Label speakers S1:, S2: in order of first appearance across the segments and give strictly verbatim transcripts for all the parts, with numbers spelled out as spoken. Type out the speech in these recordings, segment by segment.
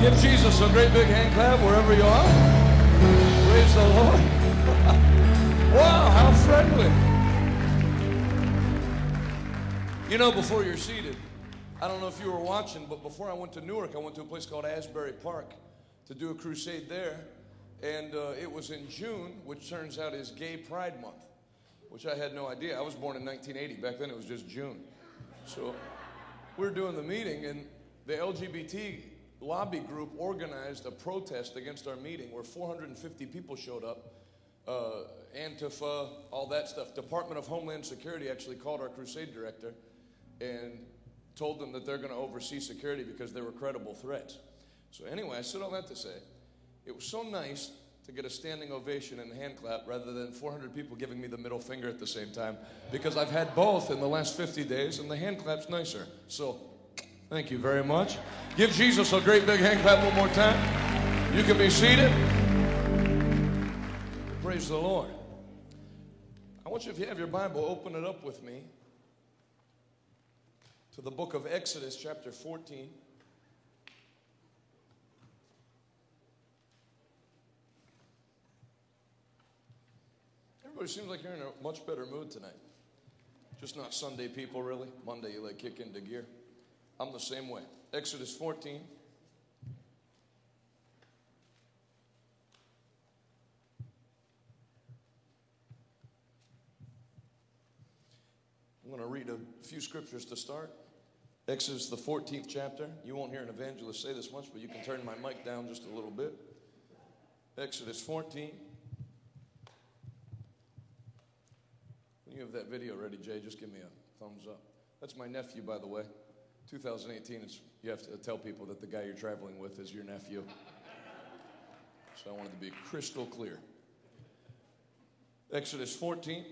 S1: Give Jesus a great big hand clap wherever you are. Praise the Lord. Wow, how friendly. You know, before you're seated, I don't know if you were watching, but before I went to Newark, I went to a place called Asbury Park to do a crusade there. And uh, it was in June, which turns out is Gay Pride Month, which I had no idea. I was born in nineteen eighty. Back then it was just June. So we were doing the meeting, and the L G B T lobby group organized a protest against our meeting where four hundred fifty people showed up. Uh, Antifa, all that stuff. Department of Homeland Security actually called our crusade director and told them that they're going to oversee security because they were credible threats. So anyway, I said all that to say, it was so nice to get a standing ovation and a hand clap rather than four hundred people giving me the middle finger at the same time, because I've had both in the last fifty days, and the hand clap's nicer. So thank you very much. Give Jesus a great big hand clap one more time. You can be seated. Praise the Lord. I want you, if you have your Bible, open it up with me to the book of Exodus, chapter fourteen. Everybody seems like you're in a much better mood tonight. Just not Sunday people, really. Monday, you like kick into gear. I'm the same way. Exodus fourteen. I'm going to read a few scriptures to start. Exodus, the fourteenth chapter. You won't hear an evangelist say this much, but you can turn my mic down just a little bit. Exodus fourteen. When you have that video ready, Jay, just give me a thumbs up. That's my nephew, by the way. two thousand eighteen, it's, you have to tell people that the guy you're traveling with is your nephew. So I wanted to be crystal clear. Exodus fourteen.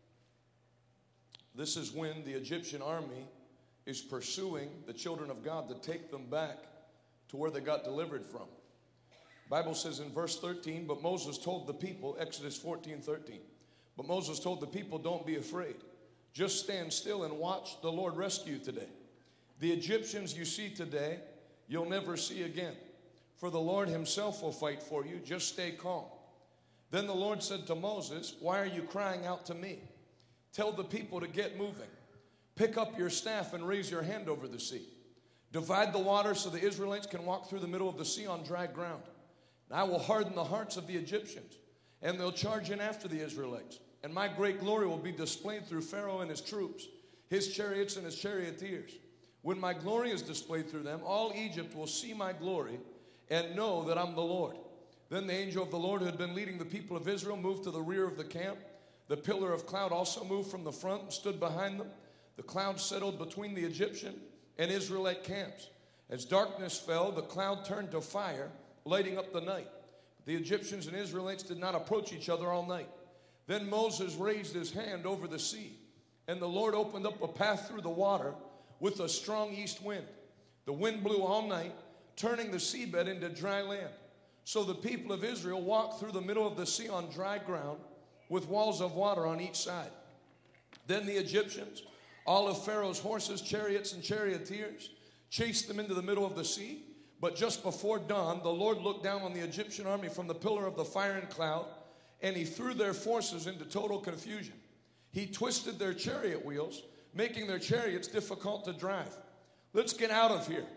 S1: This is when the Egyptian army is pursuing the children of God to take them back to where they got delivered from. The Bible says in verse thirteen, but Moses told the people, Exodus fourteen, thirteen, but Moses told the people, don't be afraid. Just stand still and watch the Lord rescue you today. The Egyptians you see today, you'll never see again. For the Lord himself will fight for you. Just stay calm. Then the Lord said to Moses, why are you crying out to me? Tell the people to get moving. Pick up your staff and raise your hand over the sea. Divide the water so the Israelites can walk through the middle of the sea on dry ground. And I will harden the hearts of the Egyptians, and they'll charge in after the Israelites. And my great glory will be displayed through Pharaoh and his troops, his chariots and his charioteers. When my glory is displayed through them, all Egypt will see my glory and know that I'm the Lord. Then the angel of the Lord who had been leading the people of Israel moved to the rear of the camp. The pillar of cloud also moved from the front and stood behind them. The cloud settled between the Egyptian and Israelite camps. As darkness fell, the cloud turned to fire, lighting up the night. The Egyptians and Israelites did not approach each other all night. Then Moses raised his hand over the sea, and the Lord opened up a path through the water with a strong east wind. The wind blew all night, turning the seabed into dry land. So the people of Israel walked through the middle of the sea on dry ground with walls of water on each side. Then the Egyptians, all of Pharaoh's horses, chariots, and charioteers, chased them into the middle of the sea. But just before dawn, the Lord looked down on the Egyptian army from the pillar of the fire and cloud, and he threw their forces into total confusion. He twisted their chariot wheels, making their chariots difficult to drive. Let's get out of here.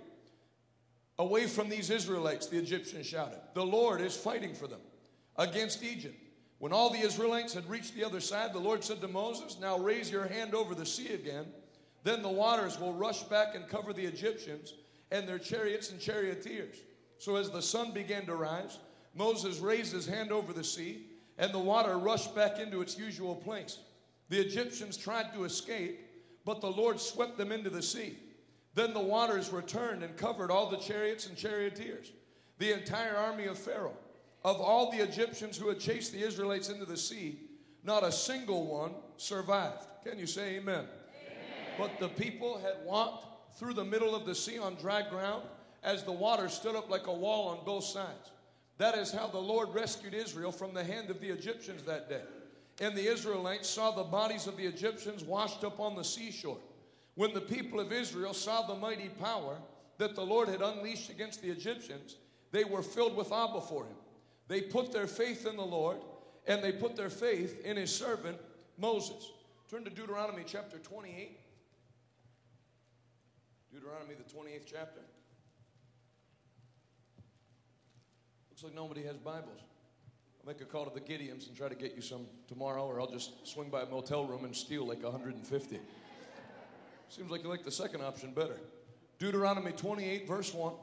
S1: Away from these Israelites, the Egyptians shouted. The Lord is fighting for them against Egypt. When all the Israelites had reached the other side, the Lord said to Moses, now raise your hand over the sea again. Then the waters will rush back and cover the Egyptians and their chariots and charioteers. So as the sun began to rise, Moses raised his hand over the sea, and the water rushed back into its usual place. The Egyptians tried to escape, but the Lord swept them into the sea. Then the waters returned and covered all the chariots and charioteers, the entire army of Pharaoh. Of all the Egyptians who had chased the Israelites into the sea, not a single one survived. Can you say amen? Amen. But the people had walked through the middle of the sea on dry ground as the water stood up like a wall on both sides. That is how the Lord rescued Israel from the hand of the Egyptians that day. And the Israelites saw the bodies of the Egyptians washed up on the seashore. When the people of Israel saw the mighty power that the Lord had unleashed against the Egyptians, they were filled with awe before him. They put their faith in the Lord, and they put their faith in his servant Moses. Turn to Deuteronomy chapter twenty-eight. Deuteronomy, the twenty-eighth chapter. Looks like nobody has Bibles. I'll make a call to the Gideons and try to get you some tomorrow, or I'll just swing by a motel room and steal like one hundred fifty. Seems like you like the second option better. Deuteronomy twenty-eight, verse one.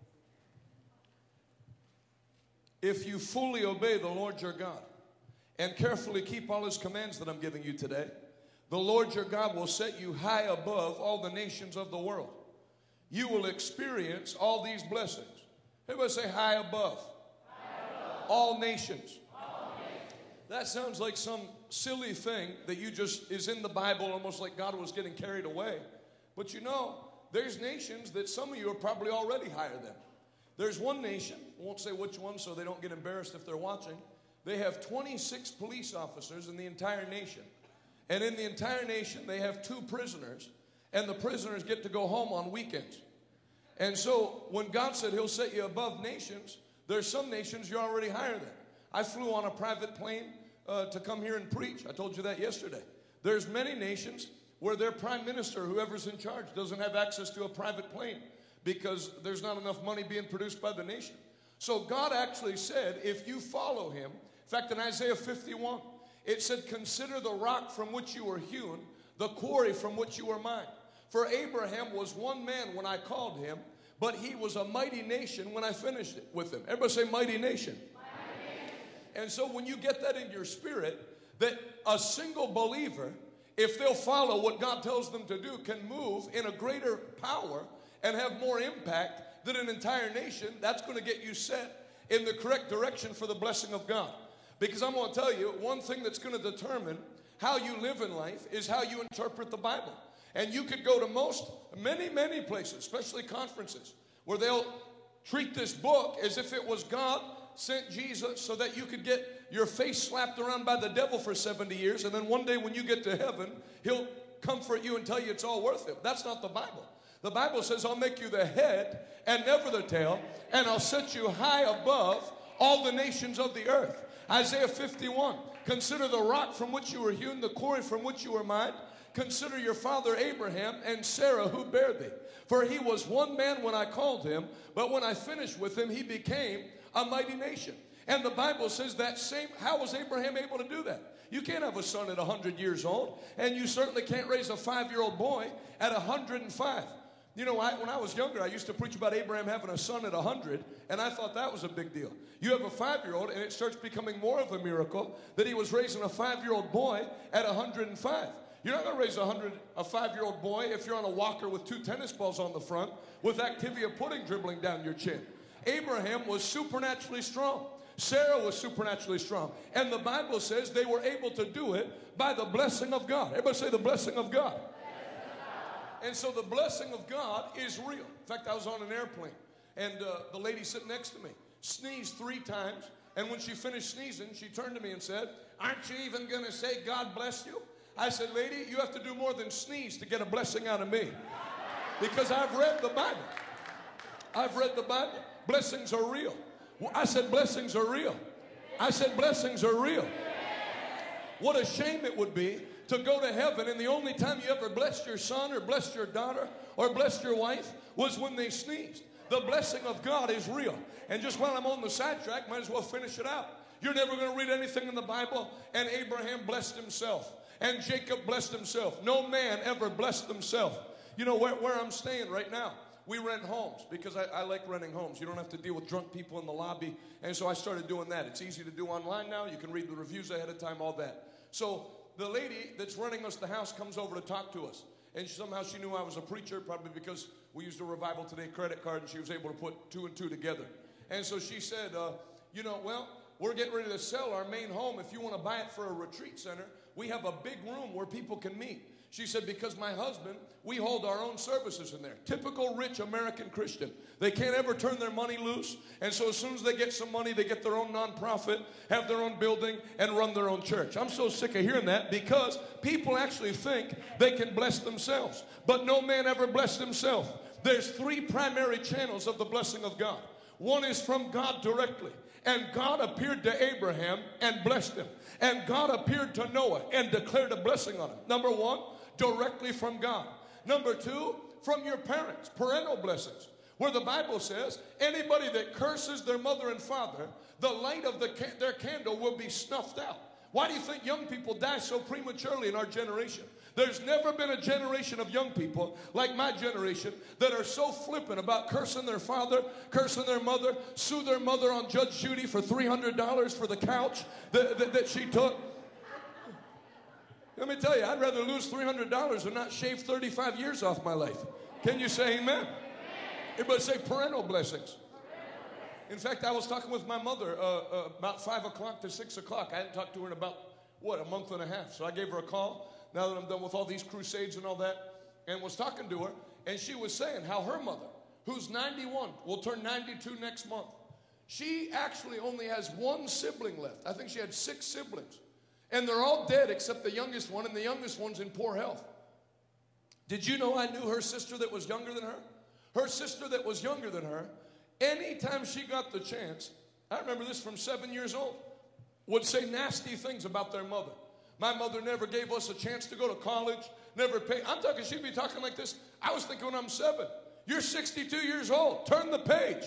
S1: If you fully obey the Lord your God and carefully keep all his commands that I'm giving you today, the Lord your God will set you high above all the nations of the world. You will experience all these blessings. Everybody say high above. High above. All nations. All nations. That sounds like some silly thing that you just is in the Bible, almost like God was getting carried away. But you know, there's nations that some of you are probably already higher than. There's one nation, I won't say which one so they don't get embarrassed if they're watching. They have twenty-six police officers in the entire nation. And in the entire nation, they have two prisoners. And the prisoners get to go home on weekends. And so when God said he'll set you above nations, there's some nations you're already higher than. I flew on a private plane uh, to come here and preach. I told you that yesterday. There's many nations where their prime minister, whoever's in charge, doesn't have access to a private plane because there's not enough money being produced by the nation. So God actually said, if you follow him, in fact, in Isaiah fifty-one, it said, consider the rock from which you were hewn, the quarry from which you were mined. For Abraham was one man when I called him, but he was a mighty nation when I finished it with him. Everybody say mighty nation. Mighty nation. And so when you get that in your spirit, that a single believer, if they'll follow what God tells them to do, can move in a greater power and have more impact than an entire nation, that's going to get you set in the correct direction for the blessing of God. Because I'm going to tell you, one thing that's going to determine how you live in life is how you interpret the Bible. And you could go to most, many, many places, especially conferences, where they'll treat this book as if it was God sent Jesus so that you could get your face slapped around by the devil for seventy years, and then one day when you get to heaven, he'll comfort you and tell you it's all worth it. That's not the Bible. The Bible says, I'll make you the head and never the tail, and I'll set you high above all the nations of the earth. Isaiah fifty-one, consider the rock from which you were hewn, the quarry from which you were mined. Consider your father Abraham and Sarah who bare thee. For he was one man when I called him, but when I finished with him, he became a mighty nation. And the Bible says that same, how was Abraham able to do that? You can't have a son at one hundred years old, and you certainly can't raise a five-year-old boy at one hundred five. You know, I, when I was younger, I used to preach about Abraham having a son at one hundred, and I thought that was a big deal. You have a five-year-old, and it starts becoming more of a miracle that he was raising a five-year-old boy at one hundred five. You're not going to raise a, hundred, a five-year-old boy if you're on a walker with two tennis balls on the front with Activia pudding dribbling down your chin. Abraham was supernaturally strong. Sarah was supernaturally strong. And the Bible says they were able to do it by the blessing of God. Everybody say the blessing of God. And so the blessing of God is real. In fact, I was on an airplane, and uh, the lady sitting next to me sneezed three times. And when she finished sneezing, she turned to me and said, aren't you even going to say God bless you? I said, lady, you have to do more than sneeze to get a blessing out of me. Because I've read the Bible. I've read the Bible. Blessings are real. I said blessings are real. I said blessings are real. What a shame it would be to go to heaven and the only time you ever blessed your son or blessed your daughter or blessed your wife was when they sneezed. The blessing of God is real. And just while I'm on the sidetrack, might as well finish it out. You're never going to read anything in the Bible, and Abraham blessed himself. And Jacob blessed himself. No man ever blessed himself. You know where, where I'm staying right now, we rent homes because I, I like renting homes. You don't have to deal with drunk people in the lobby. And so I started doing that. It's easy to do online now. You can read the reviews ahead of time, all that. So the lady that's renting us the house comes over to talk to us. And somehow she knew I was a preacher, probably because we used a Revival Today credit card, and she was able to put two and two together. And so she said, uh, you know, well, we're getting ready to sell our main home. If you want to buy it for a retreat center, we have a big room where people can meet. She said, because my husband, we hold our own services in there. Typical rich American Christian. They can't ever turn their money loose. And so as soon as they get some money, they get their own nonprofit, have their own building, and run their own church. I'm so sick of hearing that because people actually think they can bless themselves. But no man ever blessed himself. There's three primary channels of the blessing of God. One is from God directly. And God appeared to Abraham and blessed him. And God appeared to Noah and declared a blessing on him. Number one, directly from God. Number two, from your parents, parental blessings. Where the Bible says, anybody that curses their mother and father, the light of the ca- their candle will be snuffed out. Why do you think young people die so prematurely in our generation? There's never been a generation of young people like my generation that are so flippant about cursing their father, cursing their mother, sue their mother on Judge Judy for three hundred dollars for the couch that, that, that she took. Let me tell you, I'd rather lose three hundred dollars than not shave thirty-five years off my life. Can you say amen? Everybody say parental blessings. In fact, I was talking with my mother uh, uh, about five o'clock to six o'clock. I hadn't talked to her in about, what, a month and a half. So I gave her a call now that I'm done with all these crusades and all that, and was talking to her. And she was saying how her mother, who's ninety-one, will turn ninety-two next month. She actually only has one sibling left. I think she had six siblings. And they're all dead except the youngest one, and the youngest one's in poor health. Did you know I knew her sister that was younger than her? Her sister that was younger than her, anytime she got the chance, I remember this from seven years old, would say nasty things about their mother. My mother never gave us a chance to go to college, never paid. I'm talking, she'd be talking like this. I was thinking when I'm seven, you're sixty-two years old. Turn the page.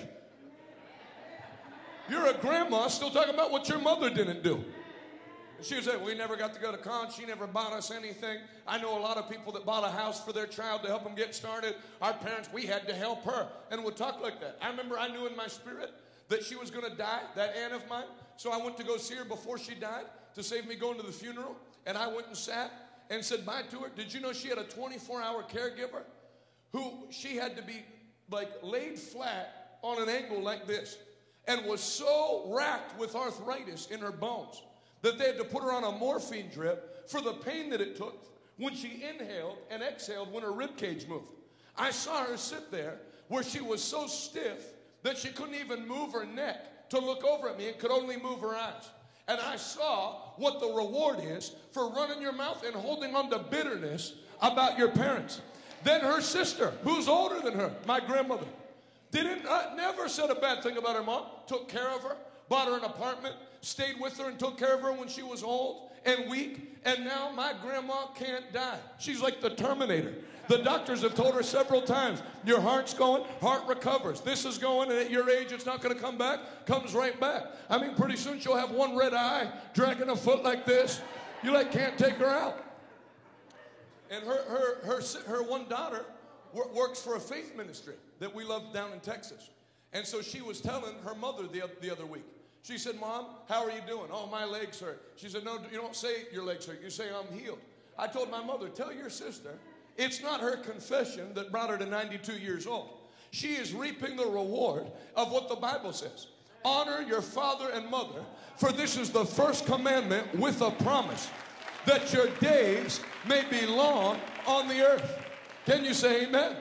S1: You're a grandma still talking about what your mother didn't do. She would say, we never got to go to college. She never bought us anything. I know a lot of people that bought a house for their child to help them get started. Our parents, we had to help her. And would talk like that. I remember I knew in my spirit that she was going to die, that aunt of mine. So I went to go see her before she died to save me going to the funeral. And I went and sat and said bye to her. Did you know she had a twenty-four hour caregiver who she had to be like laid flat on an angle like this and was so racked with arthritis in her bones that they had to put her on a morphine drip for the pain that it took when she inhaled and exhaled when her rib cage moved. I saw her sit there where she was so stiff that she couldn't even move her neck to look over at me and could only move her eyes. And I saw what the reward is for running your mouth and holding on to bitterness about your parents. Then her sister, who's older than her, my grandmother, didn't uh, never said a bad thing about her mom, took care of her, bought her an apartment, stayed with her and took care of her when she was old and weak. And now my grandma can't die. She's like the Terminator. The doctors have told her several times, your heart's going, heart recovers. This is going, and at your age, it's not going to come back. Comes right back. I mean, pretty soon she'll have one red eye, dragging a foot like this. You like can't take her out. And her her her her one daughter works for a faith ministry that we love down in Texas. And so she was telling her mother the the other week. She said, Mom, how are you doing? Oh, my legs hurt. She said, no, you don't say your legs hurt. You say I'm healed. I told my mother, tell your sister, it's not her confession that brought her to ninety-two years old. She is reaping the reward of what the Bible says. Honor your father and mother, for this is the first commandment with a promise, that your days may be long on the earth. Can you say amen?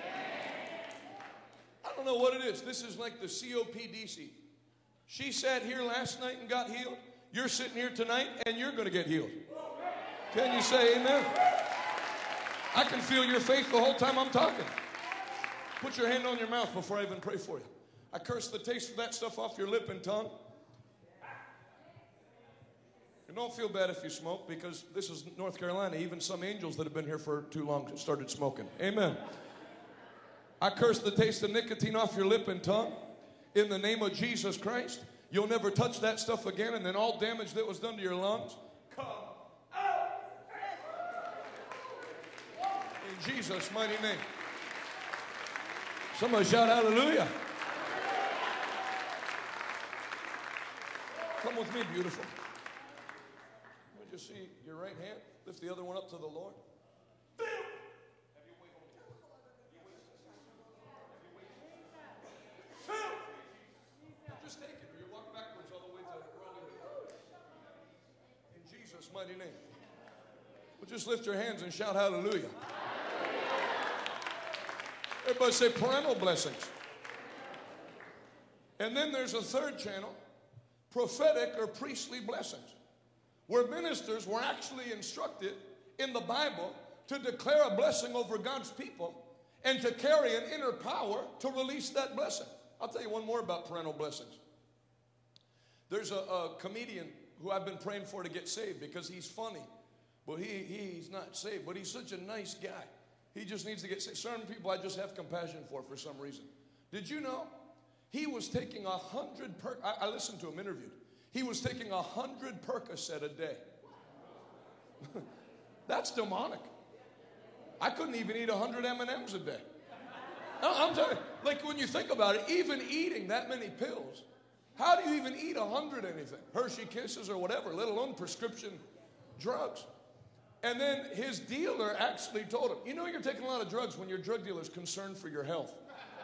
S1: I don't know what it is. This is like the C O P D C. She sat here last night and got healed. You're sitting here tonight and you're going to get healed. Can you say amen? I can feel your faith the whole time I'm talking. Put your hand on your mouth before I even pray for you. I curse the taste of that stuff off your lip and tongue. And don't feel bad if you smoke, because this is North Carolina. Even some angels that have been here for too long started smoking. Amen. I curse the taste of nicotine off your lip and tongue. In the name of Jesus Christ, you'll never touch that stuff again, and then all damage that was done to your lungs, come out. In Jesus' mighty name. Somebody shout hallelujah. Come with me, beautiful. Let me just see your right hand. Lift the other one up to the Lord. Just take it, or you walk backwards all the way to Raleigh. In Jesus' mighty name. Well, just lift your hands and shout hallelujah. Everybody say parental blessings. And then there's a third channel, prophetic or priestly blessings, where ministers were actually instructed in the Bible to declare a blessing over God's people and to carry an inner power to release that blessing. I'll tell you one more about parental blessings. There's a, a comedian who I've been praying for to get saved because he's funny, but he, he's not saved, but he's such a nice guy. He just needs to get saved. Certain people I just have compassion for for some reason. Did you know he was taking a hundred per, I, I listened to him interviewed. He was taking a hundred Percocet a day. That's demonic. I couldn't even eat a hundred M and M's a day. I'm telling you, like when you think about it, even eating that many pills, how do you even eat a hundred anything? Hershey Kisses or whatever, let alone prescription drugs. And then his dealer actually told him, you know you're taking a lot of drugs when your drug dealer is concerned for your health.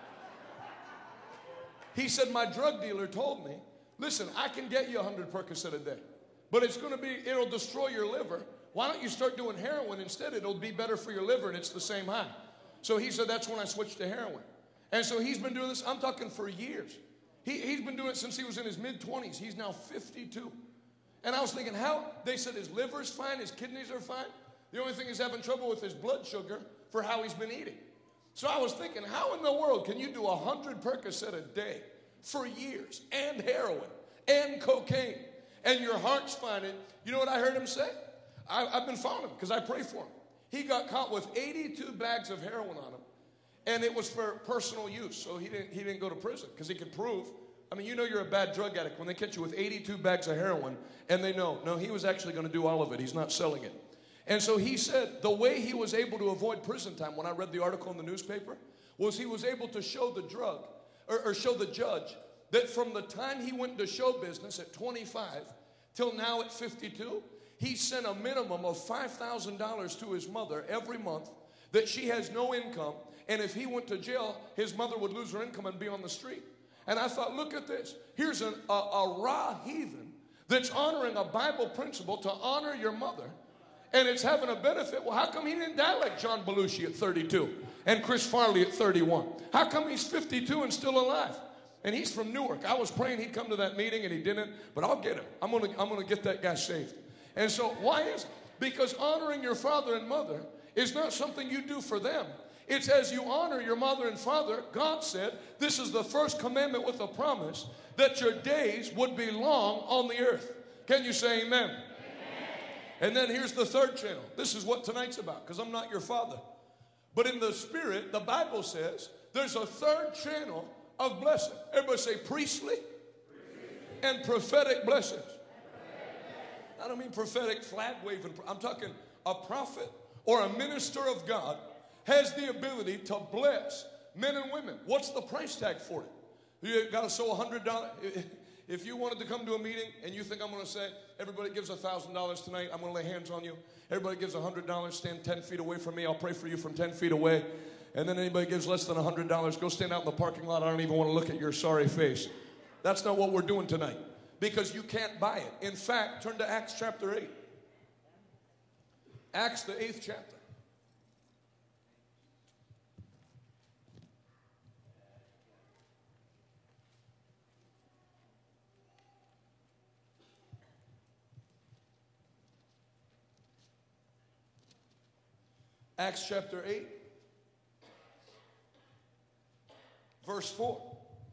S1: He said, my drug dealer told me, listen, I can get you a hundred Percocet a day, but it's going to be, it'll destroy your liver. Why don't you start doing heroin instead? It'll be better for your liver and it's the same high. So he said, that's when I switched to heroin. And so he's been doing this, I'm talking for years. He, he's been doing it since he was in his mid twenties. He's now fifty-two. And I was thinking, how? They said his liver's fine, his kidneys are fine. The only thing he's having trouble with is blood sugar for how he's been eating. So I was thinking, how in the world can you do a hundred Percocet a day for years, and heroin, and cocaine, and your heart's fine? And you know what I heard him say? I, I've been following him because I pray for him. He got caught with eighty-two bags of heroin on him, and it was for personal use. So he didn't, he didn't go to prison because he could prove. I mean, you know you're a bad drug addict when they catch you with eighty-two bags of heroin, and they know, no, he was actually going to do all of it. He's not selling it. And so he said the way he was able to avoid prison time, when I read the article in the newspaper, was he was able to show the drug, or, or show the judge, that from the time he went into show business at twenty-five till now at fifty-two, he sent a minimum of five thousand dollars to his mother every month, that she has no income, and if he went to jail, his mother would lose her income and be on the street. And I thought, look at this. Here's an, a, a raw heathen that's honoring a Bible principle to honor your mother, and it's having a benefit. Well, how come he didn't die like John Belushi at thirty-two and Chris Farley at thirty-one? How come he's fifty-two and still alive? And he's from Newark. I was praying he'd come to that meeting, and he didn't, but I'll get him. I'm going to I'm going to get that guy saved. And so why is it? Because honoring your father and mother is not something you do for them. It's as you honor your mother and father, God said, this is the first commandment with a promise, that your days would be long on the earth. Can you say amen? Amen. And then here's the third channel. This is what tonight's about, because I'm not your father. But in the spirit, the Bible says there's a third channel of blessing. Everybody say priestly, priestly. And prophetic blessings. I don't mean prophetic flag waving. I'm talking a prophet or a minister of God has the ability to bless men and women. What's the price tag for it? You got to sow one hundred dollars. If you wanted to come to a meeting and you think I'm going to say, everybody gives one thousand dollars tonight, I'm going to lay hands on you. Everybody gives one hundred dollars, stand ten feet away from me. I'll pray for you from ten feet away. And then anybody gives less than one hundred dollars, go stand out in the parking lot. I don't even want to look at your sorry face. That's not what we're doing tonight, because you can't buy it. In fact, turn to Acts chapter eight. Acts, the eighth chapter. Acts chapter eight, verse four.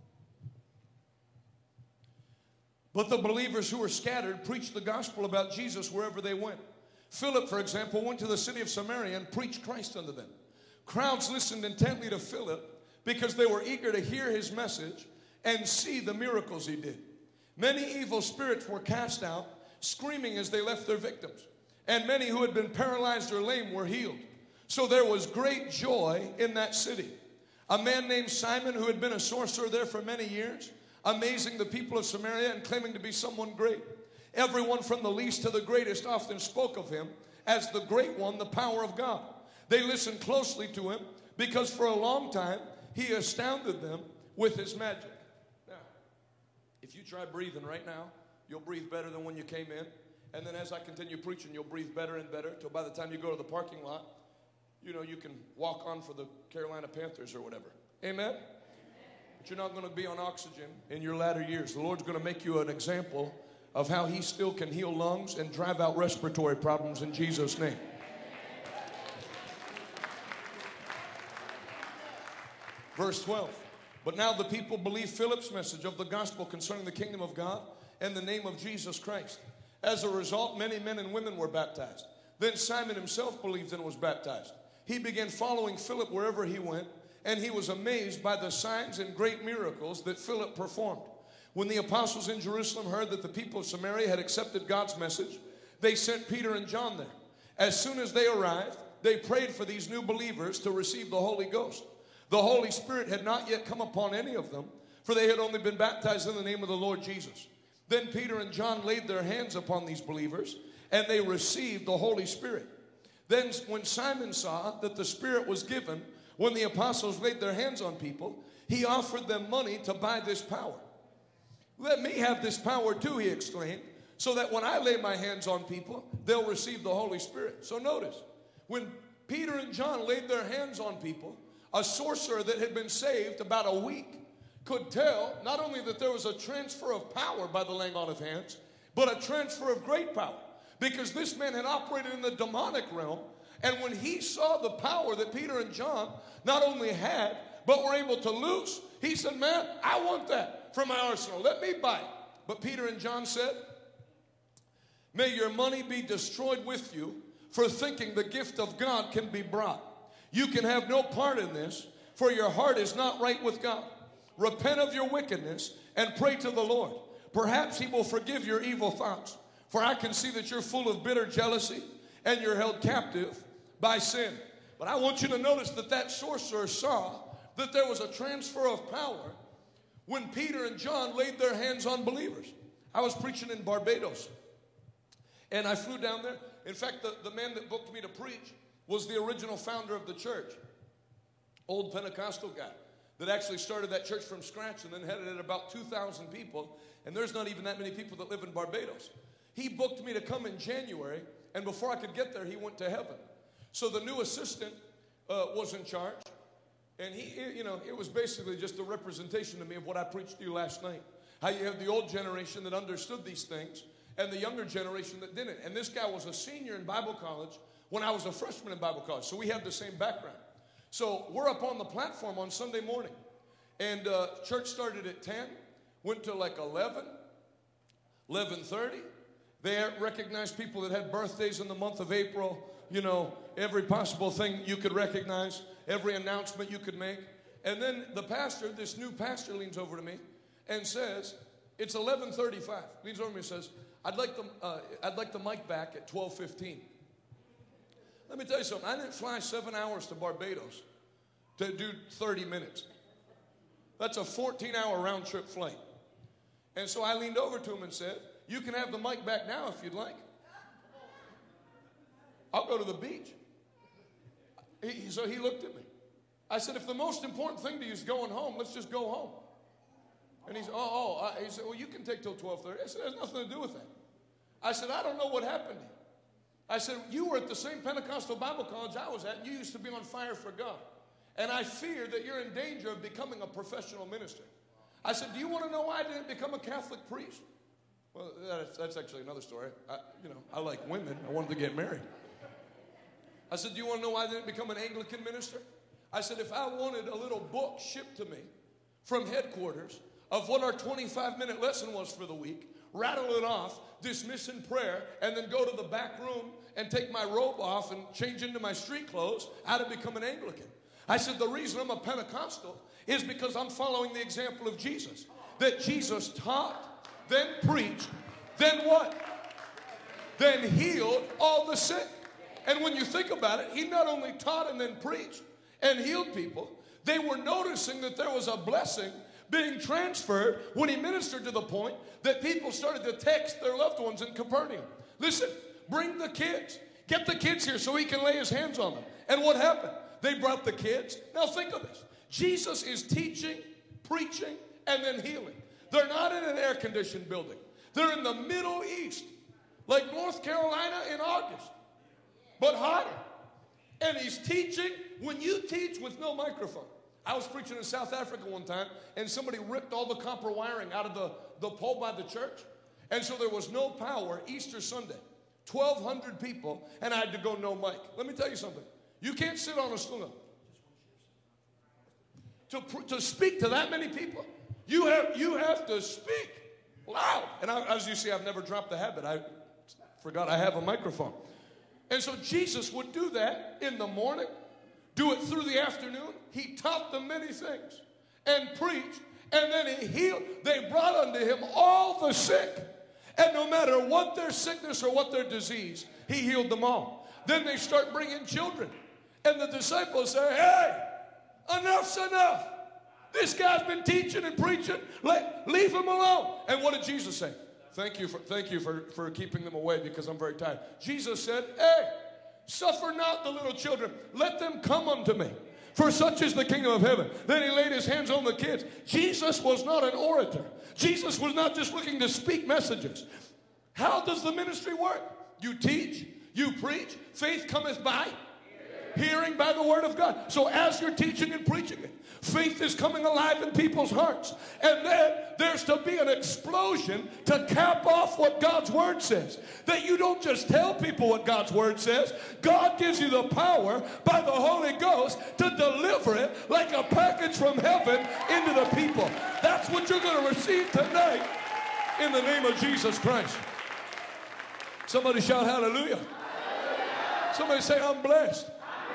S1: But the believers who were scattered preached the gospel about Jesus wherever they went. Philip, for example, went to the city of Samaria and preached Christ unto them. Crowds listened intently to Philip because they were eager to hear his message and see the miracles he did. Many evil spirits were cast out, screaming as they left their victims. And many who had been paralyzed or lame were healed. So there was great joy in that city. A man named Simon, who had been a sorcerer there for many years, amazing the people of Samaria and claiming to be someone great. Everyone from the least to the greatest often spoke of him as the great one, the power of God. They listened closely to him because for a long time he astounded them with his magic. Now, if you try breathing right now, you'll breathe better than when you came in. And then as I continue preaching, you'll breathe better and better till by the time you go to the parking lot, you know, you can walk on for the Carolina Panthers or whatever. Amen? But you're not going to be on oxygen in your latter years. The Lord's going to make you an example of how he still can heal lungs and drive out respiratory problems in Jesus' name. Verse twelve. But now the people believe Philip's message of the gospel concerning the kingdom of God and the name of Jesus Christ. As a result, many men and women were baptized. Then Simon himself believed and was baptized. He began following Philip wherever he went, and he was amazed by the signs and great miracles that Philip performed. When the apostles in Jerusalem heard that the people of Samaria had accepted God's message, they sent Peter and John there. As soon as they arrived, they prayed for these new believers to receive the Holy Ghost. The Holy Spirit had not yet come upon any of them, for they had only been baptized in the name of the Lord Jesus. Then Peter and John laid their hands upon these believers, and they received the Holy Spirit. Then when Simon saw that the Spirit was given when the apostles laid their hands on people, he offered them money to buy this power. Let me have this power too, he exclaimed, so that when I lay my hands on people, they'll receive the Holy Spirit. So notice, when Peter and John laid their hands on people, a sorcerer that had been saved about a week could tell not only that there was a transfer of power by the laying on of hands, but a transfer of great power. Because this man had operated in the demonic realm, and when he saw the power that Peter and John not only had, but were able to loose, he said, man, I want that for my arsenal. Let me buy it. But Peter and John said, may your money be destroyed with you for thinking the gift of God can be brought. You can have no part in this, for your heart is not right with God. Repent of your wickedness and pray to the Lord. Perhaps he will forgive your evil thoughts. For I can see that you're full of bitter jealousy and you're held captive by sin. But I want you to notice that that sorcerer saw that there was a transfer of power when Peter and John laid their hands on believers. I was preaching in Barbados, and I flew down there. In fact, the, the man that booked me to preach was the original founder of the church, old Pentecostal guy that actually started that church from scratch and then had it at about two thousand people, and there's not even that many people that live in Barbados. He booked me to come in January, and before I could get there, he went to heaven. So the new assistant uh, was in charge, and he, you know, it was basically just a representation to me of what I preached to you last night. How you have the old generation that understood these things, and the younger generation that didn't. And this guy was a senior in Bible college when I was a freshman in Bible college, so we had the same background. So we're up on the platform on Sunday morning, and uh, church started at ten, went to like eleven, eleven thirty. They recognized people that had birthdays in the month of April, you know, every possible thing you could recognize, every announcement you could make. And then the pastor, this new pastor, leans over to me and says, it's eleven thirty-five. Leans over to me and says, I'd like the, uh, I'd like the mic back at twelve fifteen. Let me tell you something. I didn't fly seven hours to Barbados to do thirty minutes. That's a fourteen hour round trip flight. And so I leaned over to him and said, you can have the mic back now if you'd like. I'll go to the beach. He, so he looked at me. I said, if the most important thing to you is going home, let's just go home. And he said, oh, oh. Uh, he said, well, you can take till twelve thirty. I said, there's nothing to do with that. I said, I don't know what happened to you. I said, you were at the same Pentecostal Bible college I was at, and you used to be on fire for God. And I fear that you're in danger of becoming a professional minister. I said, do you want to know why I didn't become a Catholic priest? Well, that's, that's actually another story. I, you know, I like women. I wanted to get married. I said, do you want to know why I didn't become an Anglican minister? I said, if I wanted a little book shipped to me from headquarters of what our twenty-five minute lesson was for the week, rattle it off, dismiss in prayer, and then go to the back room and take my robe off and change into my street clothes, I'd have become an Anglican. I said, the reason I'm a Pentecostal is because I'm following the example of Jesus. That Jesus taught, then preached, then what? Then healed all the sick. And when you think about it, he not only taught and then preached and healed people, they were noticing that there was a blessing being transferred when he ministered to the point that people started to text their loved ones in Capernaum. Listen, bring the kids. Get the kids here so he can lay his hands on them. And what happened? They brought the kids. Now think of this. Jesus is teaching, preaching, and then healing. They're not in an air-conditioned building. They're in the Middle East, like North Carolina in August, but hotter. And he's teaching. When you teach with no microphone. I was preaching in South Africa one time, and somebody ripped all the copper wiring out of the, the pole by the church. And so there was no power Easter Sunday. twelve hundred people, and I had to go no mic. Let me tell you something. You can't sit on a stool. to, to speak to that many people, you have, you have to speak loud. And I, as you see, I've never dropped the habit. I forgot I have a microphone. And so Jesus would do that in the morning, do it through the afternoon. He taught them many things and preached, and then he healed. They brought unto him all the sick. And no matter what their sickness or what their disease, he healed them all. Then they start bringing children. And the disciples say, hey, enough's enough. This guy's been teaching and preaching. Let, leave him alone. And what did Jesus say? Thank you for, thank you for, for keeping them away because I'm very tired. Jesus said, hey, suffer not the little children. Let them come unto me. For such is the kingdom of heaven. Then he laid his hands on the kids. Jesus was not an orator. Jesus was not just looking to speak messages. How does the ministry work? You teach, you preach, faith cometh by hearing by the word of God. So as you're teaching and preaching it, faith is coming alive in people's hearts. And then there's to be an explosion to cap off what God's word says. That you don't just tell people what God's word says. God gives you the power by the Holy Ghost to deliver it like a package from heaven into the people. That's what you're going to receive tonight in the name of Jesus Christ. Somebody shout hallelujah. Hallelujah. Somebody say I'm blessed.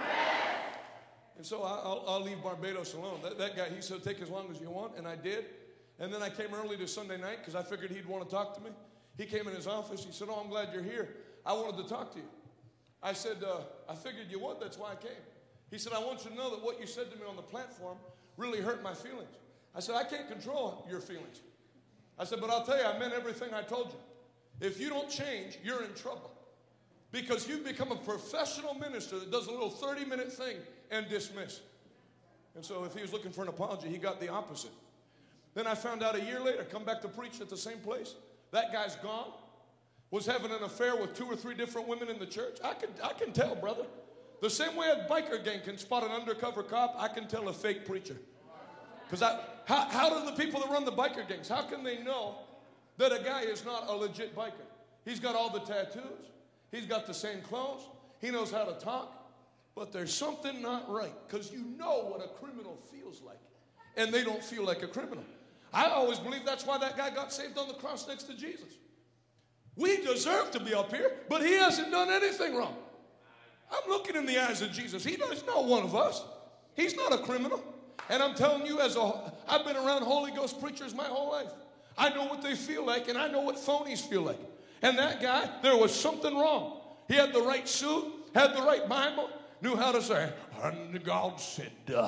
S1: And so I'll, I'll leave Barbados alone. That, that guy, he said, take as long as you want, and I did. And then I came early to Sunday night because I figured he'd want to talk to me. He came in his office. He said, oh, I'm glad you're here. I wanted to talk to you. I said, uh, I figured you would. That's why I came. He said, I want you to know that what you said to me on the platform really hurt my feelings. I said, I can't control your feelings. I said, but I'll tell you, I meant everything I told you. If you don't change, you're in trouble. Because you've become a professional minister that does a little thirty-minute thing and dismiss. And so if he was looking for an apology, he got the opposite. Then I found out a year later, come back to preach at the same place. That guy's gone. Was having an affair with two or three different women in the church. I can, I can tell, brother. The same way a biker gang can spot an undercover cop, I can tell a fake preacher. Because I, how, how do the people that run the biker gangs, how can they know that a guy is not a legit biker? He's got all the tattoos. He's got the same clothes. He knows how to talk. But there's something not right because you know what a criminal feels like. And they don't feel like a criminal. I always believe that's why that guy got saved on the cross next to Jesus. We deserve to be up here, but he hasn't done anything wrong. I'm looking in the eyes of Jesus. He is not one of us. He's not a criminal. And I'm telling you, as a, I've been around Holy Ghost preachers my whole life. I know what they feel like, and I know what phonies feel like. And that guy, there was something wrong. He had the right suit, had the right Bible, knew how to say, and God said, duh.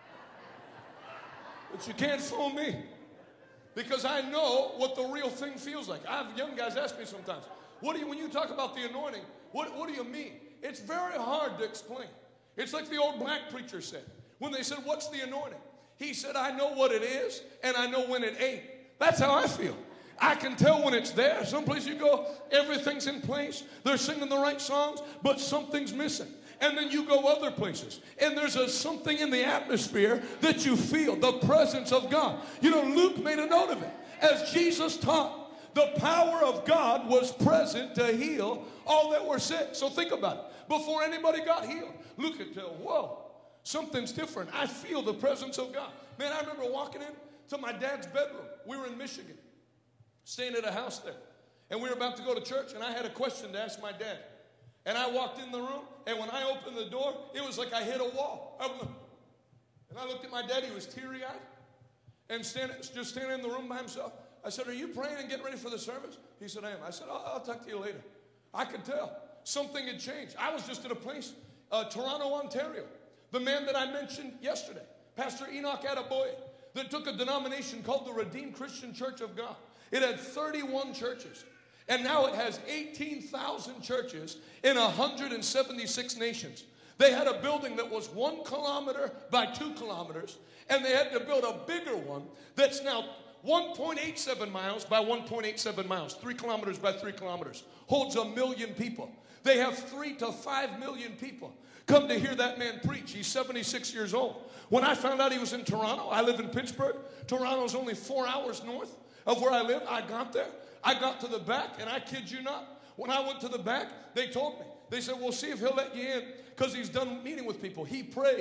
S1: But you can't fool me. Because I know what the real thing feels like. I have young guys ask me sometimes, what do you, when you talk about the anointing, what, what do you mean? It's very hard to explain. It's like the old black preacher said. When they said, what's the anointing? He said, I know what it is, and I know when it ain't. That's how I feel. I can tell when it's there. Someplace you go, everything's in place. They're singing the right songs, but something's missing. And then you go other places, and there's a something in the atmosphere that you feel, the presence of God. You know, Luke made a note of it. As Jesus taught, the power of God was present to heal all that were sick. So think about it. Before anybody got healed, Luke could tell, whoa, something's different. I feel the presence of God. Man, I remember walking in to my dad's bedroom. We were in Michigan, staying at a house there. And we were about to go to church, and I had a question to ask my dad. And I walked in the room, and when I opened the door, it was like I hit a wall. And I looked at my dad. He was teary-eyed and stand, just standing in the room by himself. I said, are you praying and getting ready for the service? He said, I am. I said, I'll, I'll talk to you later. I could tell. Something had changed. I was just at a place, uh, Toronto, Ontario. The man that I mentioned yesterday, Pastor Enoch Adeboye, that took a denomination called the Redeemed Christian Church of God. It had thirty-one churches. And now it has eighteen thousand churches in one hundred seventy-six nations. They had a building that was one kilometer by two kilometers, and they had to build a bigger one that's now one point eight seven miles by one point eight seven miles, three kilometers by three kilometers, holds a million people. They have three to five million people come to hear that man preach. He's seventy-six years old. When I found out he was in Toronto, I live in Pittsburgh. Toronto's only four hours north of where I live. I got there. I got to the back, and I kid you not, when I went to the back, they told me. They said, we'll see if he'll let you in because he's done meeting with people. He prays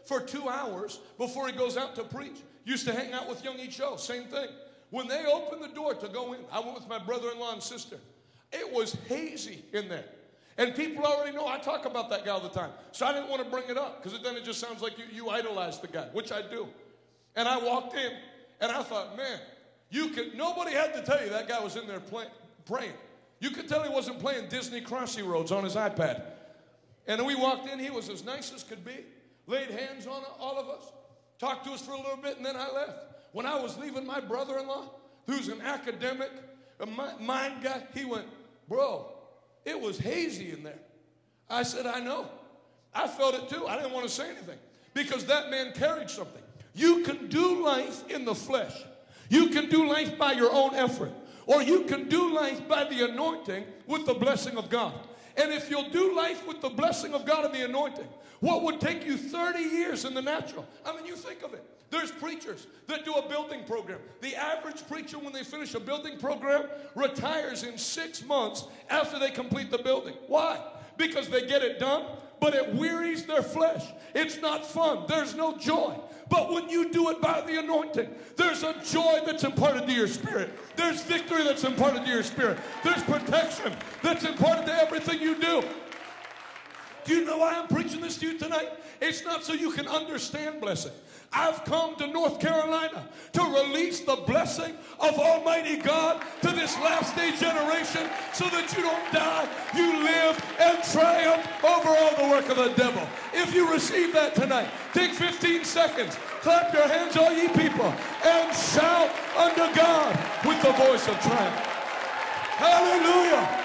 S1: for two hours before he goes out to preach. Used to hang out with Young E. Cho, same thing. When they opened the door to go in, I went with my brother-in-law and sister. It was hazy in there. And people already know I talk about that guy all the time. So I didn't want to bring it up because then it just sounds like you, you idolize the guy, which I do. And I walked in and I thought, man, you could, nobody had to tell you that guy was in there play, praying. You could tell he wasn't playing Disney Crossy Roads on his iPad. And we walked in, he was as nice as could be, laid hands on all of us, talked to us for a little bit, and then I left. When I was leaving, my brother-in-law, who's an academic, a mind guy, he went, bro, it was hazy in there. I said, I know. I felt it too. I didn't want to say anything because that man carried something. You can do life in the flesh. You can do life by your own effort. Or you can do life by the anointing with the blessing of God. And if you'll do life with the blessing of God and the anointing, what would take you thirty years in the natural? I mean, you think of it. There's preachers that do a building program. The average preacher, when they finish a building program, retires in six months after they complete the building. Why? Because they get it done, but it wearies their flesh. It's not fun. There's no joy. But when you do it by the anointing, there's a joy that's imparted to your spirit. There's victory that's imparted to your spirit. There's protection that's imparted to everything you do. Do you know why I'm preaching this to you tonight? It's not so you can understand blessing. I've come to North Carolina to release the blessing of Almighty God to this last day generation so that you don't die, you live and triumph over all the work of the devil. If you receive that tonight, take fifteen seconds, clap your hands, all ye people, and shout unto God with the voice of triumph. Hallelujah.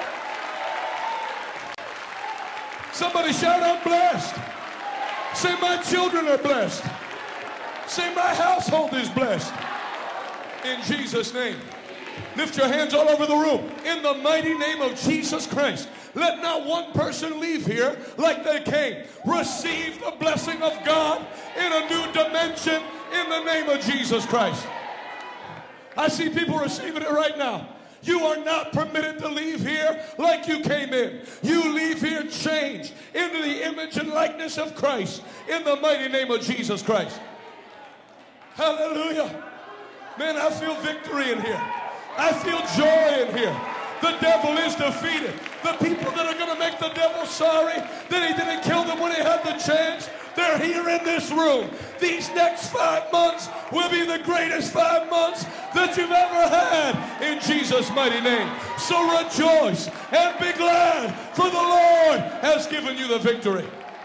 S1: Somebody shout, I'm blessed. Say, my children are blessed. Say, my household is blessed. In Jesus' name. Lift your hands all over the room. In the mighty name of Jesus Christ. Let not one person leave here like they came. Receive the blessing of God in a new dimension in the name of Jesus Christ. I see people receiving it right now. You are not permitted to leave here like you came in. You leave here changed into the image and likeness of Christ in the mighty name of Jesus Christ. Hallelujah. Man, I feel victory in here. I feel joy in here. The devil is defeated. The people that are going to make the devil sorry that he didn't kill them when he had the chance, they're here in this room. These next five months will be the greatest five months that you've ever had in Jesus' mighty name. So rejoice and be glad, for the Lord has given you the victory.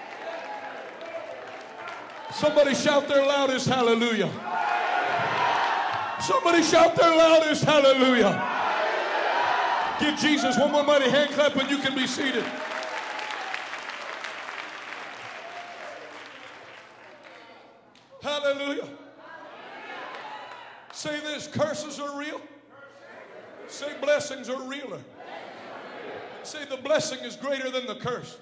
S1: Somebody shout their loudest hallelujah. Somebody shout their loudest hallelujah. Give Jesus one more mighty hand clap and you can be seated. Hallelujah. Say this, curses are real. Say blessings are realer. Say the blessing is greater than the curse.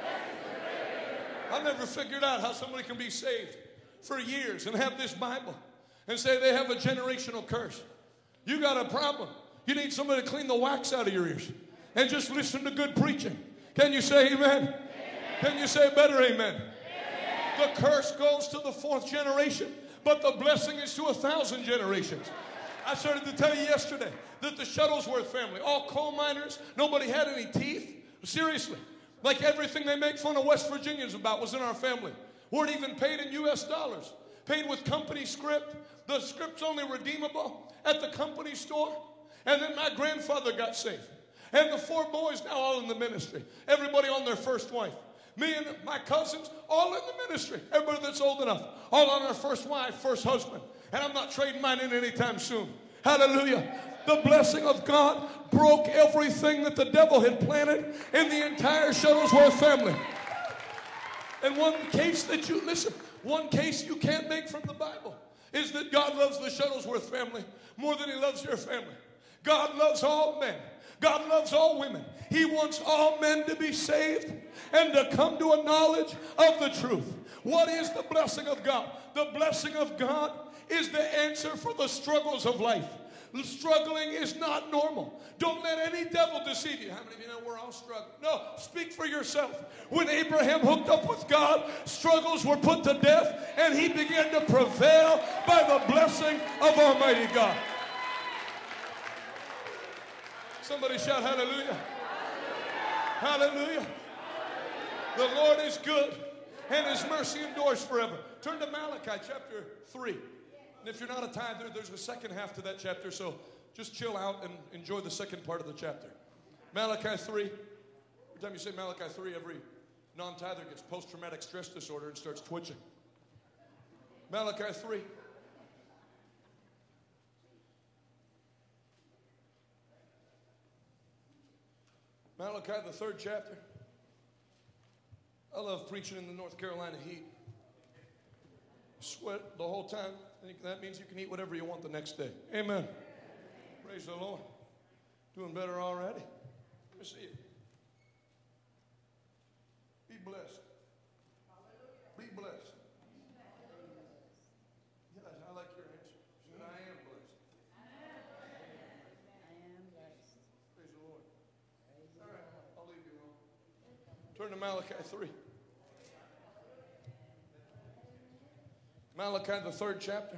S1: I never figured out how somebody can be saved for years and have this Bible and say they have a generational curse. You got a problem. You need somebody to clean the wax out of your ears and just listen to good preaching. Can you say amen? Amen. Can you say better amen? Amen? The curse goes to the fourth generation, but the blessing is to a thousand generations. I started to tell you yesterday that the Shuttlesworth family, all coal miners, nobody had any teeth. Seriously. Like everything they make fun of West Virginians about was in our family. Weren't even paid in U S dollars. Paid with company script. The script's only redeemable at the company store. And then my grandfather got saved. And the four boys now all in the ministry. Everybody on their first wife. Me and my cousins all in the ministry. Everybody that's old enough. All on our first wife, first husband. And I'm not trading mine in anytime soon. Hallelujah. The blessing of God broke everything that the devil had planted in the entire Shuttlesworth family. And one case that you, listen, one case you can't make from the Bible is that God loves the Shuttlesworth family more than he loves your family. God loves all men. God loves all women. He wants all men to be saved and to come to a knowledge of the truth. What is the blessing of God? The blessing of God is the answer for the struggles of life. Struggling is not normal. Don't let any devil deceive you. How many of you know we're all struggling? No, speak for yourself. When Abraham hooked up with God, struggles were put to death, and he began to prevail by the blessing of Almighty God. Somebody shout hallelujah. Hallelujah. The Lord is good, and his mercy endures forever. Turn to Malachi chapter three. And if you're not a tither, there's a second half to that chapter, so just chill out and enjoy the second part of the chapter. Malachi three. Every time you say Malachi three, every non-tither gets post-traumatic stress disorder and starts twitching. Malachi three. Malachi, the third chapter. I love preaching in the North Carolina heat. Sweat the whole time. I think that means you can eat whatever you want the next day. Amen. Praise the Lord. Doing better already. Let me see you. Be blessed. Be blessed. Yeah, I like your answer. Said, I am blessed.
S2: I am blessed.
S1: Praise the Lord. All right, I'll leave you alone. Turn to Malachi three. Malachi, the third chapter,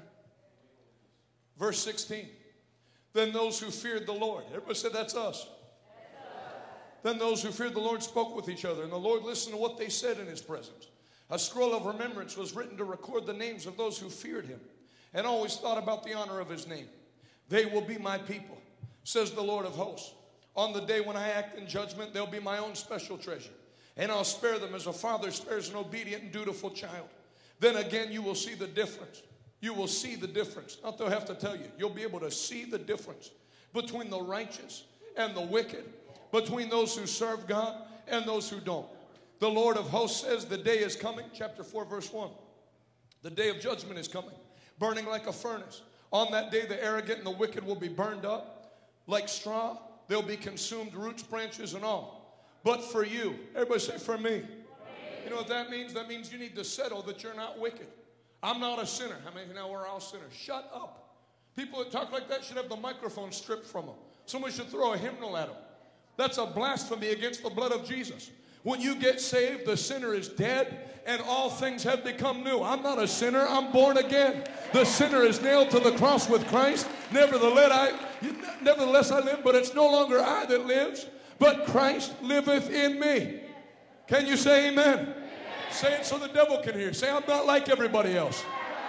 S1: verse sixteen. Then those who feared the Lord, everybody said that's us. That's us. Then those who feared the Lord spoke with each other, and the Lord listened to what they said in his presence. A scroll of remembrance was written to record the names of those who feared him and always thought about the honor of his name. They will be my people, says the Lord of hosts. On the day when I act in judgment, they'll be my own special treasure, and I'll spare them as a father spares an obedient and dutiful child. Then again, you will see the difference. You will see the difference. Not they'll have to tell you. You'll be able to see the difference between the righteous and the wicked, between those who serve God and those who don't. The Lord of hosts says the day is coming. Chapter four, verse one. The day of judgment is coming, burning like a furnace. On that day, the arrogant and the wicked will be burned up like straw. They'll be consumed, roots, branches, and all. But for you, everybody say, for me. You know what that means? That means you need to settle that you're not wicked. I'm not a sinner. How many of you know we're all sinners? Shut up. People that talk like that should have the microphone stripped from them. Somebody should throw a hymnal at them. That's a blasphemy against the blood of Jesus. When you get saved, the sinner is dead and all things have become new. I'm not a sinner. I'm born again. The sinner is nailed to the cross with Christ. Nevertheless, I, nevertheless, I live, but it's no longer I that lives, but Christ liveth in me. Can you say amen? Amen? Say it so the devil can hear. Say, I'm not like everybody else.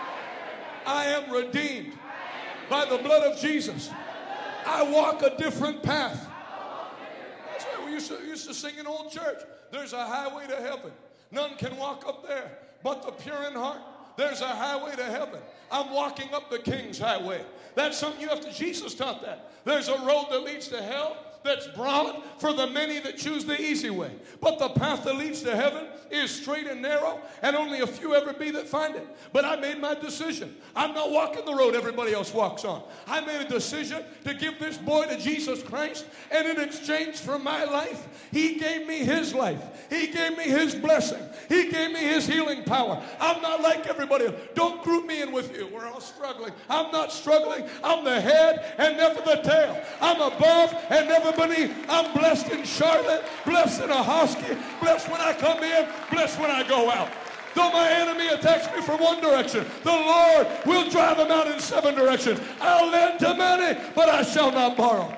S1: I am redeemed by the blood of Jesus. I walk a different path. That's why we used to, used to sing in old church. There's a highway to heaven. None can walk up there but the pure in heart. There's a highway to heaven. I'm walking up the King's highway. That's something you have to, Jesus taught that. There's a road that leads to hell that's broad for the many that choose the easy way. But the path that leads to heaven is straight and narrow, and only a few ever be that find it. But I made my decision. I'm not walking the road everybody else walks on. I made a decision to give this boy to Jesus Christ, and in exchange for my life, he gave me his life. He gave me his blessing. He gave me his healing power. I'm not like everybody else. Don't group me in with you. We're all struggling. I'm not struggling. I'm the head and never the tail. I'm above and never beneath. I'm blessed in Charlotte, blessed in Ahoskie, blessed when I come in, blessed when I go out. Though my enemy attacks me from one direction, the Lord will drive him out in seven directions. I'll lend to many, but I shall not borrow.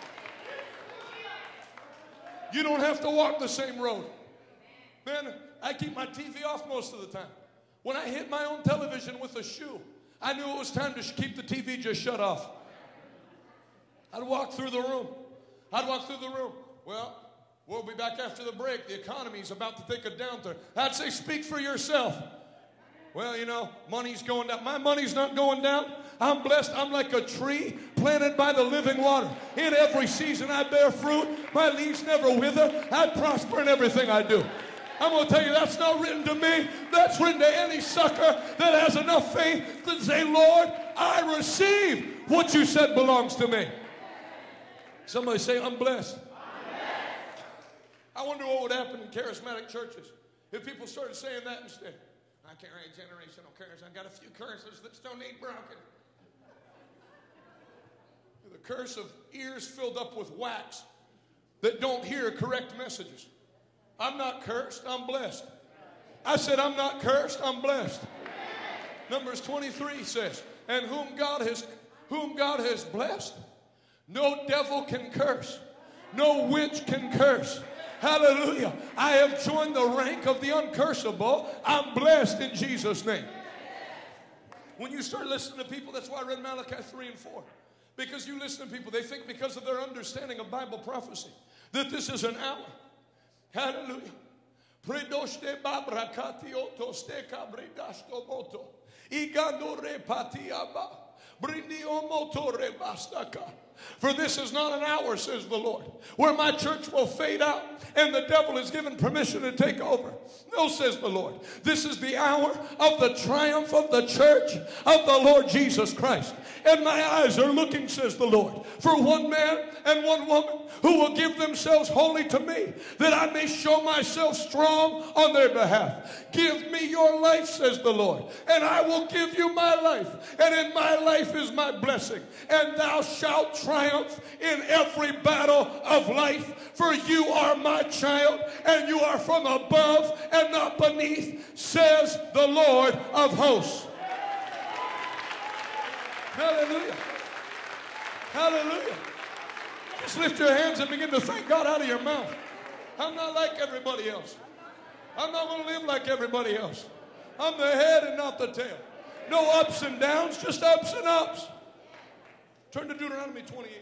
S1: You don't have to walk the same road. Man, I keep my T V off most of the time. When I hit my own television with a shoe, I knew it was time to keep the T V just shut off. I'd walk through the room. I'd walk through the room. Well, we'll be back after the break. The economy's about to take a downturn. I'd say, speak for yourself. Well, you know, money's going down. My money's not going down. I'm blessed. I'm like a tree planted by the living water. In every season I bear fruit. My leaves never wither. I prosper in everything I do. I'm going to tell you, that's not written to me. That's written to any sucker that has enough faith to say, Lord, I receive what you said belongs to me. Somebody say, I'm blessed. I'm blessed. I wonder what would happen in charismatic churches if people started saying that instead. I carry generational curses. I got a few curses that still need broken. The curse of ears filled up with wax that don't hear correct messages. I'm not cursed, I'm blessed. I said, I'm not cursed, I'm blessed. Numbers twenty-three says, and whom God has whom God has blessed, no devil can curse, no witch can curse. Hallelujah. I have joined the rank of the uncursable. I'm blessed in Jesus' name. When you start listening to people, that's why I read Malachi three and four. Because you listen to people, they think because of their understanding of Bible prophecy that this is an hour. Hallelujah. Predoshte babrakatio toste cabridasto moto. Igandore patiaba. Brindio motore bastaka. For this is not an hour, says the Lord, where my church will fade out and the devil is given permission to take over. No, says the Lord. This is the hour of the triumph of the church of the Lord Jesus Christ. And my eyes are looking, says the Lord, for one man and one woman who will give themselves wholly to me, that I may show myself strong on their behalf. Give me your life, says the Lord, and I will give you my life. And in my life is my blessing. And thou shalt triumph in every battle of life. For you are my child, and you are from above and not beneath, says the Lord of hosts. Hallelujah. Hallelujah. Just lift your hands and begin to thank God out of your mouth. I'm not like everybody else. I'm not going to live like everybody else. I'm the head and not the tail. No ups and downs, just ups and ups. Turn to Deuteronomy twenty-eight.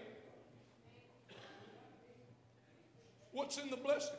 S1: What's in the blessing?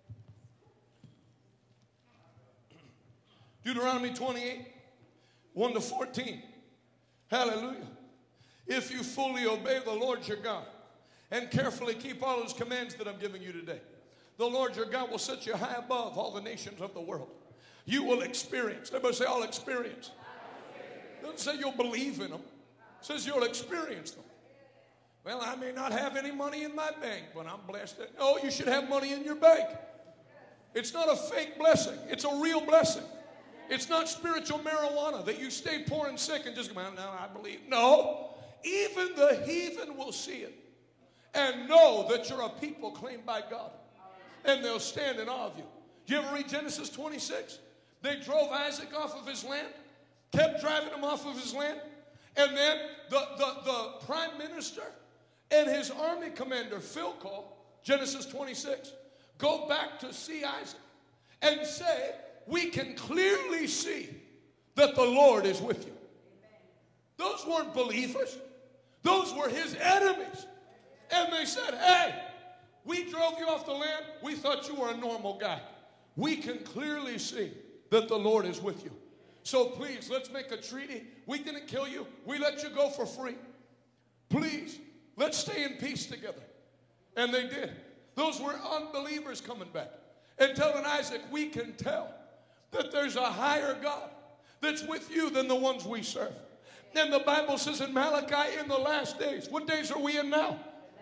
S1: Deuteronomy twenty-eight, one to fourteen. Hallelujah. If you fully obey the Lord your God and carefully keep all his commands that I'm giving you today, the Lord your God will set you high above all the nations of the world. You will experience. Everybody say, I'll experience. It doesn't say you'll believe in them. It says you'll experience them. Well, I may not have any money in my bank, but I'm blessed. No, you should have money in your bank. It's not a fake blessing. It's a real blessing. It's not spiritual marijuana that you stay poor and sick and just go, well, no, I believe. No, even the heathen will see it and know that you're a people claimed by God. And they'll stand in awe of you. Do you ever read Genesis twenty-six? They drove Isaac off of his land, kept driving him off of his land, and then the, the, the prime minister and his army commander, Philco, Genesis twenty-six, go back to see Isaac and say, we can clearly see that the Lord is with you. Those weren't believers. Those were his enemies. And they said, hey, we drove you off the land. We thought you were a normal guy. We can clearly see that the Lord is with you. So please, let's make a treaty. We didn't kill you. We let you go for free. Please, let's stay in peace together. And they did. Those were unbelievers coming back and telling Isaac, we can tell that there's a higher God that's with you than the ones we serve. And the Bible says in Malachi, in the last days. What days are we in now?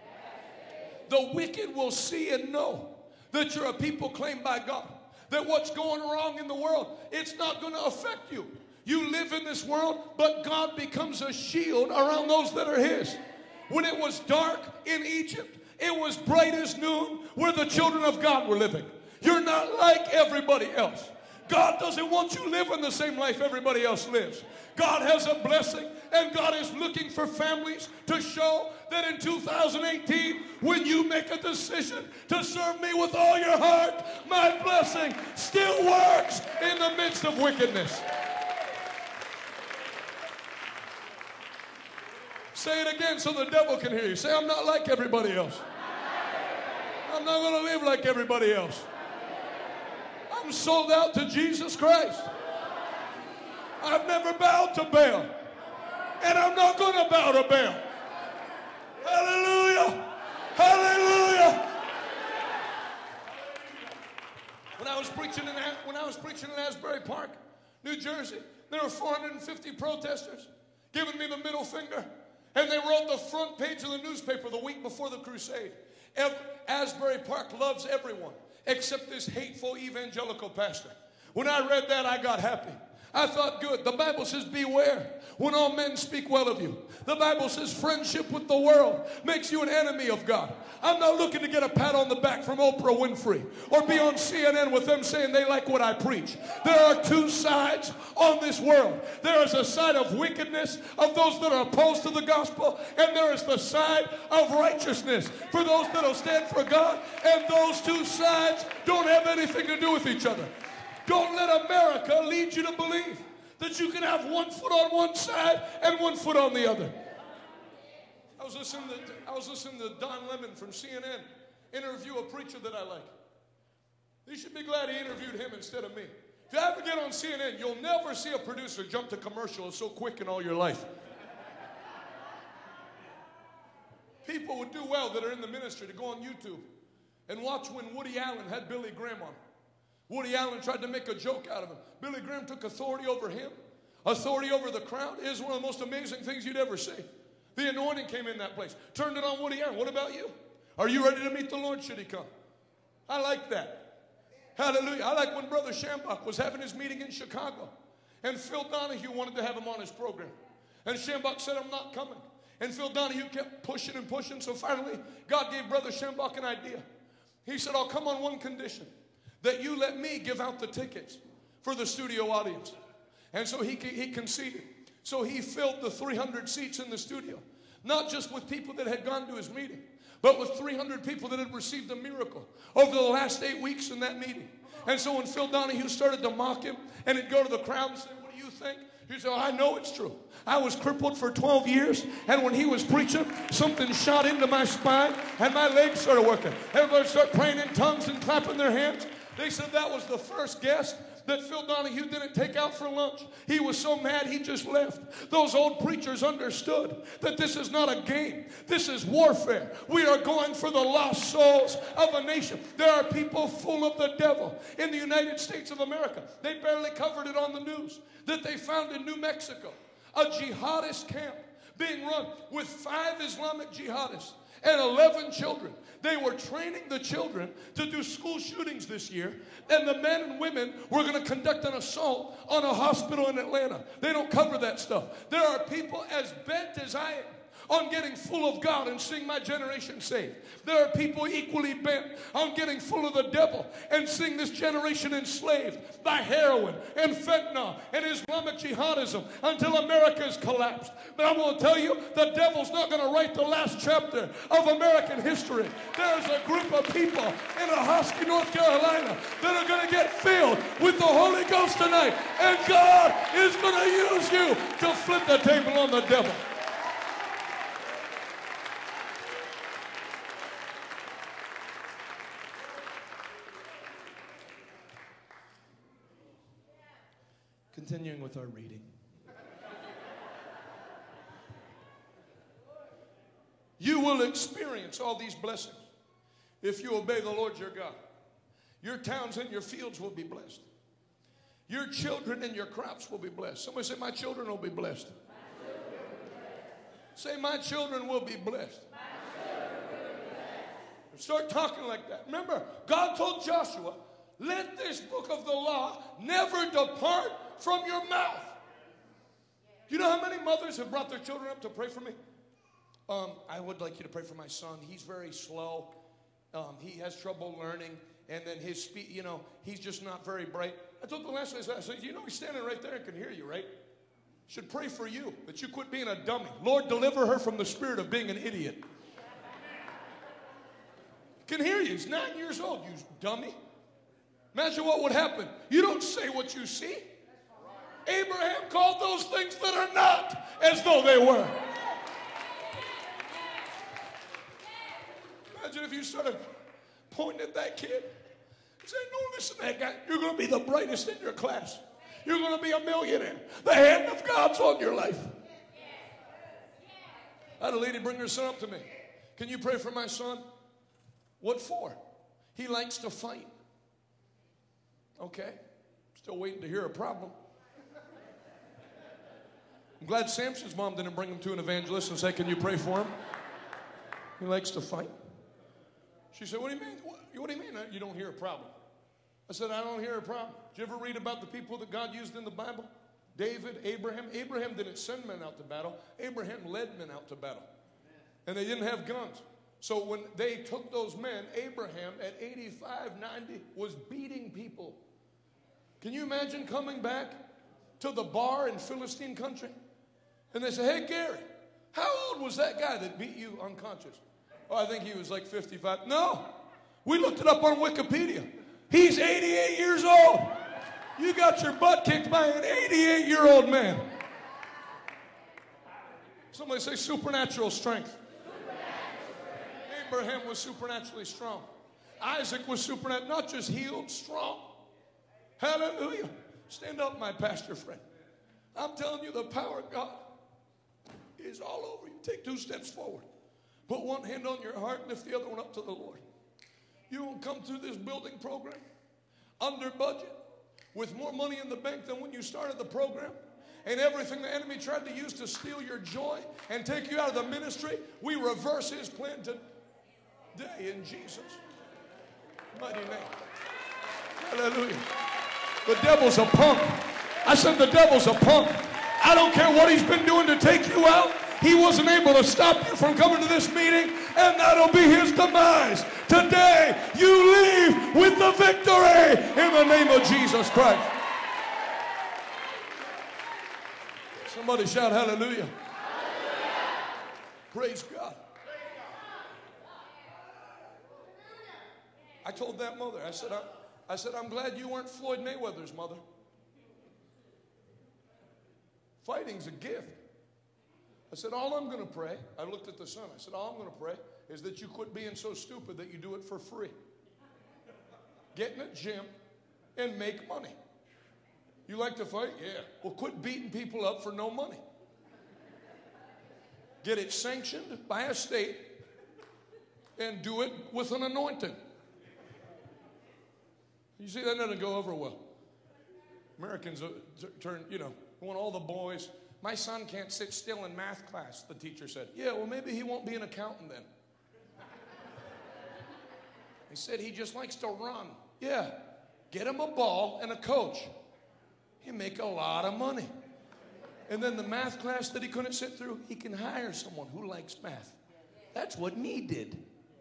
S1: The wicked will see and know that you're a people claimed by God. That what's going wrong in the world, it's not going to affect you. You live in this world, but God becomes a shield around those that are his. When it was dark in Egypt, it was bright as noon where the children of God were living. You're not like everybody else. God doesn't want you living the same life everybody else lives. God has a blessing, and God is looking for families to show that in two thousand eighteen, when you make a decision to serve me with all your heart, my blessing still works in the midst of wickedness. Say it again so the devil can hear you. Say, I'm not like everybody else. I'm not going to live like everybody else. I'm sold out to Jesus Christ. I've never bowed to Baal, and I'm not going to bow to Baal. Hallelujah! Hallelujah! When I was preaching in when I was preaching in Asbury Park, New Jersey, there were four hundred fifty protesters giving me the middle finger, and they wrote the front page of the newspaper the week before the crusade. Asbury Park loves everyone except this hateful evangelical pastor. When I read that, I got happy. I thought, good. The Bible says, beware when all men speak well of you. The Bible says friendship with the world makes you an enemy of God. I'm not looking to get a pat on the back from Oprah Winfrey or be on C N N with them saying they like what I preach. There are two sides on this world. There is a side of wickedness of those that are opposed to the gospel, and there is the side of righteousness for those that will stand for God, and those two sides don't have anything to do with each other. Don't let America lead you to believe that you can have one foot on one side and one foot on the other. I was listening to, I was listening to Don Lemon from C N N interview a preacher that I like. You should be glad he interviewed him instead of me. If you ever get on C N N, you'll never see a producer jump to commercial so quick in all your life. People would do well that are in the ministry to go on YouTube and watch when Woody Allen had Billy Graham on. Woody Allen tried to make a joke out of him. Billy Graham took authority over him, authority over the crowd. It is one of the most amazing things you'd ever see. The anointing came in that place. Turned it on Woody Allen. What about you? Are you ready to meet the Lord should he come? I like that. Hallelujah. I like when Brother Shambach was having his meeting in Chicago, and Phil Donahue wanted to have him on his program. And Shambach said, I'm not coming. And Phil Donahue kept pushing and pushing. So finally, God gave Brother Shambach an idea. He said, I'll come on one condition, that you let me give out the tickets for the studio audience. And so he, he conceded. So he filled the three hundred seats in the studio, not just with people that had gone to his meeting, but with three hundred people that had received a miracle over the last eight weeks in that meeting. And so when Phil Donahue started to mock him, and he'd go to the crowd and say, what do you think? He said, oh, I know it's true. I was crippled for twelve years, and when he was preaching, something shot into my spine, and my legs started working. Everybody started praying in tongues and clapping their hands. They said that was the first guest that Phil Donahue didn't take out for lunch. He was so mad he just left. Those old preachers understood that this is not a game. This is warfare. We are going for the lost souls of a nation. There are people full of the devil in the United States of America. They barely covered it on the news that they found in New Mexico a jihadist camp being run with five Islamic jihadists and eleven children. They were training the children to do school shootings this year, and the men and women were going to conduct an assault on a hospital in Atlanta. They don't cover that stuff. There are people as bent as I am on getting full of God and seeing my generation saved. There are people equally bent on getting full of the devil and seeing this generation enslaved by heroin and fentanyl and Islamic jihadism until America has collapsed. But I'm going to tell you, the devil's not going to write the last chapter of American history. There's a group of people in Ahoskie, North Carolina that are going to get filled with the Holy Ghost tonight, and God is going to use you to flip the table on the devil. Continuing with our reading. You will experience all these blessings if you obey the Lord your God. Your towns and your fields will be blessed. Your children and your crops will be blessed. Somebody say, my children will be blessed. My children will be blessed. Say, my children will be blessed. My children will be blessed. Start talking like that. Remember, God told Joshua, let this book of the law never depart from your mouth. You know how many mothers have brought their children up to pray for me? Um, I would like you to pray for my son. He's very slow. Um, he has trouble learning. And then his speech, you know, he's just not very bright. I told the last one, I said, you know, he's standing right there and can hear you, right? Should pray for you that you quit being a dummy. Lord, deliver her from the spirit of being an idiot. Can hear you. He's nine years old, you dummy. Imagine what would happen. You don't say what you see. Abraham called those things that are not as though they were. Imagine if you started pointing at that kid and saying, no, listen to that guy. You're going to be the brightest in your class. You're going to be a millionaire. The hand of God's on your life. I had a lady bring her son up to me. Can you pray for my son? What for? He likes to fight. Okay. Still waiting to hear a problem. I'm glad Samson's mom didn't bring him to an evangelist and say, can you pray for him? He likes to fight. She said, what do you mean? What, what do you mean uh, you don't hear a problem? I said, I don't hear a problem. Did you ever read about the people that God used in the Bible David, Abraham. Abraham didn't send men out to battle. Abraham led men out to battle. And they didn't have guns. So when they took those men, Abraham at eighty-five, ninety was beating people. Can you imagine coming back to the bar in Philistine country? And they say, hey, Gary, how old was that guy that beat you unconscious? Oh, I think he was like fifty-five. No, we looked it up on Wikipedia. He's eighty-eight years old. You got your butt kicked by an eighty-eight-year-old man. Somebody say supernatural strength. Abraham was supernaturally strong. Isaac was supernatural, not just healed, strong. Hallelujah. Stand up, my pastor friend. I'm telling you, the power of God is all over you. Take two steps forward. Put one hand on your heart, lift the other one up to the Lord. You will come through this building program under budget, with more money in the bank than when you started the program. And everything the enemy tried to use to steal your joy and take you out of the ministry, we reverse his plan today in Jesus' mighty name. Hallelujah. The devil's a punk. I said the devil's a punk. I don't care what he's been doing to take you out. He wasn't able to stop you from coming to this meeting, and that'll be his demise. Today, you leave with the victory in the name of Jesus Christ. Somebody shout hallelujah. Hallelujah. Praise God. I told that mother, I said, I, I said, I'm glad you weren't Floyd Mayweather's mother. Fighting's a gift. I said, all I'm going to pray, I looked at the son, I said, all I'm going to pray is that you quit being so stupid that you do it for free. Get in a gym and make money. You like to fight? Yeah. Well, quit beating people up for no money. Get it sanctioned by a state and do it with an anointing. You see, that doesn't go over well. Americans uh, t- turn, you know, want all the boys. My son can't sit still in math class, the teacher said. Yeah, well, maybe he won't be an accountant then. He said he just likes to run. Yeah, get him a ball and a coach. He'll make a lot of money. And then the math class that he couldn't sit through, he can hire someone who likes math. That's what me did.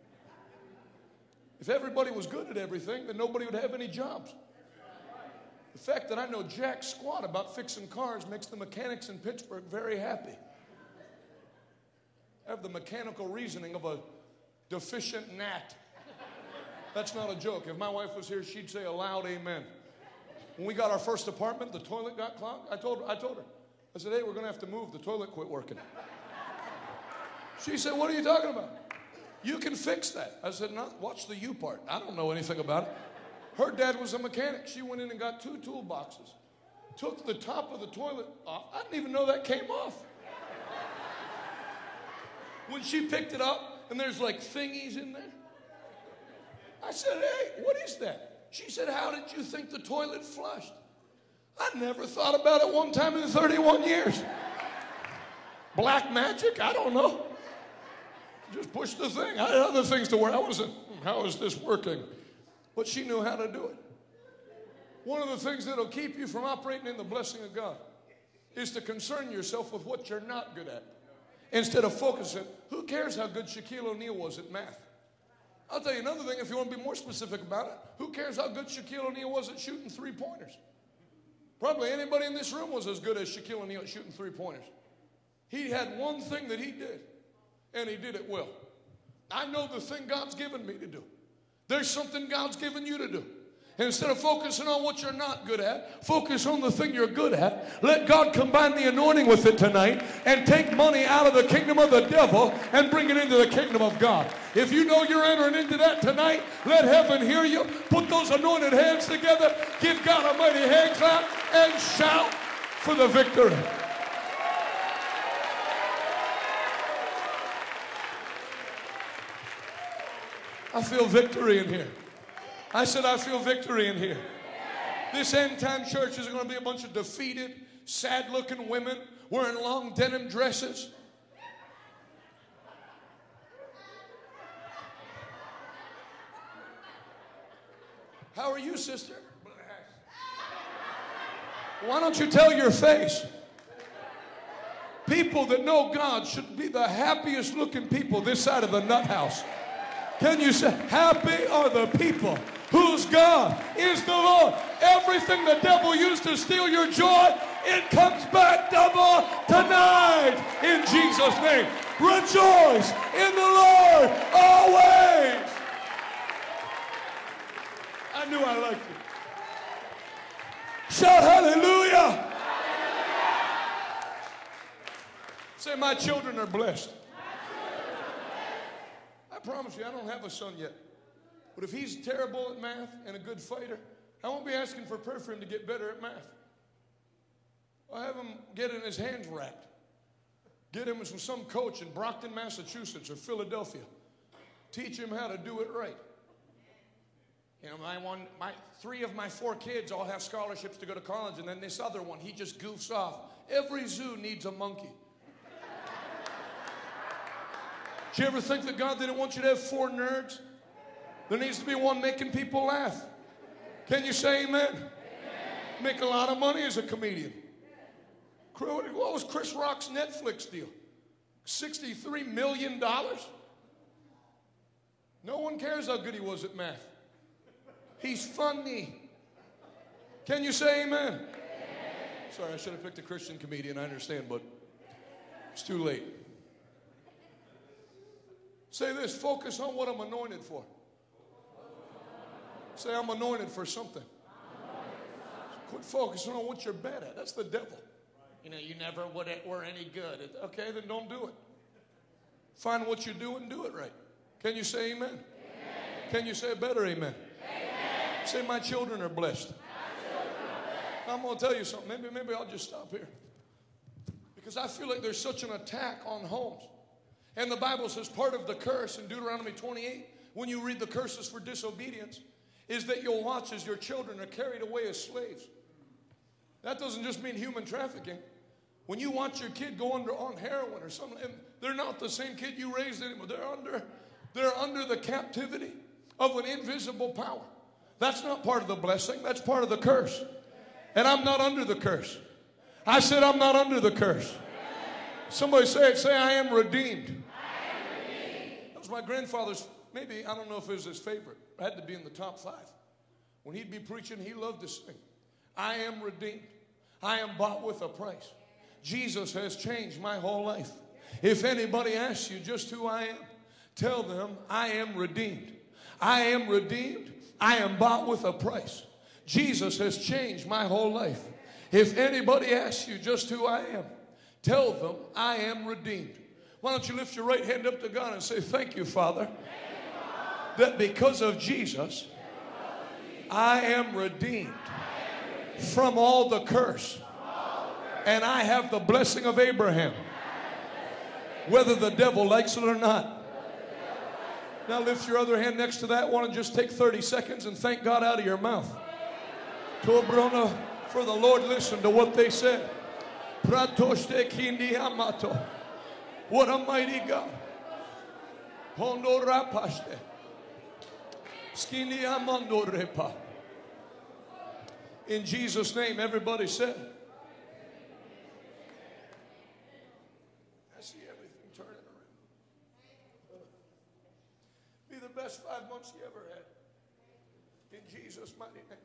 S1: If everybody was good at everything, then nobody would have any jobs. The fact that I know jack squat about fixing cars makes the mechanics in Pittsburgh very happy. I have the mechanical reasoning of a deficient gnat. That's not a joke. If my wife was here, she'd say a loud amen. When we got our first apartment, the toilet got clogged. I told her, I told her, I said, hey, we're going to have to move. The toilet quit working. She said, what are you talking about? You can fix that. I said, no, watch the you part. I don't know anything about it. Her dad was a mechanic. She went in and got two toolboxes. Took the top of the toilet off. I didn't even know that came off. When she picked it up, and there's like thingies in there. I said, hey, what is that? She said, how did you think the toilet flushed? I never thought about it one time in thirty-one years. Black magic? I don't know. Just push the thing. I had other things to work. I wasn't, how is this working? But she knew how to do it. One of the things that'll keep you from operating in the blessing of God is to concern yourself with what you're not good at. Instead of focusing, who cares how good Shaquille O'Neal was at math? I'll tell you another thing, if you want to be more specific about it, who cares how good Shaquille O'Neal was at shooting three-pointers? Probably anybody in this room was as good as Shaquille O'Neal at shooting three-pointers. He had one thing that he did, and he did it well. I know the thing God's given me to do. There's something God's given you to do. And instead of focusing on what you're not good at, focus on the thing you're good at. Let God combine the anointing with it tonight and take money out of the kingdom of the devil and bring it into the kingdom of God. If you know you're entering into that tonight, let heaven hear you. Put those anointed hands together. Give God a mighty hand clap and shout for the victory. I feel victory in here. I said, I feel victory in here. This end time church is going to be a bunch of defeated, sad looking women wearing long denim dresses. How are you, sister? Why don't you tell your face? People that know God should be the happiest looking people this side of the nut house. Can you say, happy are the people whose God is the Lord? Everything the devil used to steal your joy, it comes back double tonight in Jesus' name. Rejoice in the Lord always. I knew I liked it. Shout hallelujah. Say, my children are blessed. I promise you, I don't have a son yet. But if he's terrible at math and a good fighter, I won't be asking for prayer for him to get better at math. I'll have him get in his hands wrapped. Get him from some coach in Brockton, Massachusetts or Philadelphia. Teach him how to do it right. You know, my one, my three of my four kids all have scholarships to go to college, and then this other one, he just goofs off. Every zoo needs a monkey. Did you ever think that God didn't want you to have four nerds? There needs to be one making people laugh. Can you say amen? Amen. Make a lot of money as a comedian. What was Chris Rock's Netflix deal? sixty-three million dollars? No one cares how good he was at math. He's funny. Can you say amen? Amen? Sorry, I should have picked a Christian comedian, I understand, but it's too late. Say this, focus on what I'm anointed for. Say, I'm anointed for something. Quit focusing on what you're bad at. That's the devil. You know, you never would were any good. Okay, then don't do it. Find what you do and do it right. Can you say amen? Amen. Can you say a better amen? Amen. Say, my children are blessed. My children are blessed. I'm going to tell you something. Maybe, maybe I'll just stop here. Because I feel like there's such an attack on homes. And the Bible says part of the curse in Deuteronomy twenty-eight, when you read the curses for disobedience, is that you'll watch as your children are carried away as slaves. That doesn't just mean human trafficking. When you watch your kid go under on heroin or something, and they're not the same kid you raised anymore. They're under, they're under the captivity of an invisible power. That's not part of the blessing. That's part of the curse. And I'm not under the curse. I said I'm not under the curse. Somebody say it. Say, I am redeemed. I am redeemed. That was my grandfather's, maybe, I don't know if it was his favorite. It had to be in the top five. When he'd be preaching, he loved to sing. I am redeemed. I am bought with a price. Jesus has changed my whole life. If anybody asks you just who I am, tell them I am redeemed. I am redeemed. I am bought with a price. Jesus has changed my whole life. If anybody asks you just who I am, tell them I am redeemed. Why don't you lift your right hand up to God and say, thank you, Father, that because of Jesus, I am redeemed from all the curse. And I have the blessing of Abraham, whether the devil likes it or not. Now lift your other hand next to that one and just take thirty seconds and thank God out of your mouth. For the Lord listened to what they said. What a mighty God. In Jesus' name, everybody said. I see everything turning around. Be the best five months you ever had. In Jesus' mighty name.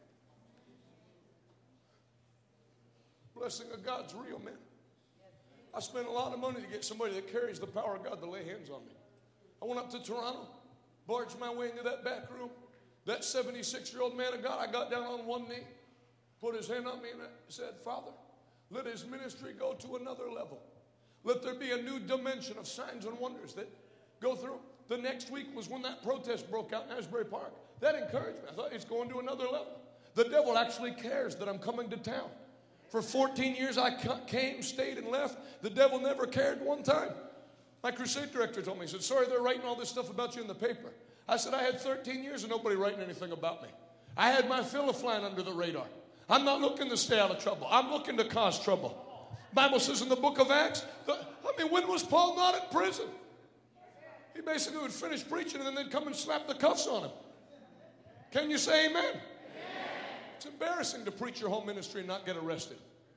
S1: Blessing of God's real, man. I spent a lot of money to get somebody that carries the power of God to lay hands on me. I went up to Toronto, barged my way into that back room. That seventy-six-year-old man of God, I got down on one knee, put his hand on me and I said, Father, let his ministry go to another level. Let there be a new dimension of signs and wonders that go through. The next week was when that protest broke out in Asbury Park. That encouraged me. I thought it's going to another level. The devil actually cares that I'm coming to town. For fourteen years I came, stayed, and left. The devil never cared one time. My crusade director told me, he said, sorry, they're writing all this stuff about you in the paper. I said, I had thirteen years and nobody writing anything about me. I had my fill of flying under the radar. I'm not looking to stay out of trouble. I'm looking to cause trouble. Bible says in the book of Acts, the, I mean, when was Paul not in prison? He basically would finish preaching and then they'd come and slap the cuffs on him. Can you say amen? Amen. It's embarrassing to preach your home ministry and not get arrested.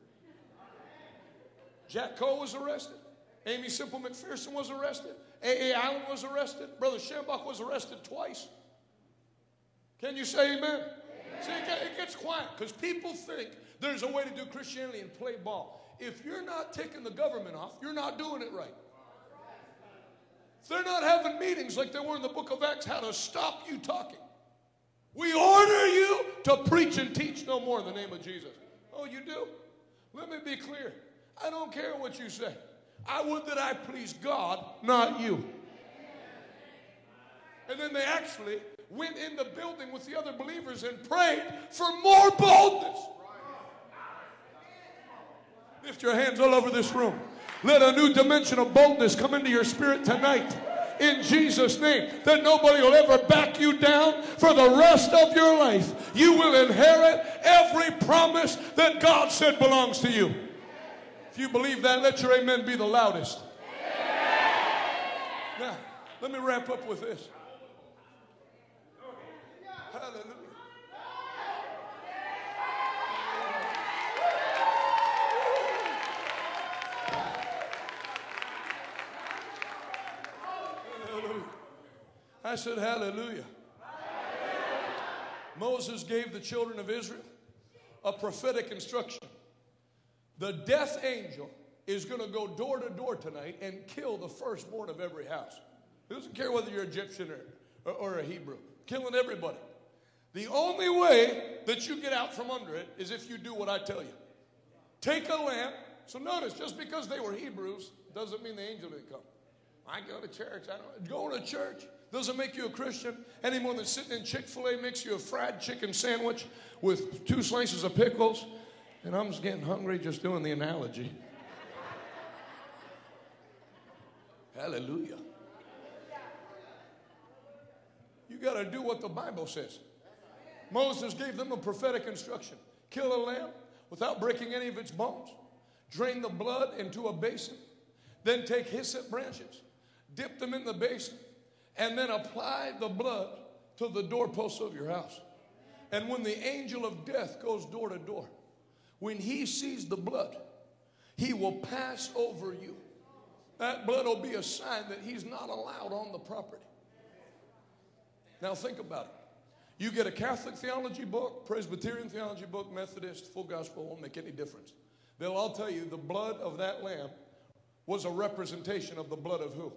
S1: Jack Coe was arrested. Amy Simple McPherson was arrested. A A Allen was arrested. Brother Schambach was arrested twice. Can you say amen? Amen. See, it gets quiet because people think there's a way to do Christianity and play ball. If you're not taking the government off, you're not doing it right. They're not having meetings like they were in the book of Acts, how to stop you talking. We order you to preach and teach no more in the name of Jesus. Oh, you do? Let me be clear. I don't care what you say. I would that I please God, not you. And then they actually went in the building with the other believers and prayed for more boldness. Lift your hands all over this room. Let a new dimension of boldness come into your spirit tonight. In Jesus' name, that nobody will ever back you down for the rest of your life. You will inherit every promise that God said belongs to you. If you believe that, let your amen be the loudest. Now, let me wrap up with this. Hallelujah. I said hallelujah. Moses gave the children of Israel a prophetic instruction. The death angel is going to go door to door tonight and kill the firstborn of every house. He doesn't care whether you're Egyptian or, or, or a Hebrew. Killing everybody. The only way that you get out from under it is if you do what I tell you. Take a lamp. So notice, just because they were Hebrews doesn't mean the angel didn't come. I go to church. I don't go to church. Doesn't make you a Christian any more than sitting in Chick-fil-A makes you a fried chicken sandwich with two slices of pickles. And I'm just getting hungry just doing the analogy. Hallelujah. You got to do what the Bible says. Moses gave them a prophetic instruction. Kill a lamb without breaking any of its bones. Drain the blood into a basin. Then take hyssop branches. Dip them in the basin. And then apply the blood to the doorposts of your house. And when the angel of death goes door to door, when he sees the blood, he will pass over you. That blood will be a sign that he's not allowed on the property. Now think about it. You get a Catholic theology book, Presbyterian theology book, Methodist, full gospel, won't make any difference. They'll all tell you the blood of that lamb was a representation of the blood of who?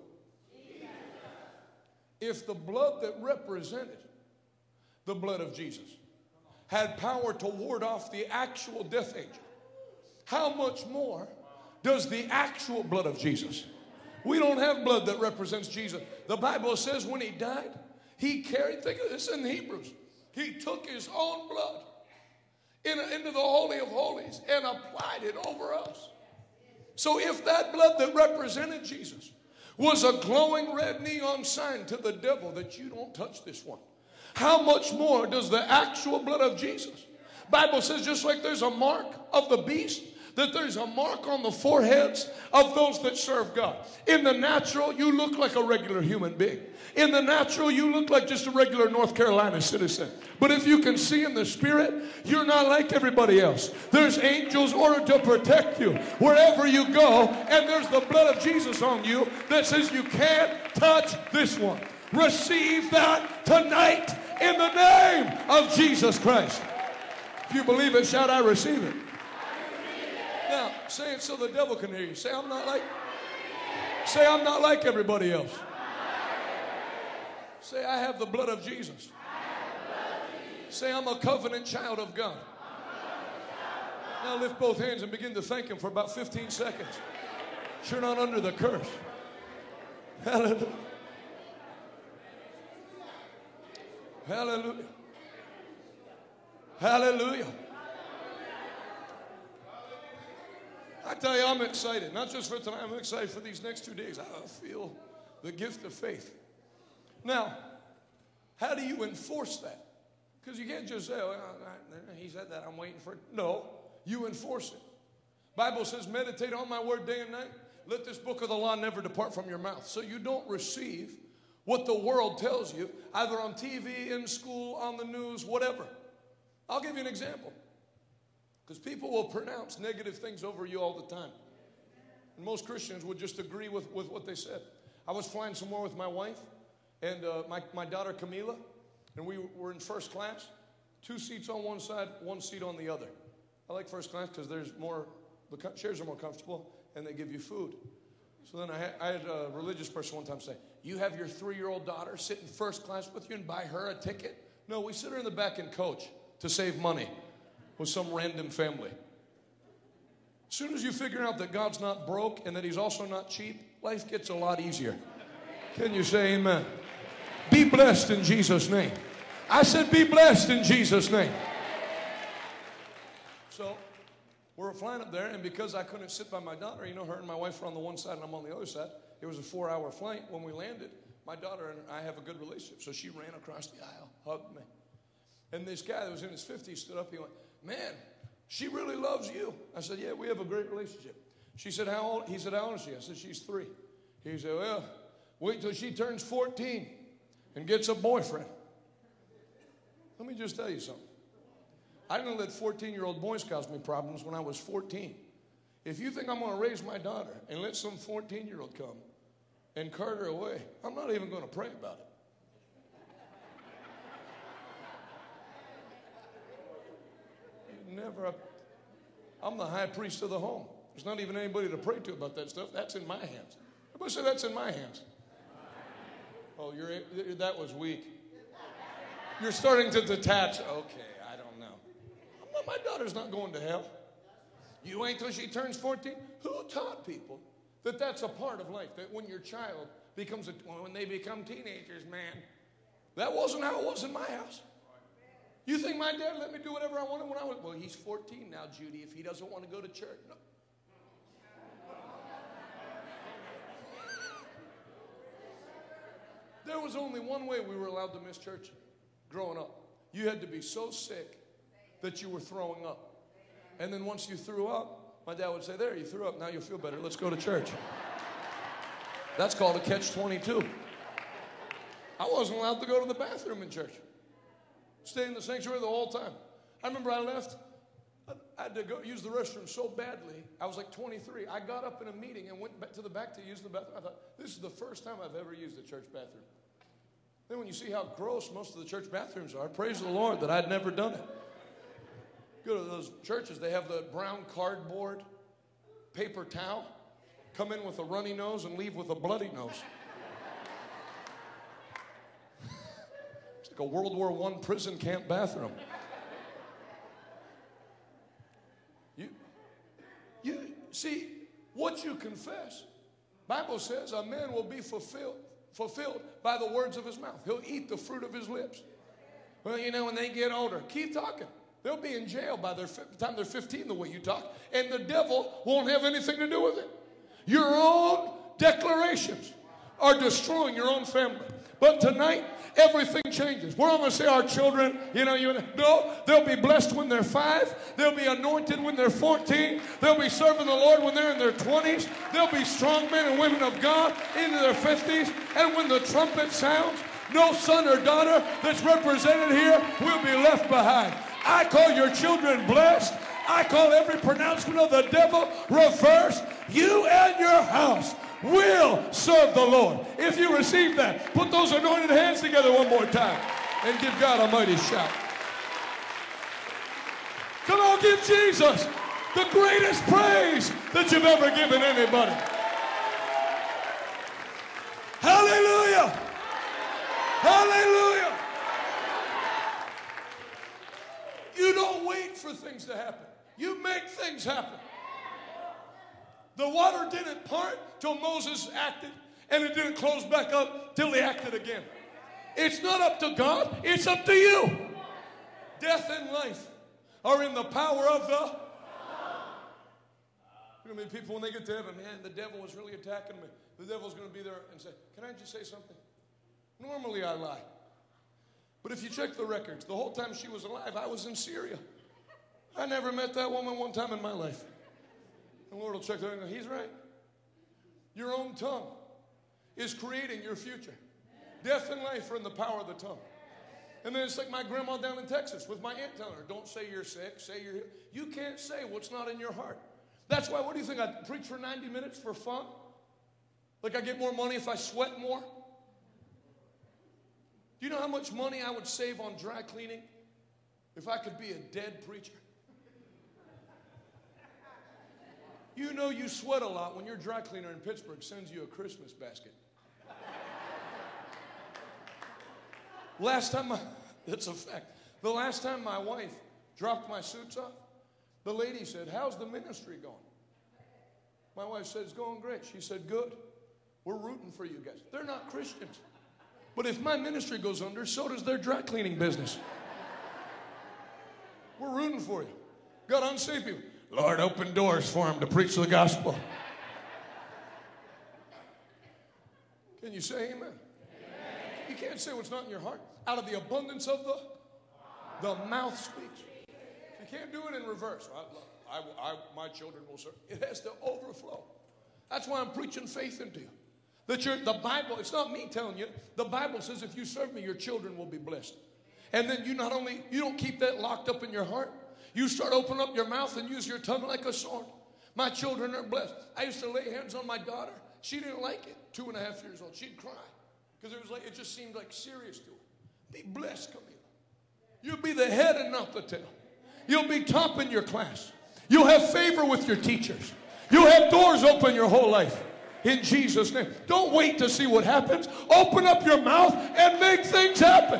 S1: If the blood that represented the blood of Jesus had power to ward off the actual death angel, how much more does the actual blood of Jesus? We don't have blood that represents Jesus. The Bible says when he died, he carried, think of this in the Hebrews, he took his own blood in, into the Holy of Holies and applied it over us. So if that blood that represented Jesus was a glowing red neon sign to the devil that you don't touch this one, how much more does the actual blood of Jesus? Bible says just like there's a mark of the beast, that there's a mark on the foreheads of those that serve God. In the natural, you look like a regular human being. In the natural, you look like just a regular North Carolina citizen. But if you can see in the spirit, you're not like everybody else. There's angels ordered to protect you wherever you go, and there's the blood of Jesus on you that says you can't touch this one. Receive that tonight in the name of Jesus Christ. If you believe it, shout, I receive it. Now, say it so the devil can hear you. Say, I'm not like, say, I'm not like everybody else. Say, I have the blood of Jesus. Say, I'm a covenant child of God. Now lift both hands and begin to thank him for about fifteen seconds. You're not under the curse. Hallelujah. Hallelujah. Hallelujah. I tell you, I'm excited. Not just for tonight, I'm excited for these next two days. I feel the gift of faith. Now, how do you enforce that? Because you can't just say, oh, he said that, I'm waiting for it. No, you enforce it. Bible says, meditate on my word day and night. Let this book of the law never depart from your mouth. So you don't receive what the world tells you, either on T V, in school, on the news, whatever. I'll give you an example. Because people will pronounce negative things over you all the time. And most Christians would just agree with, with what they said. I was flying somewhere with my wife and uh, my, my daughter Camila, and we were in first class. Two seats on one side, one seat on the other. I like first class because there's more, the chairs are more comfortable, and they give you food. So then I had, I had a religious person one time say, you have your three-year-old daughter sit in first class with you and buy her a ticket? No, we sit her in the back and coach to save money with some random family. As soon as you figure out that God's not broke and that he's also not cheap, life gets a lot easier. Can you say amen? Be blessed in Jesus' name. I said be blessed in Jesus' name. So we're flying up there, and because I couldn't sit by my daughter, you know, her and my wife were on the one side and I'm on the other side. It was a four-hour flight. When we landed, my daughter and I have a good relationship, so she ran across the aisle, hugged me. And this guy that was in his fifties stood up. He went, man, she really loves you. I said, yeah, we have a great relationship. She said, how old? He said, how old is she? I said, she's three. He said, well, wait till she turns fourteen and gets a boyfriend. Let me just tell you something. I didn't let fourteen-year-old boys cause me problems when I was fourteen. If you think I'm going to raise my daughter and let some fourteen-year-old come and cart her away, I'm not even going to pray about it. Never. I'm the high priest of the home. There's not even anybody to pray to about that stuff. That's in my hands. Everybody say that's in my hands. Oh, you're that was weak. You're starting to detach. Okay, I don't know. My daughter's not going to hell. You wait till she turns fourteen. Who taught people that that's a part of life? That when your child becomes a, when they become teenagers, man, that wasn't how it was in my house. You think my dad let me do whatever I wanted when I was, well, he's fourteen now, Judy, if he doesn't want to go to church. No. There was only one way we were allowed to miss church growing up. You had to be so sick that you were throwing up. And then once you threw up, my dad would say, there, you threw up, now you'll feel better, let's go to church. That's called a catch twenty-two. I wasn't allowed to go to the bathroom in church. Stay in the sanctuary the whole time. I remember I left. I had to go use the restroom so badly. I was like twenty-three. I got up in a meeting and went back to the back to use the bathroom. I thought, this is the first time I've ever used a church bathroom. Then when you see how gross most of the church bathrooms are, praise the Lord that I'd never done it. Go to those churches, they have the brown cardboard paper towel. Come in with a runny nose and leave with a bloody nose. It's like a World War One prison camp bathroom. You, you see, what you confess, Bible says a man will be fulfilled, fulfilled by the words of his mouth. He'll eat the fruit of his lips. Well, you know, when they get older, keep talking. They'll be in jail by the time they're fifteen the way you talk, and the devil won't have anything to do with it. Your own declarations are destroying your own family. But tonight, everything changes. We're not going to say our children, you know, you no, they'll be blessed when they're five. They'll be anointed when they're fourteen. They'll be serving the Lord when they're in their twenties. They'll be strong men and women of God into their fifties. And when the trumpet sounds, no son or daughter that's represented here will be left behind. I call your children blessed. I call every pronouncement of the devil reversed. You and your house will serve the Lord. If you receive that, put those anointed hands together one more time and give God a mighty shout. Come on, give Jesus the greatest praise that you've ever given anybody. Hallelujah! Hallelujah! You don't wait for things to happen. You make things happen. The water didn't part till Moses acted, and it didn't close back up till he acted again. It's not up to God, it's up to you. Death and life are in the power of the... You know, I mean, people, when they get to heaven, man, the devil was really attacking me. The devil's going to be there and say, can I just say something? Normally I lie. But if you check the records, the whole time she was alive, I was in Syria. I never met that woman one time in my life. The Lord will check that and go, he's right. Your own tongue is creating your future. Death and life are in the power of the tongue. And then it's like my grandma down in Texas with my aunt telling her, don't say you're sick, say you're healed. You can't say what's not in your heart. That's why, what do you think, I preach for ninety minutes for fun? Like I get more money if I sweat more? Do you know how much money I would save on dry cleaning if I could be a dead preacher? You know you sweat a lot when your dry cleaner in Pittsburgh sends you a Christmas basket. Last time, I, that's a fact. The last time my wife dropped my suits off, the lady said, how's the ministry going? My wife said, it's going great. She said, good. We're rooting for you guys. They're not Christians. But if my ministry goes under, so does their dry cleaning business. We're rooting for you. Got unsaved people. Lord, open doors for them to preach the gospel. Can you say amen? You can't say what's not in your heart. Out of the abundance of the, the mouth speaks. You can't do it in reverse. I, I, I, my children will serve. It has to overflow. That's why I'm preaching faith into you. That you're, the Bible, it's not me telling you. The Bible says if you serve me, your children will be blessed. And then you not only, you don't keep that locked up in your heart. You start opening up your mouth and use your tongue like a sword. My children are blessed. I used to lay hands on my daughter. She didn't like it. Two and a half years old. She'd cry. Because it was like, it just seemed like serious to her. Be blessed, Camila. You'll be the head and not the tail. You'll be top in your class. You'll have favor with your teachers. You'll have doors open your whole life. In Jesus' name. Don't wait to see what happens. Open up your mouth and make things happen.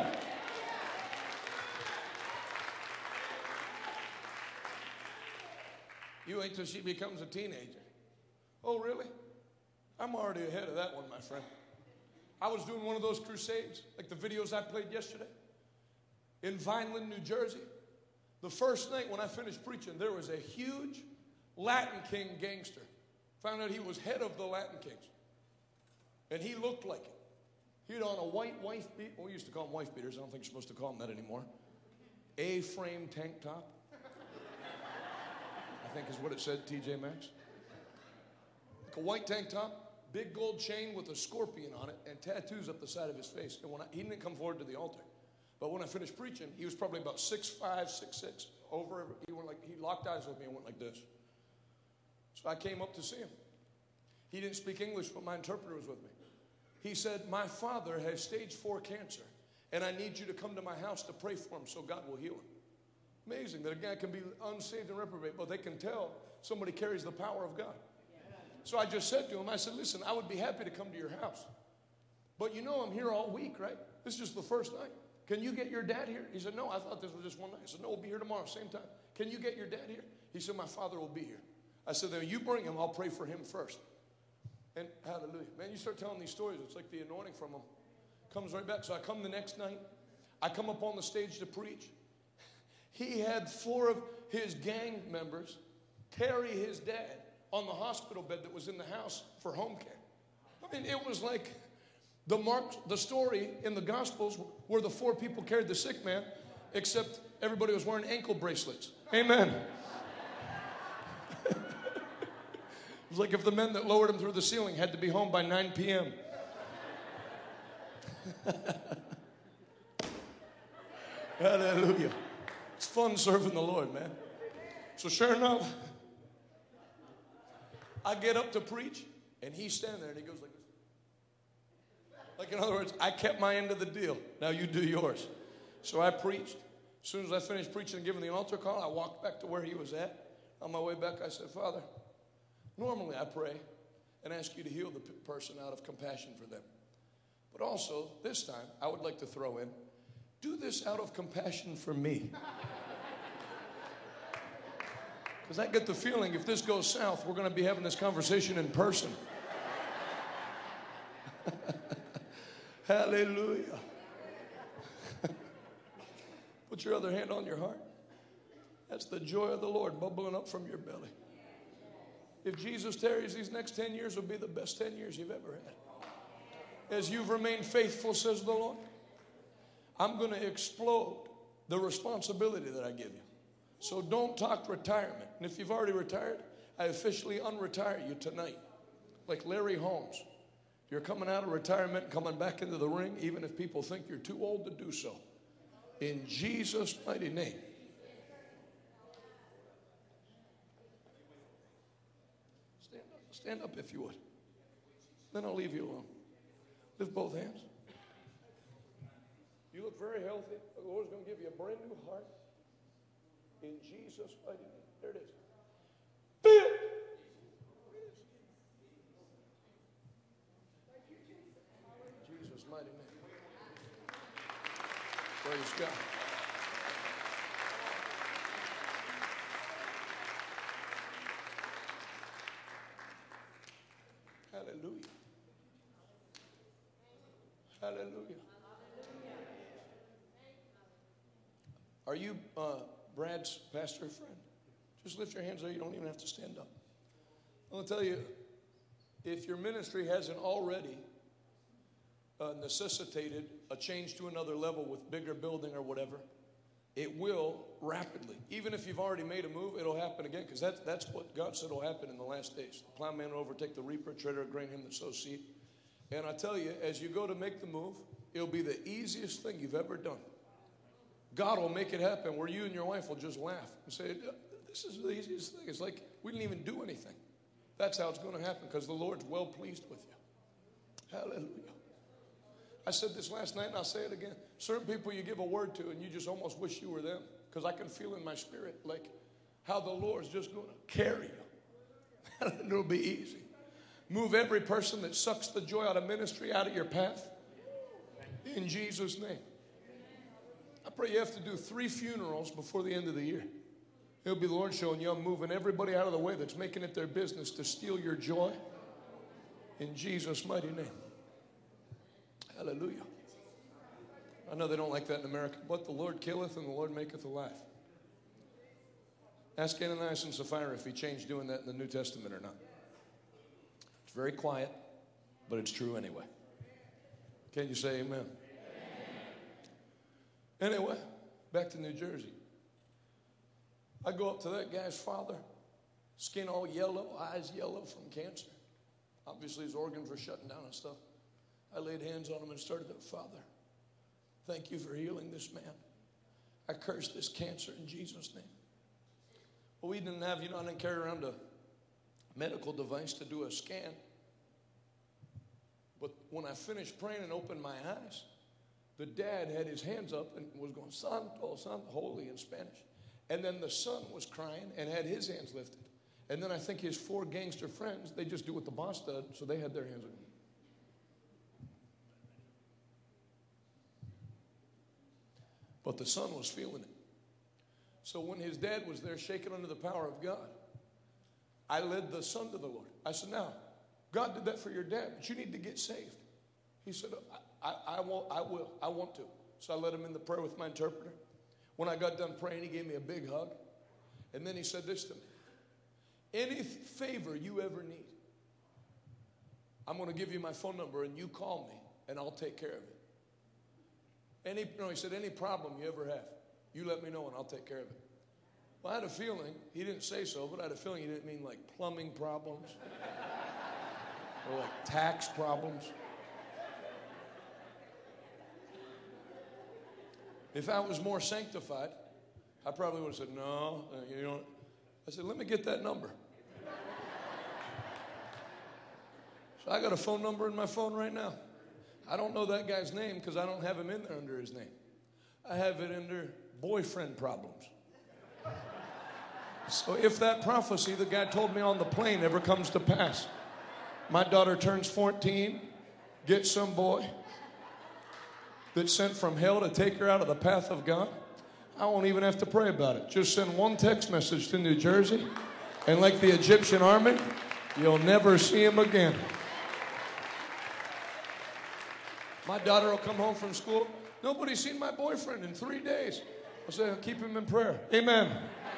S1: You wait till she becomes a teenager. Oh, really? I'm already ahead of that one, my friend. I was doing one of those crusades, like the videos I played yesterday, in Vineland, New Jersey. The first night when I finished preaching, there was a huge Latin King gangster. Found out he was head of the Latin Kings. And he looked like it. He had on a white wife beater. Well, we used to call them wife beaters. I don't think you're supposed to call them that anymore. A-frame tank top. I think is what it said, T J Maxx. Like a white tank top, big gold chain with a scorpion on it, and tattoos up the side of his face. And when I, he didn't come forward to the altar. But when I finished preaching, he was probably about six five, six six. Over, he went like, he locked eyes with me and went like this. So I came up to see him. He didn't speak English, but my interpreter was with me. He said, my father has stage four cancer, and I need you to come to my house to pray for him so God will heal him. Amazing that a guy can be unsaved and reprobate, but they can tell somebody carries the power of God. So I just said to him, I said, listen, I would be happy to come to your house. But you know I'm here all week, right? This is just the first night. Can you get your dad here? He said, no, I thought this was just one night. I said, no, we'll be here tomorrow, same time. Can you get your dad here? He said, my father will be here. I said, then you bring him, I'll pray for him first. And hallelujah. Man, you start telling these stories, it's like the anointing from him comes right back. So I come the next night. I come up on the stage to preach. He had four of his gang members carry his dad on the hospital bed that was in the house for home care. I mean, it was like the mark, the story in the Gospels where the four people carried the sick man, except everybody was wearing ankle bracelets. Amen. It was like if the men that lowered him through the ceiling had to be home by nine p.m. Hallelujah. It's fun serving the Lord, man. So sure enough, I get up to preach, and he's standing there, and he goes like this. Like, in other words, I kept my end of the deal. Now you do yours. So I preached. As soon as I finished preaching and giving the altar call, I walked back to where he was at. On my way back, I said, Father, normally I pray and ask you to heal the person out of compassion for them. But also, this time, I would like to throw in, do this out of compassion for me. Because I get the feeling if this goes south, we're going to be having this conversation in person. Hallelujah. Put your other hand on your heart. That's the joy of the Lord bubbling up from your belly. If Jesus tarries, these next ten years will be the best ten years you've ever had. As you've remained faithful, says the Lord, I'm going to explode the responsibility that I give you. So don't talk retirement. And if you've already retired, I officially unretire you tonight. Like Larry Holmes. You're coming out of retirement, coming back into the ring, even if people think you're too old to do so. In Jesus' mighty name. Stand up, stand up if you would. Then I'll leave you alone. Lift both hands. You look very healthy. The Lord's going to give you a brand new heart. In Jesus' mighty name. There it is. Feel. In Jesus' mighty name. Praise God. Hallelujah. Hallelujah. Are you uh, Brad's pastor friend? Just lift your hands there. You don't even have to stand up. I'll tell you, if your ministry hasn't already uh, necessitated a change to another level with bigger building or whatever, it will rapidly. Even if you've already made a move, it'll happen again, because that, that's what God said will happen in the last days. The plowman will overtake the reaper, treader of grain, him that sows seed. And I tell you, as you go to make the move, it'll be the easiest thing you've ever done. God will make it happen where you and your wife will just laugh and say, this is the easiest thing. It's like we didn't even do anything. That's how it's going to happen, because the Lord's well pleased with you. Hallelujah. I said this last night, and I'll say it again. Certain people you give a word to, and you just almost wish you were them, because I can feel in my spirit like how the Lord's just going to carry you. And it'll be easy. Move every person that sucks the joy out of ministry out of your path. In Jesus' name. I pray you have to do three funerals before the end of the year. It'll be the Lord showing you I'm moving everybody out of the way that's making it their business to steal your joy. In Jesus' mighty name. Hallelujah. I know they don't like that in America. But the Lord killeth and the Lord maketh alive. Ask Ananias and Sapphira if he changed doing that in the New Testament or not. It's very quiet, but it's true anyway. Can you say amen? Amen. Anyway, back to New Jersey. I go up to that guy's father, skin all yellow, eyes yellow from cancer. Obviously his organs were shutting down and stuff. I laid hands on him and started up, Father, thank you for healing this man. I curse this cancer in Jesus' name. Well, we didn't have, you know, I didn't carry around a medical device to do a scan. But when I finished praying and opened my eyes, the dad had his hands up and was going, Santo, Santo, holy in Spanish. And then the son was crying and had his hands lifted. And then I think his four gangster friends, they just do what the boss does, so they had their hands up. But the son was feeling it. So when his dad was there shaking under the power of God, I led the son to the Lord. I said, now, God did that for your dad, but you need to get saved. He said, I, I, I, won't, I will. I want to. So I led him in the prayer with my interpreter. When I got done praying, he gave me a big hug. And then he said this to me. Any favor you ever need, I'm going to give you my phone number and you call me and I'll take care of it. Any, no, he said, any problem you ever have, you let me know and I'll take care of it. Well, I had a feeling, he didn't say so, but I had a feeling he didn't mean like plumbing problems or like tax problems. If I was more sanctified, I probably would have said, no, you know. I said, let me get that number. So I got a phone number in my phone right now. I don't know that guy's name because I don't have him in there under his name. I have it under boyfriend problems. So if that prophecy the guy told me on the plane ever comes to pass, my daughter turns fourteen, gets some boy that's sent from hell to take her out of the path of God, I won't even have to pray about it. Just send one text message to New Jersey, and like the Egyptian army, you'll never see him again. My daughter will come home from school. Nobody's seen my boyfriend in three days. I'll say, I'll keep him in prayer. Amen.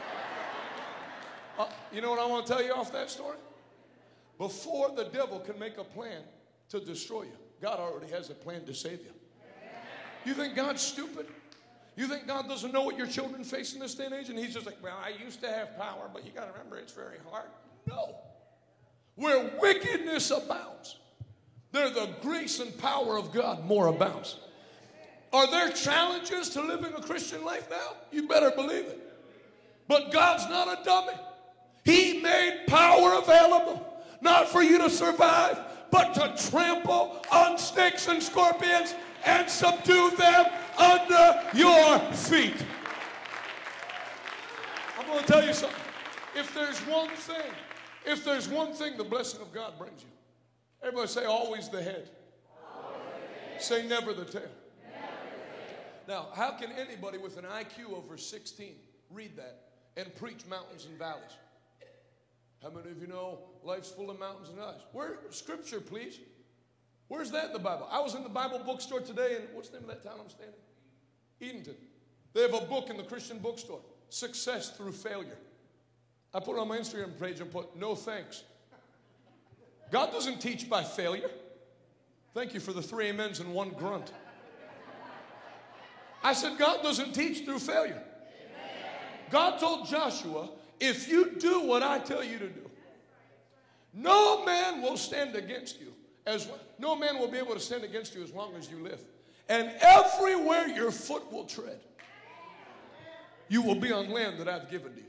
S1: Uh, you know what I want to tell you off that story? Before the devil can make a plan to destroy you, God already has a plan to save you. You think God's stupid? You think God doesn't know what your children face in this day and age? And he's just like, well, I used to have power, but you got to remember it's very hard. No. Where wickedness abounds, there the grace and power of God more abounds. Are there challenges to living a Christian life now? You better believe it. But God's not a dummy. He made power available, not for you to survive, but to trample on snakes and scorpions and subdue them under your feet. I'm going to tell you something. If there's one thing, if there's one thing the blessing of God brings you, everybody say always the head. Always the head. Say never the tail. Now, how can anybody with an I Q over sixteen read that and preach mountains and valleys? How many of you know life's full of mountains and valleys? Where, scripture, please. Where's that in the Bible? I was in the Bible bookstore today, and what's the name of that town I'm standing in? Edenton. They have a book in the Christian bookstore, Success Through Failure. I put it on my Instagram page and put, no thanks. God doesn't teach by failure. Thank you for the three amens and one grunt. I said, God doesn't teach through failure. God told Joshua, if you do what I tell you to do, no man will stand against you. As no man will be able to stand against you as long as you live. And everywhere your foot will tread, you will be on land that I've given to you.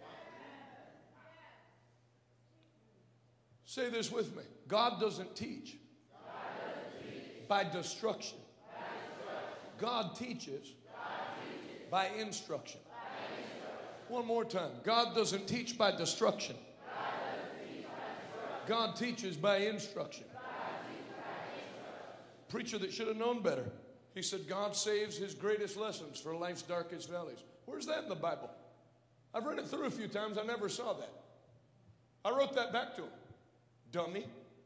S1: Say this with me. God doesn't teach, God doesn't teach. By destruction. God teaches, God teaches. By instruction. By instruction. One more time. God doesn't teach by destruction. God, teach by destruction. God teaches by instruction. God teaches by instruction. Preacher that should have known better. He said God saves his greatest lessons for life's darkest valleys. Where's that in the Bible? I've read it through a few times. I never saw that. I wrote that back to him. Dummy.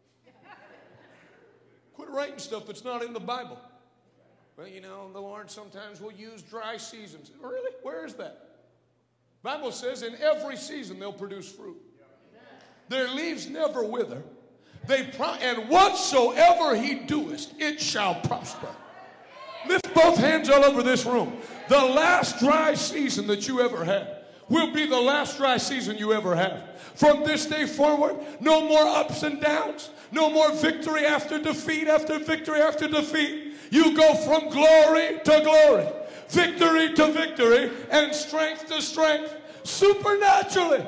S1: Quit writing stuff that's not in the Bible. Well, you know, the Lord sometimes will use dry seasons. Really? Where is that? The Bible says in every season they'll produce fruit. Their leaves never wither. They pro- and whatsoever he doeth, it shall prosper. Lift both hands all over this room. The last dry season that you ever had will be the last dry season you ever have. From this day forward, no more ups and downs. No more victory after defeat after victory after defeat. You go from glory to glory, victory to victory, and strength to strength, supernaturally.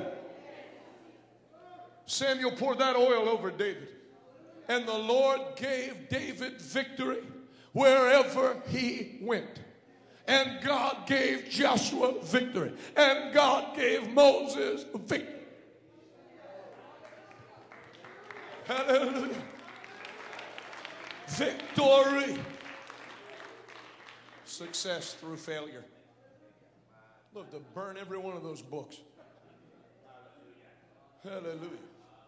S1: Samuel poured that oil over David, and the Lord gave David victory wherever he went. And God gave Joshua victory, and God gave Moses victory. Hallelujah. Victory. Success through failure. Love to burn every one of those books. Hallelujah.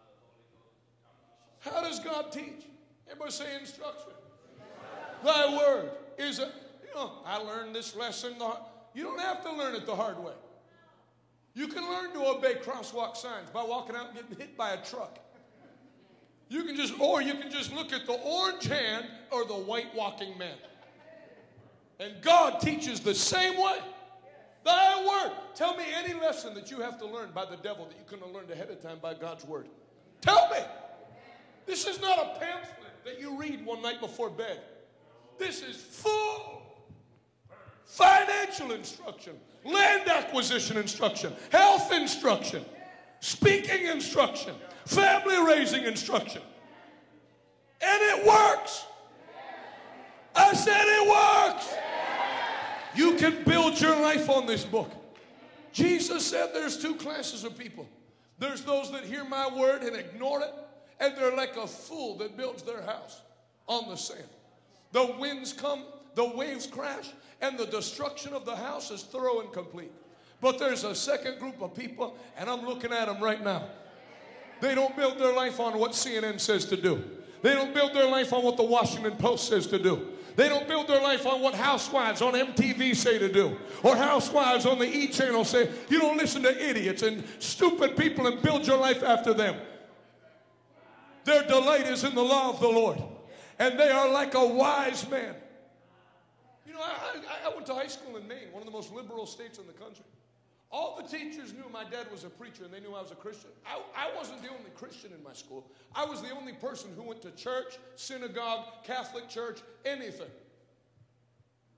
S1: How does God teach? Everybody say instruction. Thy word is a, you know, I learned this lesson. The, you don't have to learn it the hard way. You can learn to obey crosswalk signs by walking out and getting hit by a truck. You can just, or you can just look at the orange hand or the white walking man. And God teaches the same way. Thy word. Tell me any lesson that you have to learn by the devil that you couldn't have learned ahead of time by God's word. Tell me. This is not a pamphlet that you read one night before bed. This is full financial instruction, land acquisition instruction, health instruction, speaking instruction, family raising instruction. And it works. I said it works. You can build your life on this book. Jesus said there's two classes of people. There's those that hear my word and ignore it, and they're like a fool that builds their house on the sand. The winds come, the waves crash, and the destruction of the house is thorough and complete. But there's a second group of people, and I'm looking at them right now. They don't build their life on what C N N says to do. They don't build their life on what the Washington Post says to do. They don't build their life on what housewives on M T V say to do, or housewives on the E! Channel say. You don't listen to idiots and stupid people and build your life after them. Their delight is in the law of the Lord, and they are like a wise man. You know, I, I, I went to high school in Maine, one of the most liberal states in the country. All the teachers knew my dad was a preacher, and they knew I was a Christian. I, I wasn't the only Christian in my school. I was the only person who went to church, synagogue, Catholic church, anything.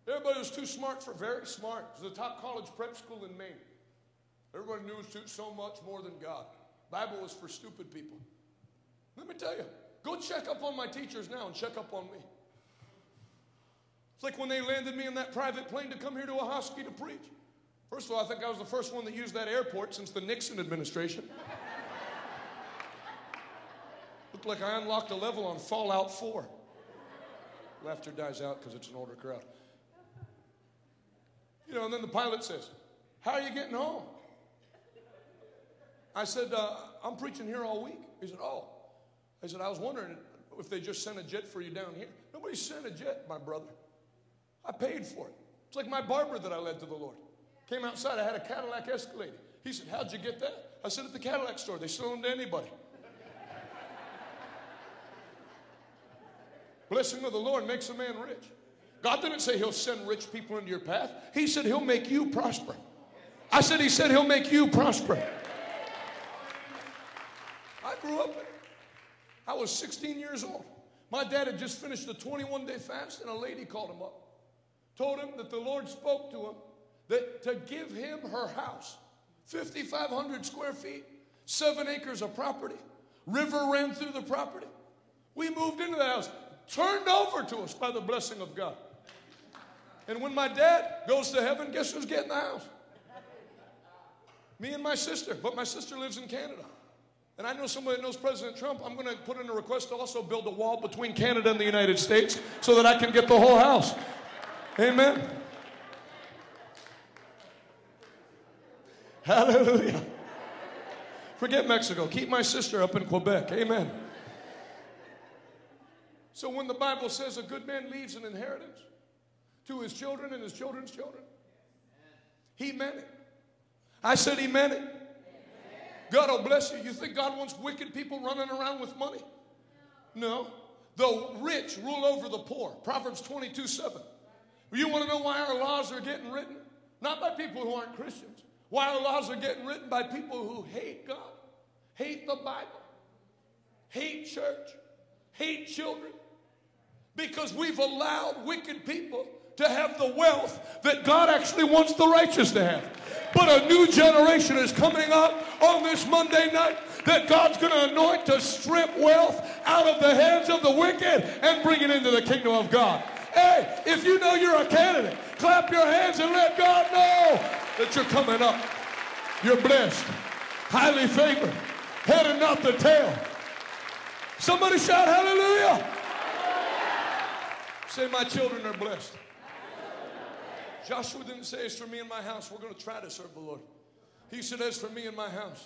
S1: Everybody was too smart for very smart. It was the top college prep school in Maine. Everybody knew so much more than God. Bible was for stupid people. Let me tell you, go check up on my teachers now and check up on me. It's like when they landed me in that private plane to come here to Ahoskie to preach. First of all, I think I was the first one that used that airport since the Nixon administration. Looked like I unlocked a level on Fallout four. Laughter dies out because it's an older crowd. You know, and then the pilot says, how are you getting home? I said, uh, I'm preaching here all week. He said, oh. I said, I was wondering if they just sent a jet for you down here. Nobody sent a jet, my brother. I paid for it. It's like my barber that I led to the Lord. Came outside, I had a Cadillac Escalade. He said, how'd you get that? I said, at the Cadillac store. They sell them to anybody. Blessing of the Lord makes a man rich. God didn't say he'll send rich people into your path. He said he'll make you prosper. I said he said he'll make you prosper. I grew up in it. I was sixteen years old. My dad had just finished a twenty-one day fast, and a lady called him up. Told him that the Lord spoke to him that to give him her house, fifty-five hundred square feet, seven acres of property. River ran through the property. We moved into the house, turned over to us by the blessing of God. And when my dad goes to heaven, guess who's getting the house? Me and my sister. But my sister lives in Canada. And I know somebody that knows President Trump. I'm going to put in a request to also build a wall between Canada and the United States so that I can get the whole house. Amen. Hallelujah. Forget Mexico. Keep my sister up in Quebec. Amen. So when the Bible says a good man leaves an inheritance to his children and his children's children, he meant it. I said he meant it. God will bless you. You think God wants wicked people running around with money? No. The rich rule over the poor. Proverbs twenty-two seven. You want to know why our laws are getting written? Not by people who aren't Christians. Why our laws are getting written by people who hate God, hate the Bible, hate church, hate children. Because we've allowed wicked people to have the wealth that God actually wants the righteous to have. But a new generation is coming up on this Monday night that God's going to anoint to strip wealth out of the hands of the wicked and bring it into the kingdom of God. Hey, if you know you're a candidate, clap your hands and let God know that you're coming up. You're blessed, highly favored, head and not the tail. Somebody shout hallelujah. Say, my children are blessed. Joshua didn't say, it's for me and my house. We're going to try to serve the Lord. He said, as for me and my house.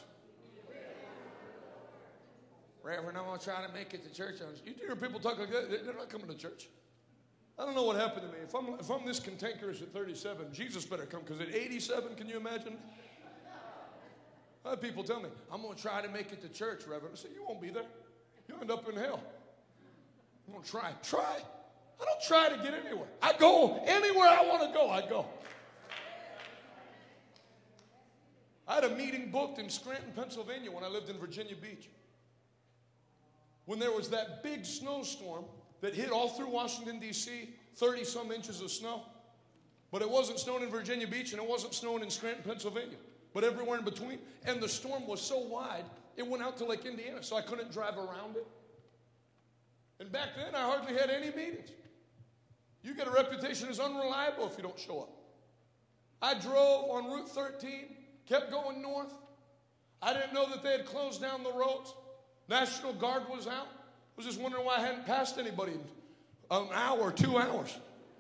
S1: Reverend, I'm going to try to make it to church. You hear people talk like that, they're not coming to church. I don't know what happened to me. If I'm, if I'm this cantankerous at thirty-seven, Jesus better come, because at eighty-seven, can you imagine? I have people tell me, I'm going to try to make it to church, Reverend. I say, you won't be there. You'll end up in hell. I'm going to try. Try. I don't try to get anywhere. I go anywhere I want to go, I go. I had a meeting booked in Scranton, Pennsylvania when I lived in Virginia Beach. When there was that big snowstorm that hit all through Washington, D C, thirty some inches of snow. But it wasn't snowing in Virginia Beach and it wasn't snowing in Scranton, Pennsylvania. But everywhere in between. And the storm was so wide, it went out to Lake Indiana, so I couldn't drive around it. And back then, I hardly had any meetings. You get a reputation as unreliable if you don't show up. I drove on Route thirteen, kept going north. I didn't know that they had closed down the roads. National Guard was out. I was just wondering why I hadn't passed anybody in an hour, two hours.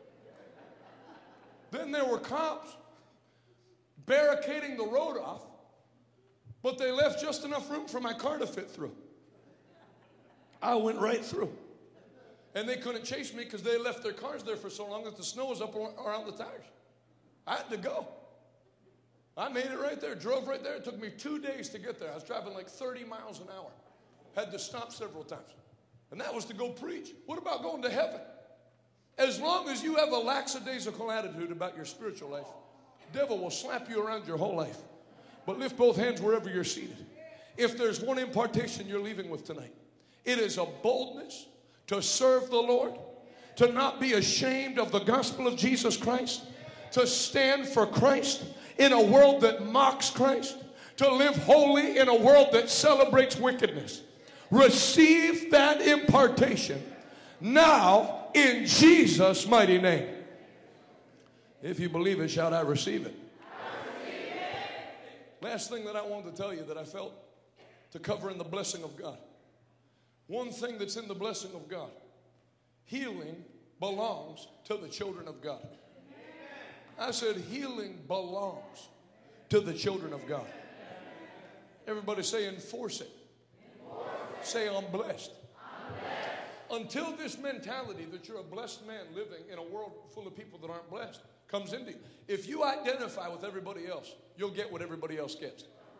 S1: Then there were cops barricading the road off, but they left just enough room for my car to fit through. I went right through. And they couldn't chase me because they left their cars there for so long that the snow was up around the tires. I had to go. I made it right there, drove right there. It took me two days to get there. I was driving like thirty miles an hour. Had to stop several times. And that was to go preach. What about going to heaven? As long as you have a lackadaisical attitude about your spiritual life, the devil will slap you around your whole life. But lift both hands wherever you're seated. If there's one impartation you're leaving with tonight, it is a boldness to serve the Lord, to not be ashamed of the gospel of Jesus Christ, to stand for Christ in a world that mocks Christ, to live holy in a world that celebrates wickedness. Receive that impartation now in Jesus' mighty name. If you believe it, shout, I receive it. I receive it. Last thing that I wanted to tell you that I felt to cover in the blessing of God. One thing that's in the blessing of God. Healing belongs to the children of God. I said healing belongs to the children of God. Everybody say enforce it. Enforce it. Say I'm blessed. I'm blessed. Until this mentality that you're a blessed man living in a world full of people that aren't blessed comes into you. If you identify with everybody else, you'll get what everybody else gets.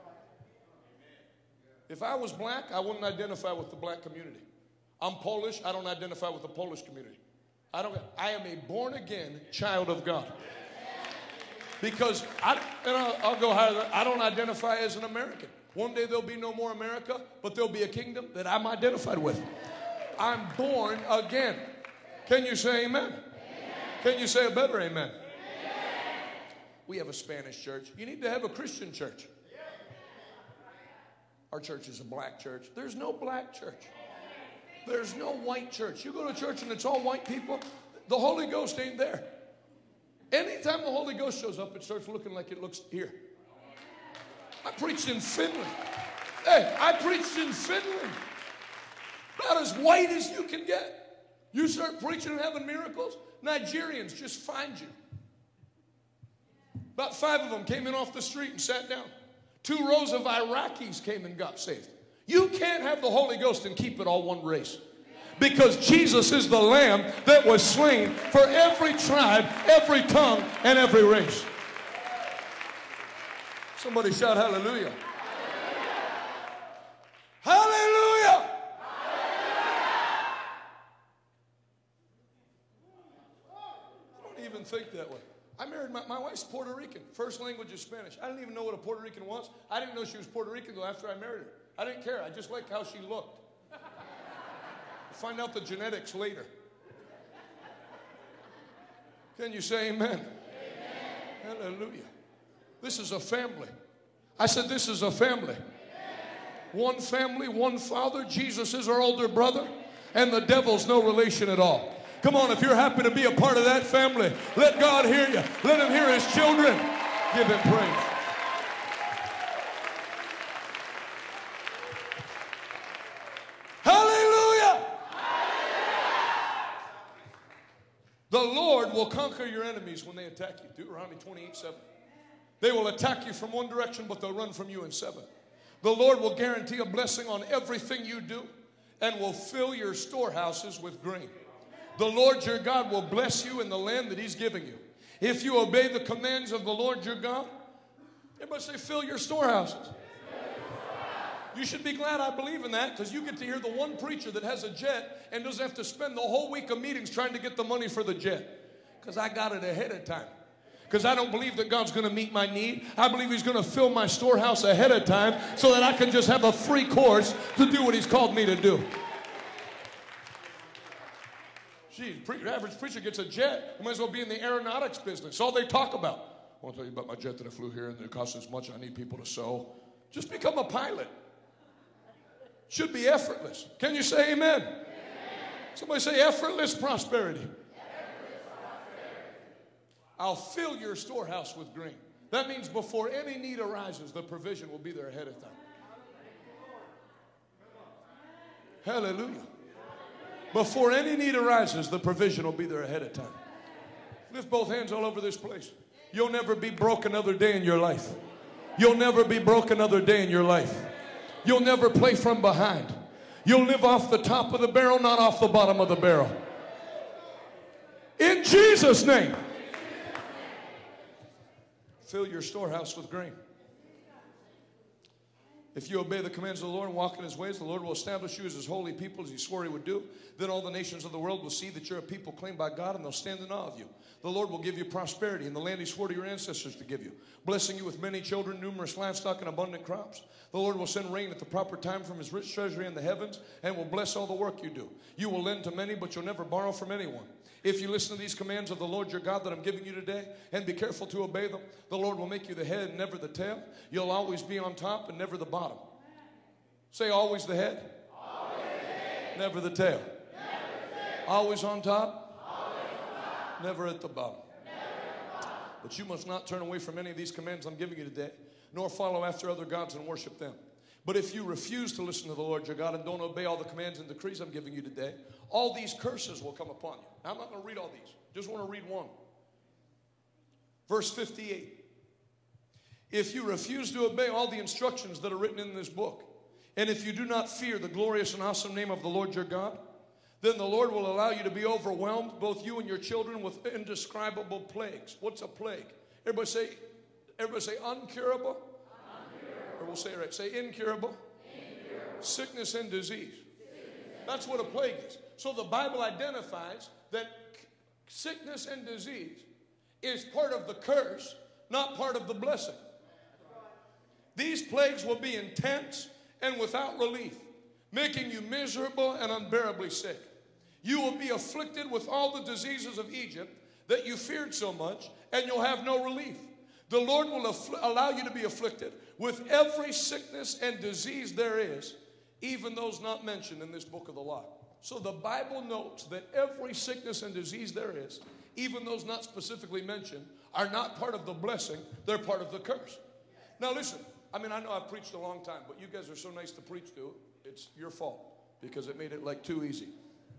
S1: If I was black, I wouldn't identify with the black community. I'm Polish, I don't identify with the Polish community. I don't. I am a born-again child of God. Because I, and I'll, I'll go higher than, I don't identify as an American. One day there'll be no more America, but there'll be a kingdom that I'm identified with. I'm born again. Can you say amen? Amen. Can you say a better amen? Amen? We have a Spanish church. You need to have a Christian church. Our church is a black church. There's no black church. There's no white church. You go to church and it's all white people, the Holy Ghost ain't there. Anytime the Holy Ghost shows up, it starts looking like it looks here. I preached in Finland. Hey, I preached in Finland. About as white as you can get. You start preaching and having miracles, Nigerians just find you. About five of them came in off the street and sat down. Two rows of Iraqis came and got saved. You can't have the Holy Ghost and keep it all one race. Because Jesus is the Lamb that was slain for every tribe, every tongue, and every race. Somebody shout hallelujah. Hallelujah. Hallelujah. I don't even think that way. I married, my, my wife's Puerto Rican. First language is Spanish. I didn't even know what a Puerto Rican was. I didn't know she was Puerto Rican until after I married her. I didn't care. I just liked how she looked. Find out the genetics later. Can you say amen? Amen? Hallelujah. This is a family. I said this is a family. Amen. One family, one father. Jesus is our older brother, and the devil's no relation at all. Come on, if you're happy to be a part of that family, let God hear you. Let him hear his children. Give him praise. The Lord will conquer your enemies when they attack you. Deuteronomy twenty-eight seven. They will attack you from one direction, but they'll run from you in seven. The Lord will guarantee a blessing on everything you do and will fill your storehouses with grain. The Lord your God will bless you in the land that he's giving you. If you obey the commands of the Lord your God, everybody say, fill your storehouses. You should be glad I believe in that, because you get to hear the one preacher that has a jet and doesn't have to spend the whole week of meetings trying to get the money for the jet. Because I got it ahead of time. Because I don't believe that God's going to meet my need. I believe he's going to fill my storehouse ahead of time so that I can just have a free course to do what he's called me to do. Gee, the average preacher gets a jet. He might as well be in the aeronautics business. That's all they talk about. I want to tell you about my jet that I flew here and it costs this much. I need people to sow. Just become a pilot. Should be effortless. Can you say amen? Amen. Somebody say effortless prosperity. Effortless prosperity. I'll fill your storehouse with grain. That means before any need arises, the provision will be there ahead of time. Hallelujah. Before any need arises, the provision will be there ahead of time. Lift both hands all over this place. You'll never be broke another day in your life. You'll never be broke another day in your life. You'll never play from behind. You'll live off the top of the barrel, not off the bottom of the barrel. In Jesus' name. Fill your storehouse with grain. If you obey the commands of the Lord and walk in his ways, the Lord will establish you as his holy people, as he swore he would do. Then all the nations of the world will see that you're a people claimed by God, and they'll stand in awe of you. The Lord will give you prosperity in the land he swore to your ancestors to give you, blessing you with many children, numerous livestock, and abundant crops. The Lord will send rain at the proper time from his rich treasury in the heavens, and will bless all the work you do. You will lend to many, but you'll never borrow from anyone. If you listen to these commands of the Lord your God that I'm giving you today, and be careful to obey them, the Lord will make you the head and never the tail. You'll always be on top and never the bottom. Say, always the head, always the head. Never the tail. Never the tail. Always on top, always on top. Never at the bottom. Never at the bottom. But you must not turn away from any of these commands I'm giving you today, nor follow after other gods and worship them. But if you refuse to listen to the Lord your God and don't obey all the commands and decrees I'm giving you today, all these curses will come upon you. Now, I'm not going to read all these. Just want to read one. Verse fifty-eight. If you refuse to obey all the instructions that are written in this book, and if you do not fear the glorious and awesome name of the Lord your God, then the Lord will allow you to be overwhelmed, both you and your children, with indescribable plagues. What's a plague? Everybody say, everybody say uncurable. Uncurable. Or we'll say it right. Say incurable. Incurable. Sickness and disease. Sickness. That's what a plague is. So the Bible identifies that sickness and disease is part of the curse, not part of the blessing. These plagues will be intense and without relief, making you miserable and unbearably sick. You will be afflicted with all the diseases of Egypt that you feared so much, and you'll have no relief. The Lord will affl- allow you to be afflicted with every sickness and disease there is, even those not mentioned in this book of the law. So the Bible notes that every sickness and disease there is, even those not specifically mentioned, are not part of the blessing, they're part of the curse. Now listen, I mean, I know I've preached a long time, but you guys are so nice to preach to. It's your fault because it made it like too easy.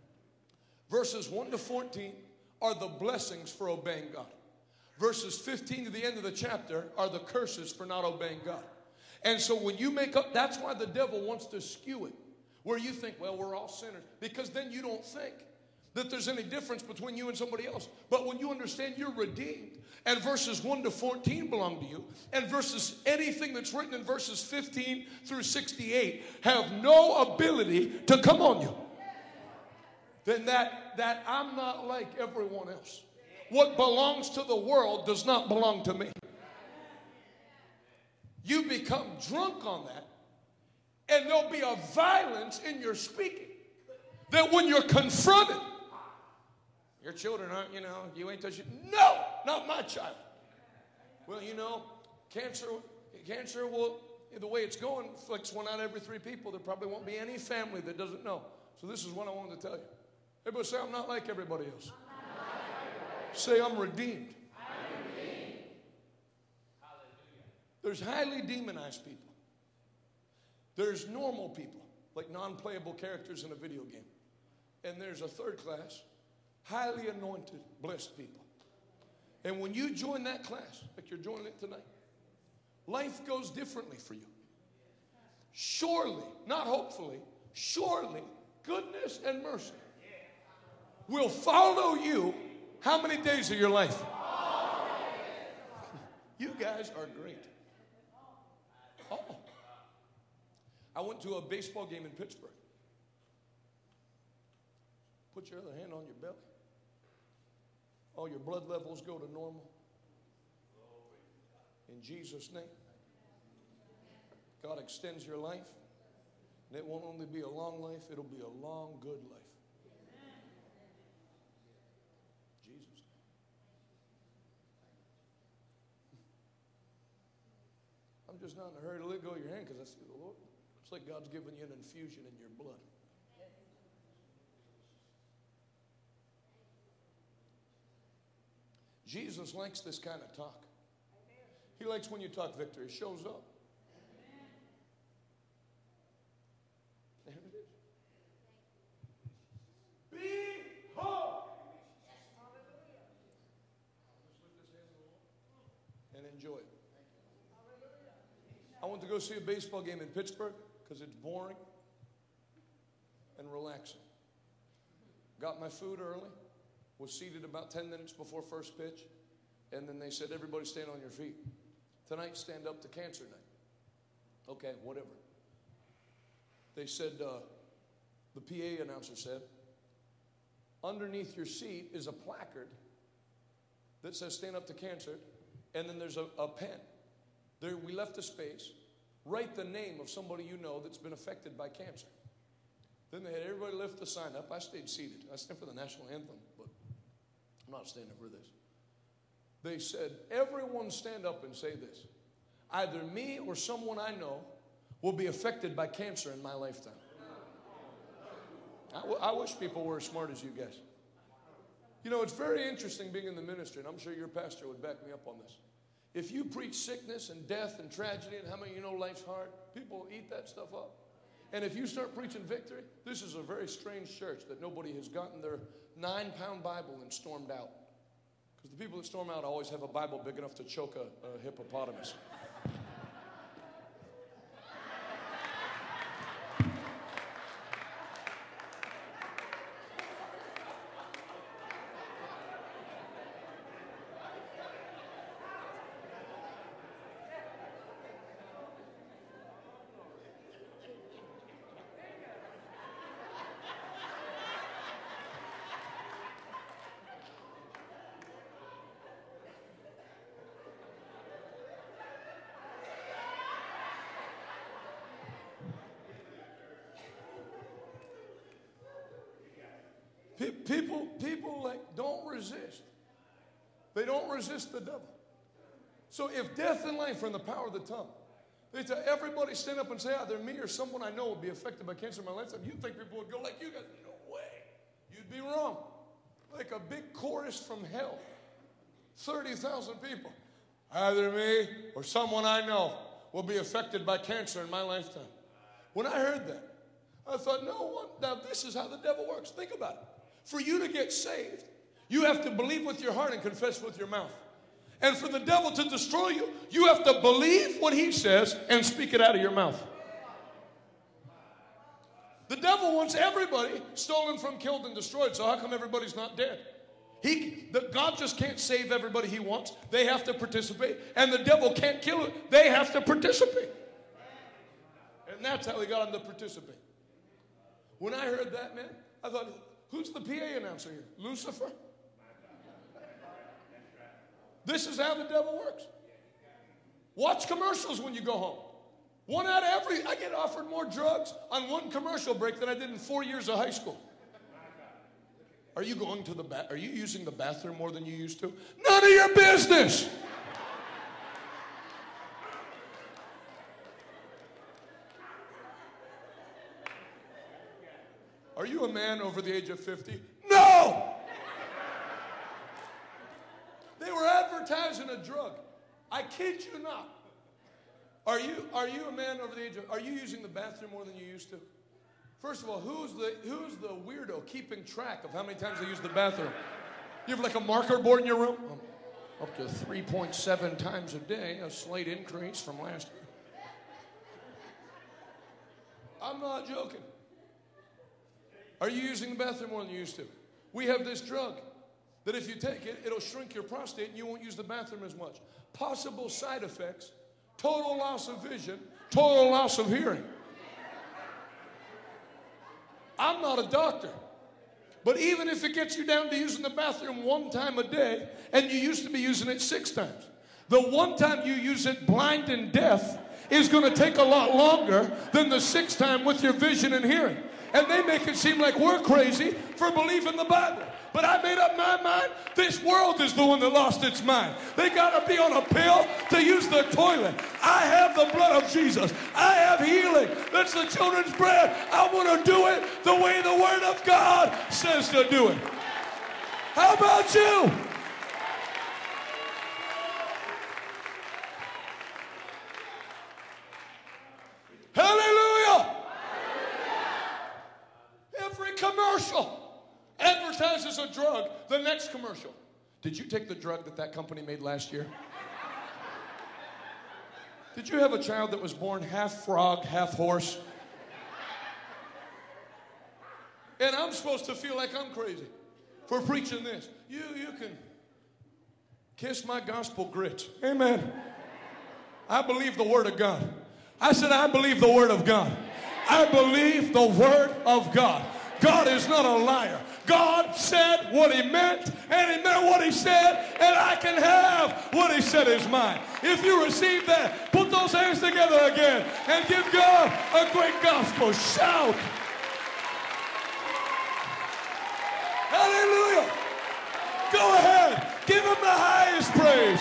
S1: Verses one to fourteen are the blessings for obeying God. Verses fifteen to the end of the chapter are the curses for not obeying God. And so when you make up, that's why the devil wants to skew it, where you think, well, we're all sinners, because then you don't think that there's any difference between you and somebody else. But when you understand you're redeemed, and verses one to fourteen belong to you, and verses, anything that's written in verses fifteen through sixty-eight have no ability to come on you, then that, that I'm not like everyone else. What belongs to the world does not belong to me. You become drunk on that, and there'll be a violence in your speaking that when you're confronted, your children aren't, you know, you ain't touching. No, not my child. Well, you know, cancer, cancer will, the way it's going, afflicts one out of every three people. There probably won't be any family that doesn't know. So this is what I wanted to tell you. Everybody say, I'm not like everybody else. Say, I'm redeemed. I'm redeemed. There's highly demonized people. There's normal people, like non-playable characters in a video game. And there's a third class, highly anointed, blessed people. And when you join that class, like you're joining it tonight, life goes differently for you. Surely, not hopefully, surely, goodness and mercy will follow you how many days of your life? You guys are great. Oh. I went to a baseball game in Pittsburgh. Put your other hand on your belly. All your blood levels go to normal. In Jesus' name. God extends your life. And it won't only be a long life, it'll be a long, good life. Jesus' name. I'm just not in a hurry to let go of your hand because I see the Lord. It's like God's giving you an infusion in your blood. Jesus likes this kind of talk. He likes when you talk victory. It shows up. There it is. Behold! And enjoy it. I went to go see a baseball game in Pittsburgh because it's boring and relaxing. Got my food early. Was seated about ten minutes before first pitch, and then they said, everybody stand on your feet. Tonight, stand up to cancer night. Okay, whatever. They said, uh, the P A announcer said, underneath your seat is a placard that says stand up to cancer, and then there's a, a pen. There, we left a space. Write the name of somebody you know that's been affected by cancer. Then they had everybody lift the sign up. I stayed seated. I stand for the national anthem, but I'm not standing for this. They said, everyone stand up and say this. Either me or someone I know will be affected by cancer in my lifetime. I, w- I wish people were as smart as you guys. You know, it's very interesting being in the ministry, and I'm sure your pastor would back me up on this. If you preach sickness and death and tragedy and how many of you know life's hard, people eat that stuff up. And if you start preaching victory, this is a very strange church that nobody has gotten their nine-pound Bible and stormed out. Because the people that storm out always have a Bible big enough to choke a, a hippopotamus. People, people like don't resist. They don't resist the devil. So if death and life are in the power of the tongue, they tell everybody stand up and say, either me or someone I know will be affected by cancer in my lifetime. You'd think people would go like you guys. No way. You'd be wrong. Like a big chorus from hell. thirty thousand people. Either me or someone I know will be affected by cancer in my lifetime. When I heard that, I thought, no one, now this is how the devil works. Think about it. For you to get saved, you have to believe with your heart and confess with your mouth. And for the devil to destroy you, you have to believe what he says and speak it out of your mouth. The devil wants everybody stolen from, killed, and destroyed. So how come everybody's not dead? He, the, God just can't save everybody he wants. They have to participate. And the devil can't kill it. They have to participate. And that's how he got them to participate. When I heard that, man, I thought, who's the P A announcer here? Lucifer? This is how the devil works. Watch commercials when you go home. One out of every, I get offered more drugs on one commercial break than I did in four years of high school. Are you going to the ba- Are you using the bathroom more than you used to? None of your business. Are you a man over the age of fifty? No! They were advertising a drug. I kid you not. Are you, are you a man over the age of, are you using the bathroom more than you used to? First of all, who's the, who's the weirdo keeping track of how many times they use the bathroom? You have like a marker board in your room? Um, up to three point seven times a day, a slight increase from last year. I'm not joking. Are you using the bathroom more than you used to? We have this drug that if you take it, it'll shrink your prostate and you won't use the bathroom as much. Possible side effects, total loss of vision, total loss of hearing. I'm not a doctor, but even if it gets you down to using the bathroom one time a day, and you used to be using it six times, the one time you use it blind and deaf is going to take a lot longer than the sixth time with your vision and hearing. And they make it seem like we're crazy for believing the Bible. But I made up my mind, this world is the one that lost its mind. They got to be on a pill to use the toilet. I have the blood of Jesus. I have healing. That's the children's bread. I want to do it the way the Word of God says to do it. How about you? Hallelujah! Every commercial advertises a drug. The next commercial. Did you take the drug that that company made last year? Did you have a child that was born half frog, half horse? And I'm supposed to feel like I'm crazy for preaching this. You, you can kiss my gospel grits. Amen. I believe the Word of God. I said, I believe the Word of God. I believe the word of God. God is not a liar. God said what he meant, and he meant what he said, and I can have what he said is mine. If you receive that, put those hands together again and give God a great gospel shout. Hallelujah. Go ahead. Give him the highest praise.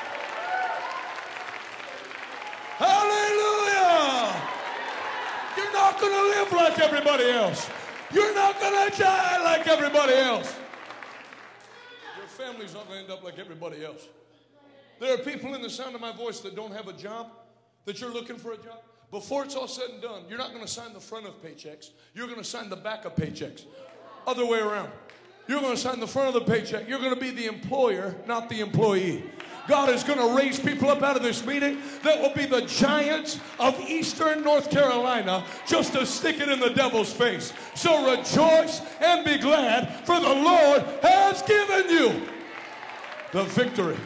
S1: Hallelujah. You're not going to live like everybody else. You're not going to die like everybody else. Your family's not going to end up like everybody else. There are people in the sound of my voice that don't have a job, that you're looking for a job. Before it's all said and done, you're not going to sign the front of paychecks. You're going to sign the back of paychecks. Other way around. You're going to sign the front of the paycheck. You're going to be the employer, not the employee. God is going to raise people up out of this meeting that will be the giants of eastern North Carolina just to stick it in the devil's face. So rejoice and be glad, for the Lord has given you the victory.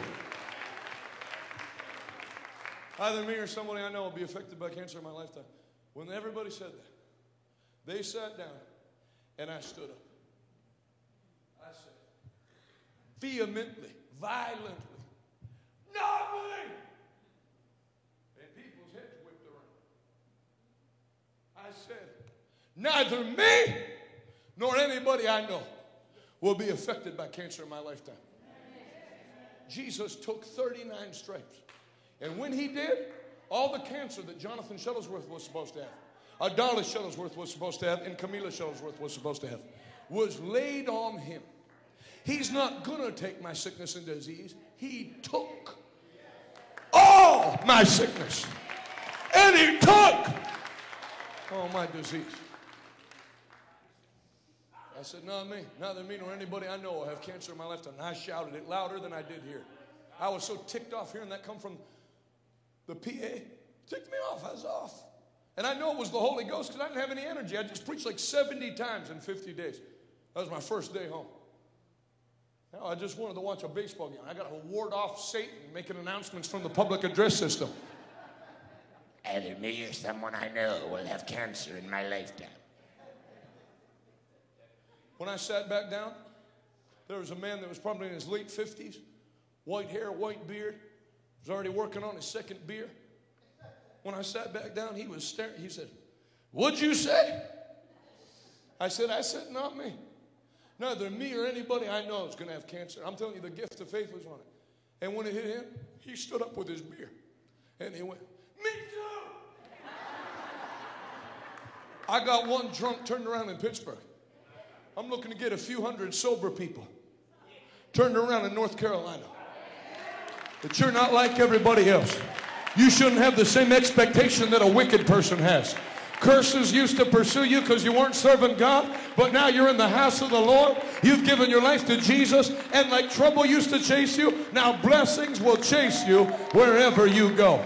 S1: Either me or somebody I know will be affected by cancer in my lifetime. When everybody said that, they sat down and I stood up. I said, vehemently, violently, not me! And people's heads whipped around. I said, neither me nor anybody I know will be affected by cancer in my lifetime. Jesus took thirty-nine stripes. And when he did, all the cancer that Jonathan Shuttlesworth was supposed to have, Adalis Shuttlesworth was supposed to have, and Camilla Shuttlesworth was supposed to have, was laid on him. He's not going to take my sickness and disease. He took all my sickness. And he took all my disease. I said, not me. Neither me nor anybody I know will have cancer in my lifetime. And I shouted it louder than I did here. I was so ticked off hearing that come from the P A. Ticked me off. I was off. And I know it was the Holy Ghost because I didn't have any energy. I just preached like seventy times in fifty days. That was my first day home. Now, I just wanted to watch a baseball game. I got to ward off Satan making announcements from the public address system.
S2: Either me or someone I know will have cancer in my lifetime.
S1: When I sat back down, there was a man that was probably in his late fifties, white hair, white beard, was already working on his second beer. When I sat back down, he was staring. He said, what'd you say? I said, I said, not me. Neither me or anybody I know is going to have cancer. I'm telling you, the gift of faith was on it. And when it hit him, he stood up with his beer. And he went, me too. I got one drunk turned around in Pittsburgh. I'm looking to get a few hundred sober people turned around in North Carolina. But you're not like everybody else. You shouldn't have the same expectation that a wicked person has. Curses used to pursue you because you weren't serving God, but now you're in the house of the Lord. You've given your life to Jesus, and like trouble used to chase you, now blessings will chase you wherever you go.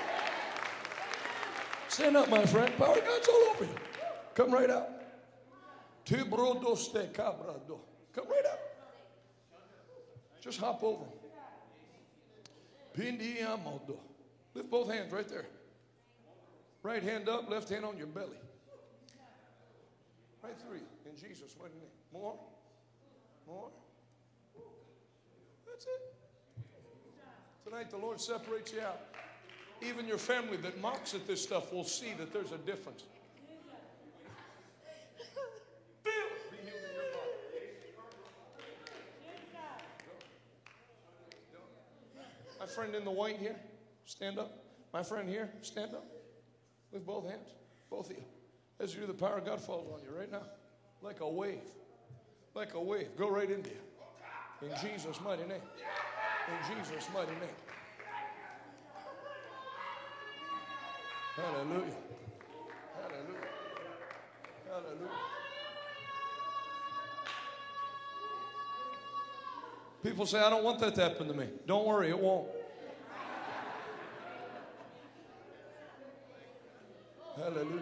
S1: Stand up, my friend. Power of God's all over you. Come right out. Come right out. Just hop over. Lift both hands right there. Right hand up, left hand on your belly. Right three. In Jesus' mighty name. More. More. That's it. Tonight the Lord separates you out. Even your family that mocks at this stuff will see that there's a difference. Be healed in your body. My friend in the white here, stand up. My friend here, stand up. With both hands, both of you. As you do, the power of God falls on you right now. Like a wave. Like a wave. Go right into you. In Jesus' mighty name. In Jesus' mighty name. Hallelujah. Hallelujah. Hallelujah. People say, I don't want that to happen to me. Don't worry, it won't. Hallelujah.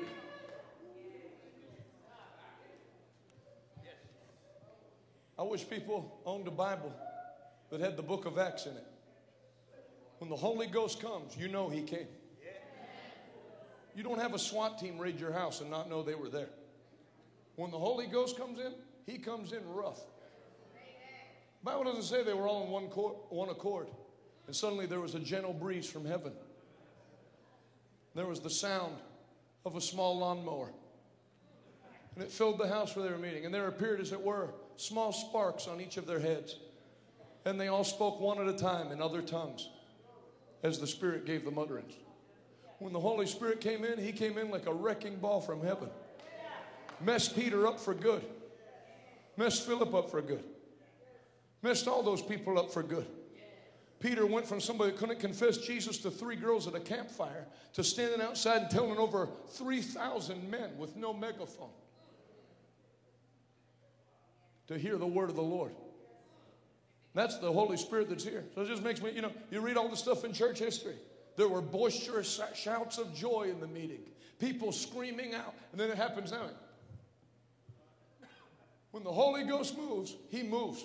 S1: I wish people owned a Bible that had the book of Acts in it. When the Holy Ghost comes, you know he came. You don't have a SWAT team raid your house and not know they were there. When the Holy Ghost comes in, he comes in rough. The Bible doesn't say they were all in one, cor- one accord. And suddenly there was a gentle breeze from heaven. There was the sound of a small lawnmower. And it filled the house where they were meeting. And there appeared, as it were, small sparks on each of their heads. And they all spoke one at a time in other tongues as the Spirit gave them utterance. When the Holy Spirit came in, he came in like a wrecking ball from heaven. Messed Peter up for good. Messed Philip up for good. Messed all those people up for good. Peter went from somebody that couldn't confess Jesus to three girls at a campfire to standing outside and telling over three thousand men with no megaphone to hear the word of the Lord. That's the Holy Spirit that's here. So it just makes me, you know, you read all the stuff in church history. There were boisterous shouts of joy in the meeting. People screaming out. And then it happens now. When the Holy Ghost moves, he moves.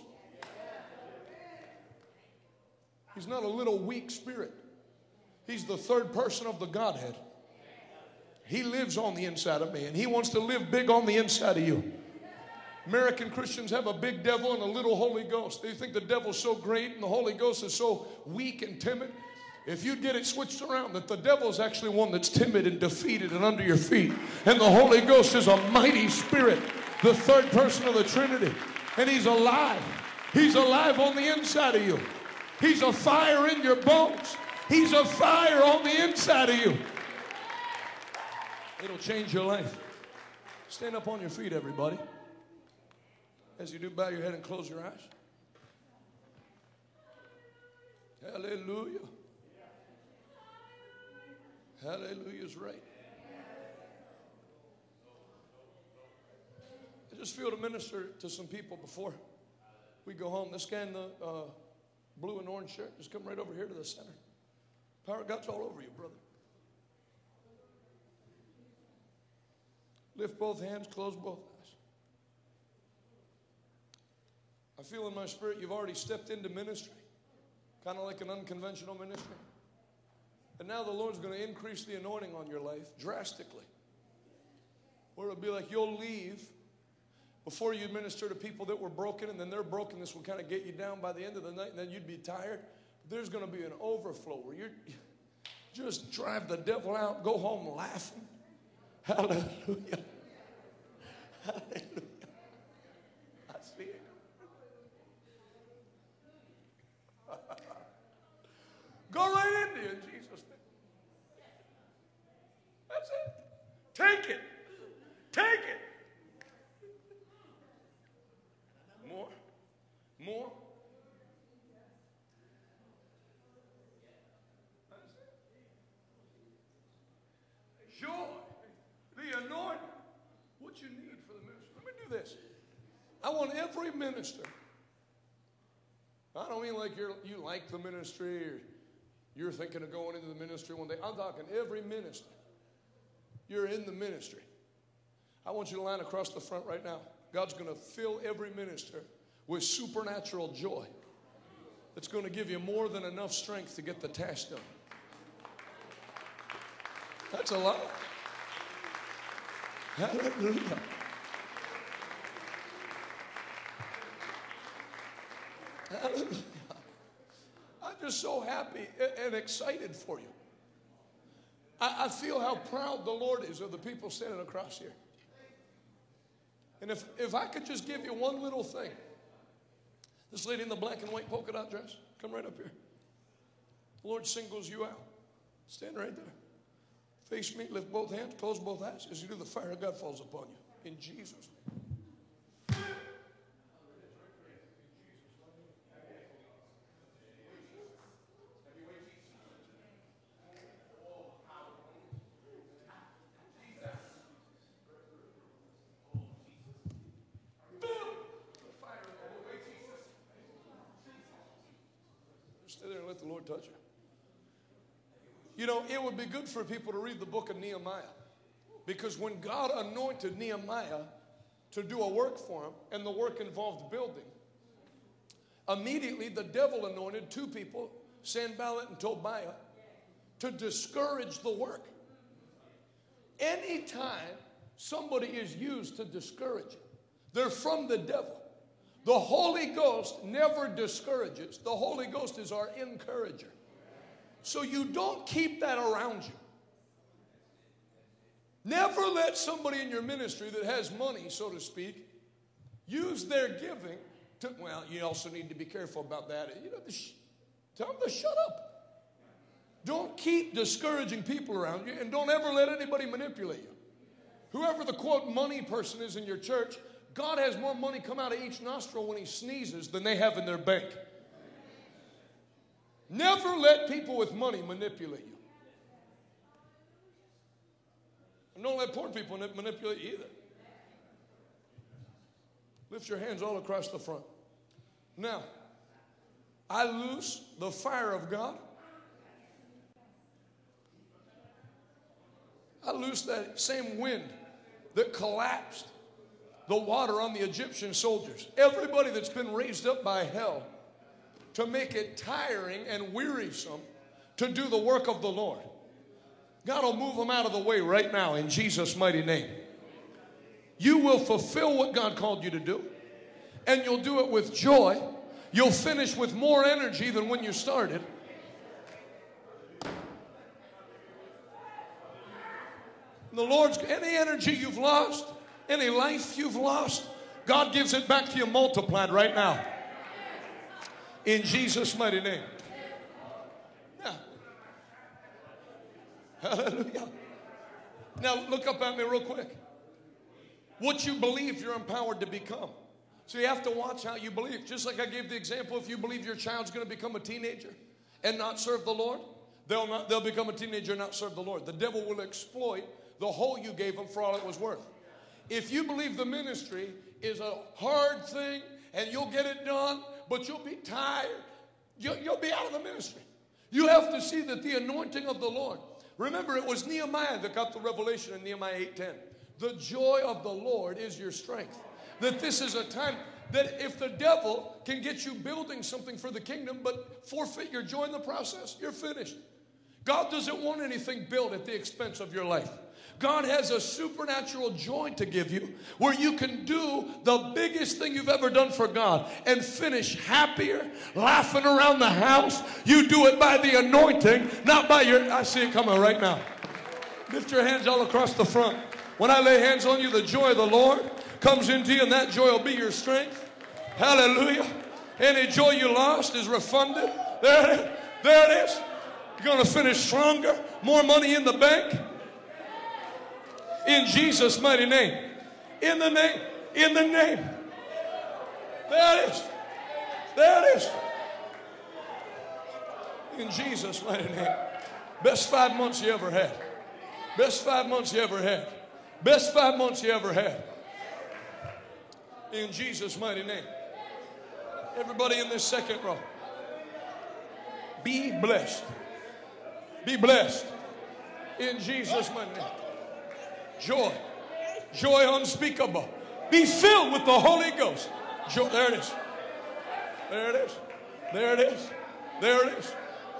S1: He's not a little weak spirit. He's the third person of the Godhead. He lives on the inside of me, and he wants to live big on the inside of you. American Christians have a big devil and a little Holy Ghost. They think the devil's so great and the Holy Ghost is so weak and timid. If you'd get it switched around, that the devil's actually one that's timid and defeated and under your feet, and the Holy Ghost is a mighty spirit, the third person of the Trinity, and he's alive. He's alive on the inside of you. He's a fire in your bones. He's a fire on the inside of you. It'll change your life. Stand up on your feet, everybody. As you do, bow your head and close your eyes. Hallelujah. Hallelujah is right. I just feel to minister to some people before we go home. This guy in the uh, blue and orange shirt, just come right over here to the center. Power of God's all over you, brother. Lift both hands, close both eyes. I feel in my spirit you've already stepped into ministry, kind of like an unconventional ministry. And now the Lord's going to increase the anointing on your life drastically. Where it'll be like you'll leave before you minister to people that were broken, and then their brokenness will kind of get you down by the end of the night, and then you'd be tired. But there's going to be an overflow where you just drive the devil out, go home laughing. Hallelujah. Hallelujah. I see it. Go right into it in Jesus' name. That's it. Take it. Take it. More. More. That's it. Joy. The anointing. What you need for the ministry. Let me do this. I want every minister. I don't mean like you're, you like the ministry or you're thinking of going into the ministry one day. I'm talking every minister. You're in the ministry. I want you to line across the front right now. God's going to fill every minister with supernatural joy. It's going to give you more than enough strength to get the task done. That's a lot. Hallelujah. Hallelujah. I'm just so happy and excited for you. I, I feel how proud the Lord is of the people standing across here. And if, if I could just give you one little thing. This lady in the black and white polka dot dress, come right up here. The Lord singles you out. Stand right there. Face me, lift both hands, close both eyes. As you do, the fire of God falls upon you. In Jesus' name. Stay there and let the Lord touch you. You know, it would be good for people to read the book of Nehemiah. Because when God anointed Nehemiah to do a work for him, and the work involved building, immediately the devil anointed two people, Sanballat and Tobiah, to discourage the work. Anytime somebody is used to discourage you, they're from the devil. The Holy Ghost never discourages. The Holy Ghost is our encourager. So you don't keep that around you. Never let somebody in your ministry that has money, so to speak, use their giving to, well, you also need to be careful about that. You know, sh- tell them to shut up. Don't keep discouraging people around you, and don't ever let anybody manipulate you. Whoever the quote money person is in your church, God has more money come out of each nostril when he sneezes than they have in their bank. Never let people with money manipulate you. And don't let poor people manipulate you either. Lift your hands all across the front. Now, I loose the fire of God. I loose that same wind that collapsed the water on the Egyptian soldiers. Everybody that's been raised up by hell to make it tiring and wearisome to do the work of the Lord, God will move them out of the way right now in Jesus' mighty name. You will fulfill what God called you to do, and you'll do it with joy. You'll finish with more energy than when you started. The Lord's, any energy you've lost, any life you've lost, God gives it back to you multiplied right now. In Jesus' mighty name. Yeah. Hallelujah. Now look up at me real quick. What you believe, you're empowered to become. So you have to watch how you believe. Just like I gave the example, if you believe your child's going to become a teenager and not serve the Lord, they'll not, they'll become a teenager and not serve the Lord. The devil will exploit the hole you gave them for all it was worth. If you believe the ministry is a hard thing and you'll get it done, but you'll be tired, you'll, you'll be out of the ministry. You have to see that the anointing of the Lord. Remember, it was Nehemiah that got the revelation in Nehemiah eight ten. The joy of the Lord is your strength. That this is a time that if the devil can get you building something for the kingdom but forfeit your joy in the process, you're finished. God doesn't want anything built at the expense of your life. God has a supernatural joy to give you where you can do the biggest thing you've ever done for God and finish happier, laughing around the house. You do it by the anointing, not by your... I see it coming right now. Lift your hands all across the front. When I lay hands on you, the joy of the Lord comes into you, and that joy will be your strength. Hallelujah. Any joy you lost is refunded. There it is. There it is. You're going to finish stronger, more money in the bank. In Jesus' mighty name. In the name. In the name. There it is. There it is. In Jesus' mighty name. Best five months you ever had. Best five months you ever had. Best five months you ever had. In Jesus' mighty name. Everybody in this second row. Be blessed. Be blessed. In Jesus' mighty name. Joy. Joy unspeakable. Be filled with the Holy Ghost. Joy. There it is. There it is. There it is. There it is.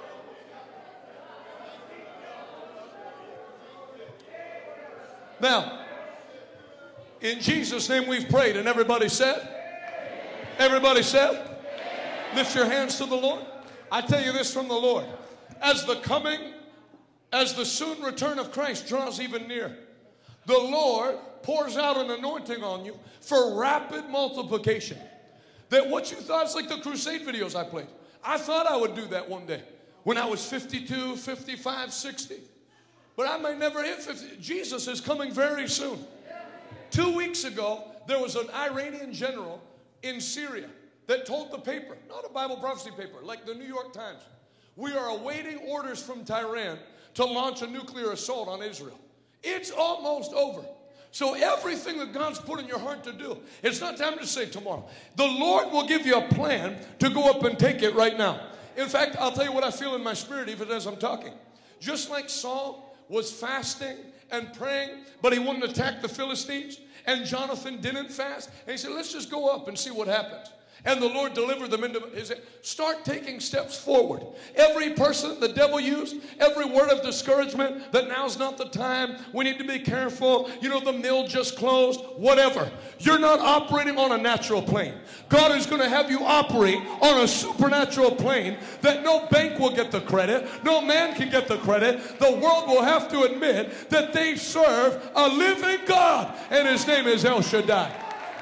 S1: Now, in Jesus' name we've prayed, and everybody said? Everybody said? Lift your hands to the Lord. I tell you this from the Lord. As the coming, as the soon return of Christ draws even near, the Lord pours out an anointing on you for rapid multiplication. That what you thought, it's like the crusade videos I played. I thought I would do that one day when I was fifty-two, fifty-five, sixty. But I might never hit fifty. Jesus is coming very soon. Two weeks ago, there was an Iranian general in Syria that told the paper, not a Bible prophecy paper, like the New York Times, we are awaiting orders from Tehran to launch a nuclear assault on Israel. It's almost over. So everything that God's put in your heart to do, it's not time to say tomorrow. The Lord will give you a plan to go up and take it right now. In fact, I'll tell you what I feel in my spirit even as I'm talking. Just like Saul was fasting and praying, but he wouldn't attack the Philistines, and Jonathan didn't fast, and he said, let's just go up and see what happens. and the Lord delivered them into his hand. Start taking steps forward. Every person the devil used, every word of discouragement, that now's not the time, we need to be careful, you know, the mill just closed, whatever. You're not operating on a natural plane. God is going to have you operate on a supernatural plane that no bank will get the credit, no man can get the credit. The world will have to admit that they serve a living God, and his name is El Shaddai.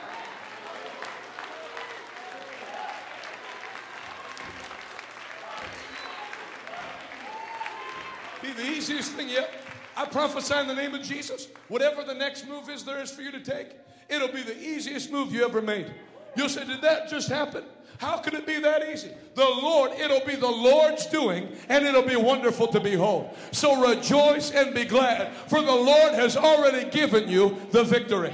S1: Be the easiest thing yet. I prophesy in the name of Jesus, whatever the next move is there is for you to take, it'll be the easiest move you ever made. You'll say, did that just happen? How could it be that easy? The Lord, it'll be the Lord's doing, and it'll be wonderful to behold. So rejoice and be glad, for the Lord has already given you the victory.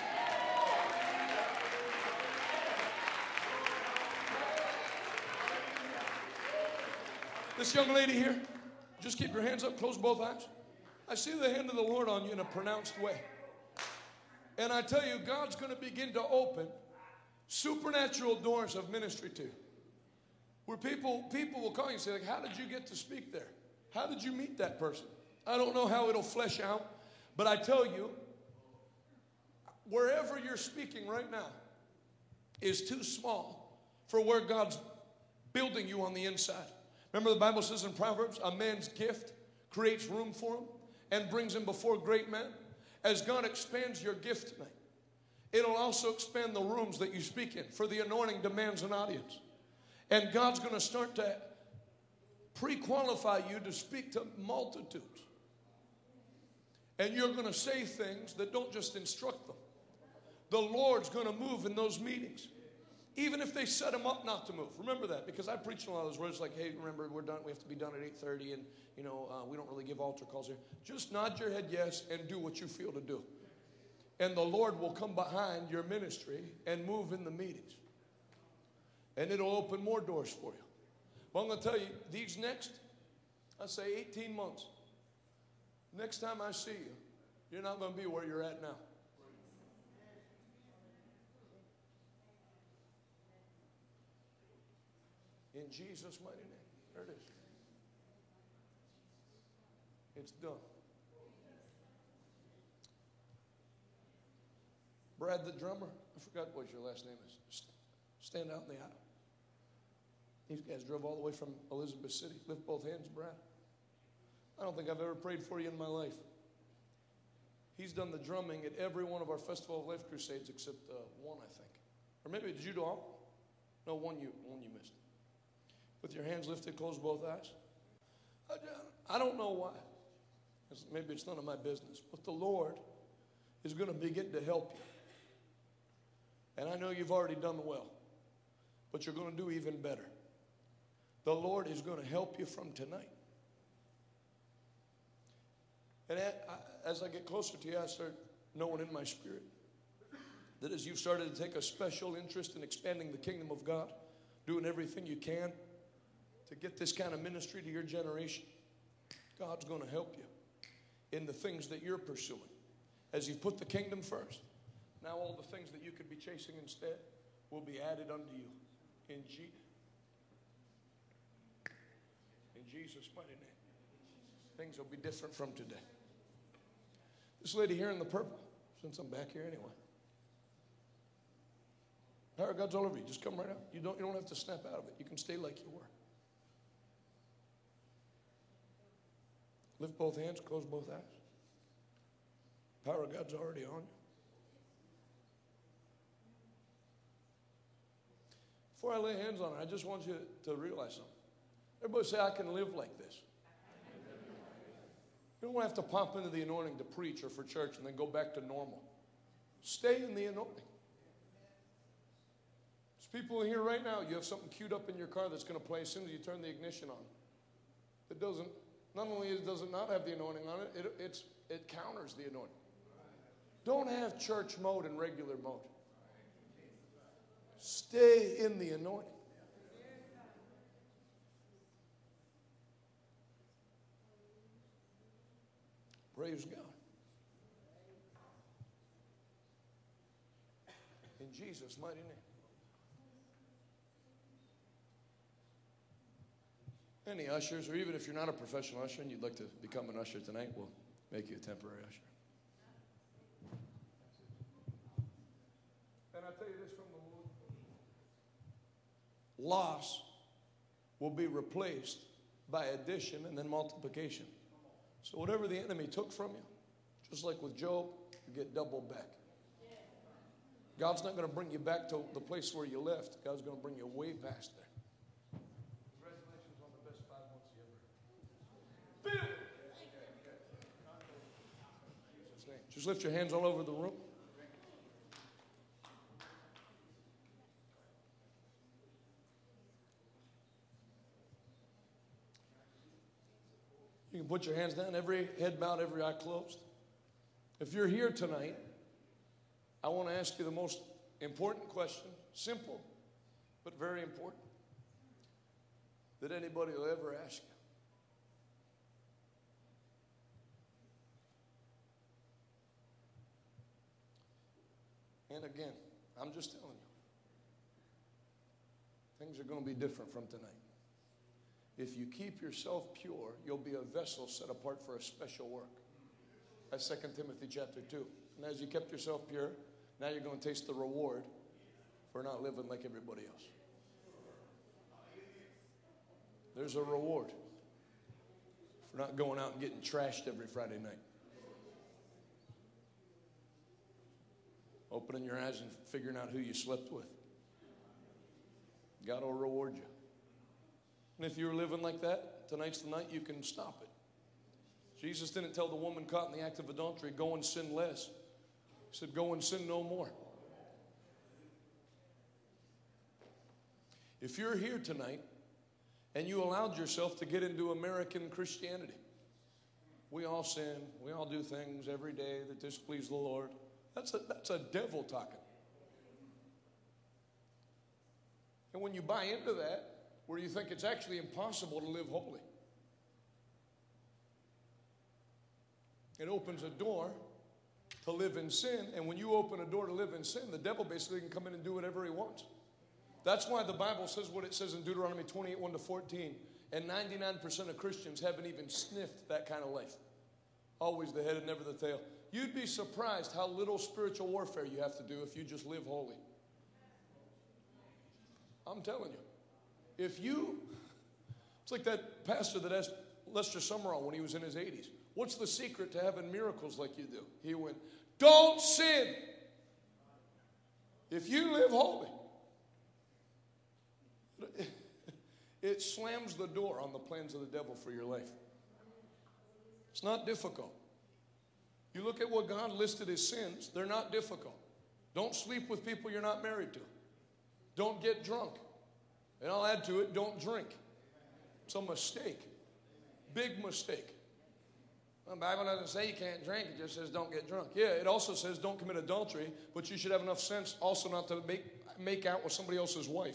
S1: This young lady here, just keep your hands up, close both eyes. I see the hand of the Lord on you in a pronounced way. And I tell you, God's going to begin to open supernatural doors of ministry to you. Where people, people will call you and say, like, how did you get to speak there? How did you meet that person? I don't know how it'll flesh out, but I tell you, wherever you're speaking right now is too small for where God's building you on the inside. Remember the Bible says in Proverbs, a man's gift creates room for him and brings him before great men. As God expands your gift tonight, it'll also expand the rooms that you speak in, for the anointing demands an audience. And God's going to start to pre-qualify you to speak to multitudes. And you're going to say things that don't just instruct them. The Lord's going to move in those meetings. Even if they set him up not to move. Remember that, because I preach a lot of those words like, hey, remember, we're done. We have to be done at eight thirty, and, you know, uh, we don't really give altar calls here. Just nod your head yes and do what you feel to do. And the Lord will come behind your ministry and move in the meetings. And it'll open more doors for you. But I'm going to tell you, these next, I say eighteen months, next time I see you, you're not going to be where you're at now. In Jesus' mighty name. There it is. It's done. Brad the drummer, I forgot what your last name is. Stand out in the aisle. These guys drove all the way from Elizabeth City. Lift both hands, Brad. I don't think I've ever prayed for you in my life. He's done the drumming at every one of our Festival of Life crusades except uh, one, I think. Or maybe did you do all? No, one you, one you missed. With your hands lifted, close both eyes. I, I don't know why. Maybe it's none of my business. But the Lord is going to begin to help you. And I know you've already done well. But you're going to do even better. The Lord is going to help you from tonight. And as I get closer to you, I start knowing in my spirit that as you've started to take a special interest in expanding the kingdom of God, doing everything you can to get this kind of ministry to your generation, God's going to help you in the things that you're pursuing. As you've put the kingdom first, now all the things that you could be chasing instead will be added unto you. In, G- in Jesus' mighty name. Things will be different from today. This lady here in the purple, since I'm back here anyway. Power of God's all over you. Just come right out. You don't, you don't have to snap out of it. You can stay like you were. Lift both hands, close both eyes. Power of God's already on you. Before I lay hands on it, I just want you to realize something. Everybody say, I can live like this. You don't have to pop into the anointing to preach or for church and then go back to normal. Stay in the anointing. There's people here right now, you have something queued up in your car that's going to play as soon as you turn the ignition on. It doesn't, not only does it not have the anointing on it, it, it's, it counters the anointing. Don't have church mode and regular mode. Stay in the anointing. Praise God. In Jesus' mighty name. Any ushers, or even if you're not a professional usher and you'd like to become an usher tonight, we'll make you a temporary usher. And I tell you this from the Lord. Loss will be replaced by addition and then multiplication. So whatever the enemy took from you, just like with Job, you get double back. God's not going to bring you back to the place where you left. God's going to bring you way past there. Congratulations on the best five months you ever had. Just lift your hands all over the room. You can put your hands down, every head bowed, every eye closed. If you're here tonight, I want to ask you the most important question, simple, but very important, that anybody will ever ask you. And again, I'm just telling you, things are going to be different from tonight. If you keep yourself pure, you'll be a vessel set apart for a special work. That's Second Timothy chapter two. And as you kept yourself pure, now you're going to taste the reward for not living like everybody else. There's a reward for not going out and getting trashed every Friday night. Opening your eyes and figuring out who you slept with. God will reward you. And if you're living like that, tonight's the night you can stop it. Jesus didn't tell the woman caught in the act of adultery, go and sin less. He said, go and sin no more. If you're here tonight and you allowed yourself to get into American Christianity, we all sin, we all do things every day that displease the Lord. That's a, that's a devil talking. And when you buy into that, where you think it's actually impossible to live holy, it opens a door to live in sin. And when you open a door to live in sin, the devil basically can come in and do whatever he wants. That's why the Bible says what it says in Deuteronomy twenty-eight, one to fourteen. And ninety-nine percent of Christians haven't even sniffed that kind of life. Always the head and never the tail. You'd be surprised how little spiritual warfare you have to do if you just live holy. I'm telling you. If you, it's like that pastor that asked Lester Summerall when he was in his eighties, what's the secret to having miracles like you do? He went, don't sin. If you live holy, it slams the door on the plans of the devil for your life. It's not difficult. You look at what God listed as sins, they're not difficult. Don't sleep with people you're not married to. Don't get drunk. And I'll add to it, don't drink. It's a mistake. Big mistake. The Bible doesn't say you can't drink. It just says don't get drunk. Yeah, it also says don't commit adultery, but you should have enough sense also not to make, make out with somebody else's wife.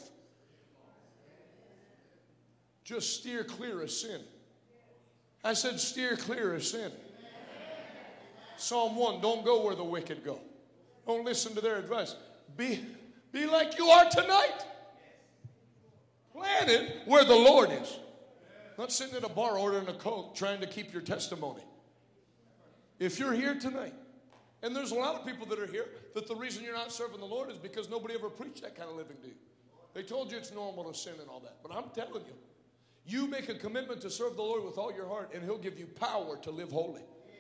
S1: Just steer clear of sin. I said steer clear of sin. Psalm one, don't go where the wicked go. Don't listen to their advice. Be, be like you are tonight. Planted where the Lord is. Not sitting at a bar ordering a Coke trying to keep your testimony. If you're here tonight, and there's a lot of people that are here, that the reason you're not serving the Lord is because nobody ever preached that kind of living to you. They told you it's normal to sin and all that. But I'm telling you, you make a commitment to serve the Lord with all your heart, and He'll give you power to live holy.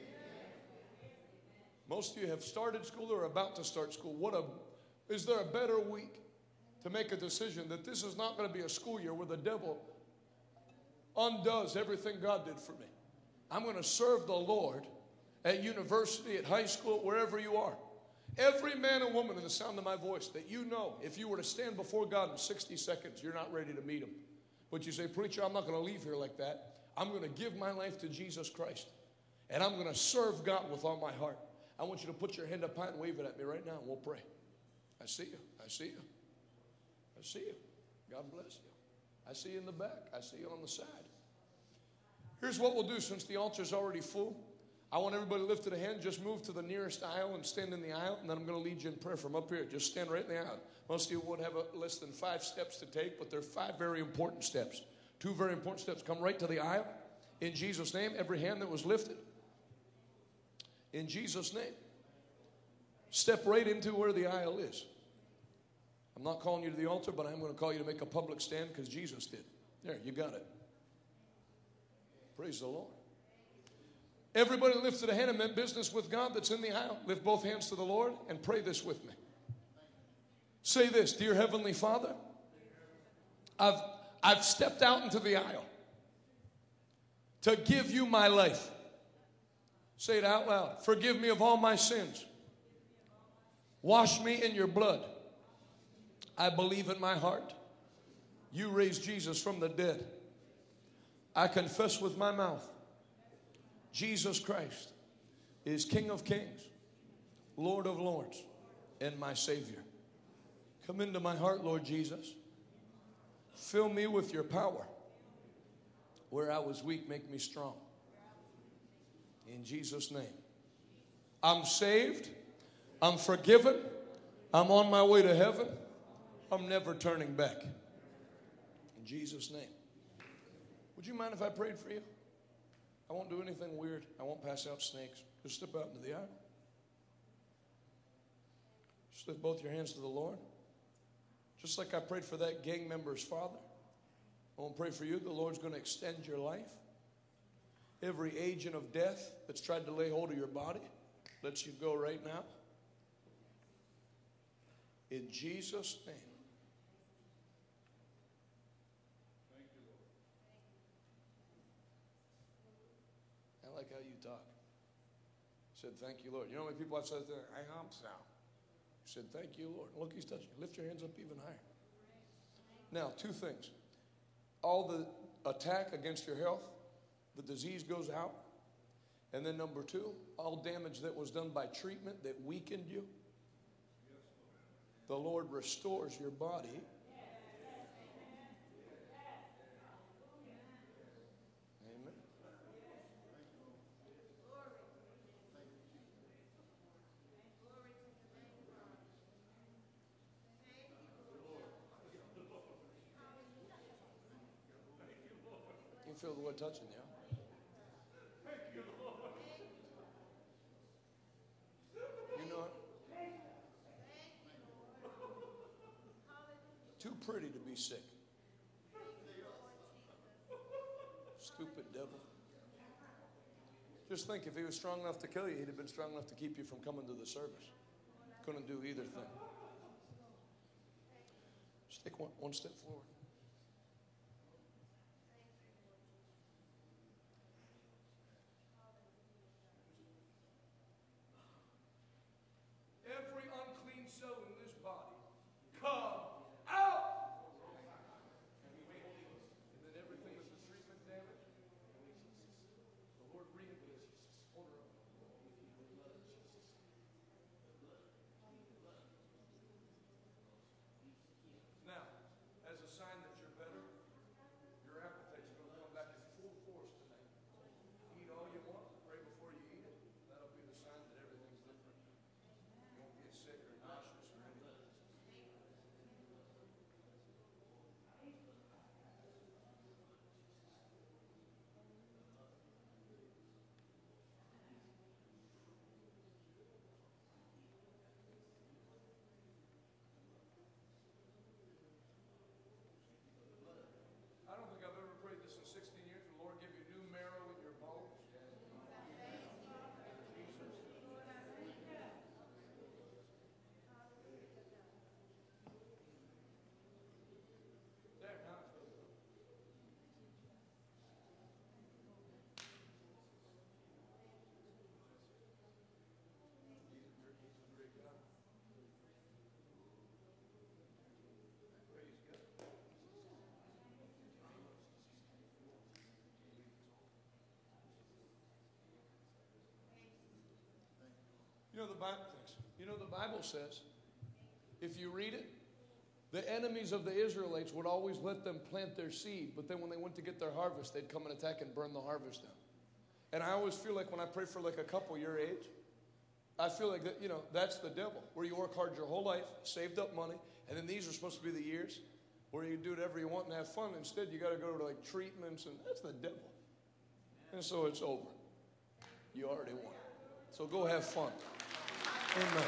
S1: Most of you have started school or are about to start school. What a, is there a better week to make a decision that this is not going to be a school year where the devil undoes everything God did for me? I'm going to serve the Lord at university, at high school, wherever you are. Every man and woman in the sound of my voice that you know, if you were to stand before God in sixty seconds, you're not ready to meet Him. But you say, preacher, I'm not going to leave here like that. I'm going to give my life to Jesus Christ. And I'm going to serve God with all my heart. I want you to put your hand up high and wave it at me right now, and we'll pray. I see you. I see you. I see you. God bless you. I see you in the back. I see you on the side. Here's what we'll do since the altar's already full. I want everybody to lift a hand. Just move to the nearest aisle and stand in the aisle, and then I'm going to lead you in prayer from up here. Just stand right in the aisle. Most of you would have a, less than five steps to take, but there are five very important steps Two very important steps. Come right to the aisle. In Jesus' name, every hand that was lifted. In Jesus' name. Step right into where the aisle is. I'm not calling you to the altar, but I'm going to call you to make a public stand because Jesus did. There, you got it. Praise the Lord. Everybody lifted a hand and meant business with God that's in the aisle. Lift both hands to the Lord and pray this with me. Say this, dear Heavenly Father, I've, I've stepped out into the aisle to give you my life. Say it out loud. Forgive me of all my sins. Wash me in your blood. I believe in my heart you raised Jesus from the dead. I confess with my mouth Jesus Christ is King of Kings, Lord of Lords, and my Savior. Come into my heart, Lord Jesus. Fill me with your power. Where I was weak, make me strong. In Jesus' name. I'm saved. I'm forgiven. I'm on my way to heaven. I'm never turning back. In Jesus' name. Would you mind if I prayed for you? I won't do anything weird. I won't pass out snakes. Just step out into the aisle. Just lift both your hands to the Lord. Just like I prayed for that gang member's father. I want to pray for you. The Lord's going to extend your life. Every agent of death that's tried to lay hold of your body lets you go right now. In Jesus' name. Thank you, Lord. I like how you talk. I said, thank you, Lord. You know how many people I've said that? I am so. You said, thank you, Lord. Look, he's touching you. Lift your hands up even higher. Now, two things. All the attack against your health, the disease goes out. And then number two, all damage that was done by treatment that weakened you, the Lord restores your body. Amen. You feel the Lord touching you? You know it? Too pretty to be sick. Stupid devil. Just think, if he was strong enough to kill you, he'd have been strong enough to keep you from coming to the service. Couldn't do either thing. Just take one, one step forward. Every unclean cell in this body, come out! And then everything that's a treatment damage, the Lord rehabilitates. Hold her up. Now, as a sign that you're better, your appetite's going to come back in full force tonight. Eat all you want, pray before you eat it. That'll be the sign that everything's different. You won't get sick or nauseous or anything. I don't think I've ever prayed this in sixteen years. The Lord give you new marrow in your bones. There, now it's good. He's a great God. Praise God. You know the Bible thinks. You know the Bible says, if you read it, the enemies of the Israelites would always let them plant their seed, but then when they went to get their harvest, they'd come and attack and burn the harvest down. And I always feel like when I pray for like a couple your age, I feel like that, you know, that's the devil, where you work hard your whole life, saved up money, and then these are supposed to be the years where you do whatever you want and have fun. Instead, you got to go to like treatments, and that's the devil. And so it's over. You already won. So go have fun. Amen.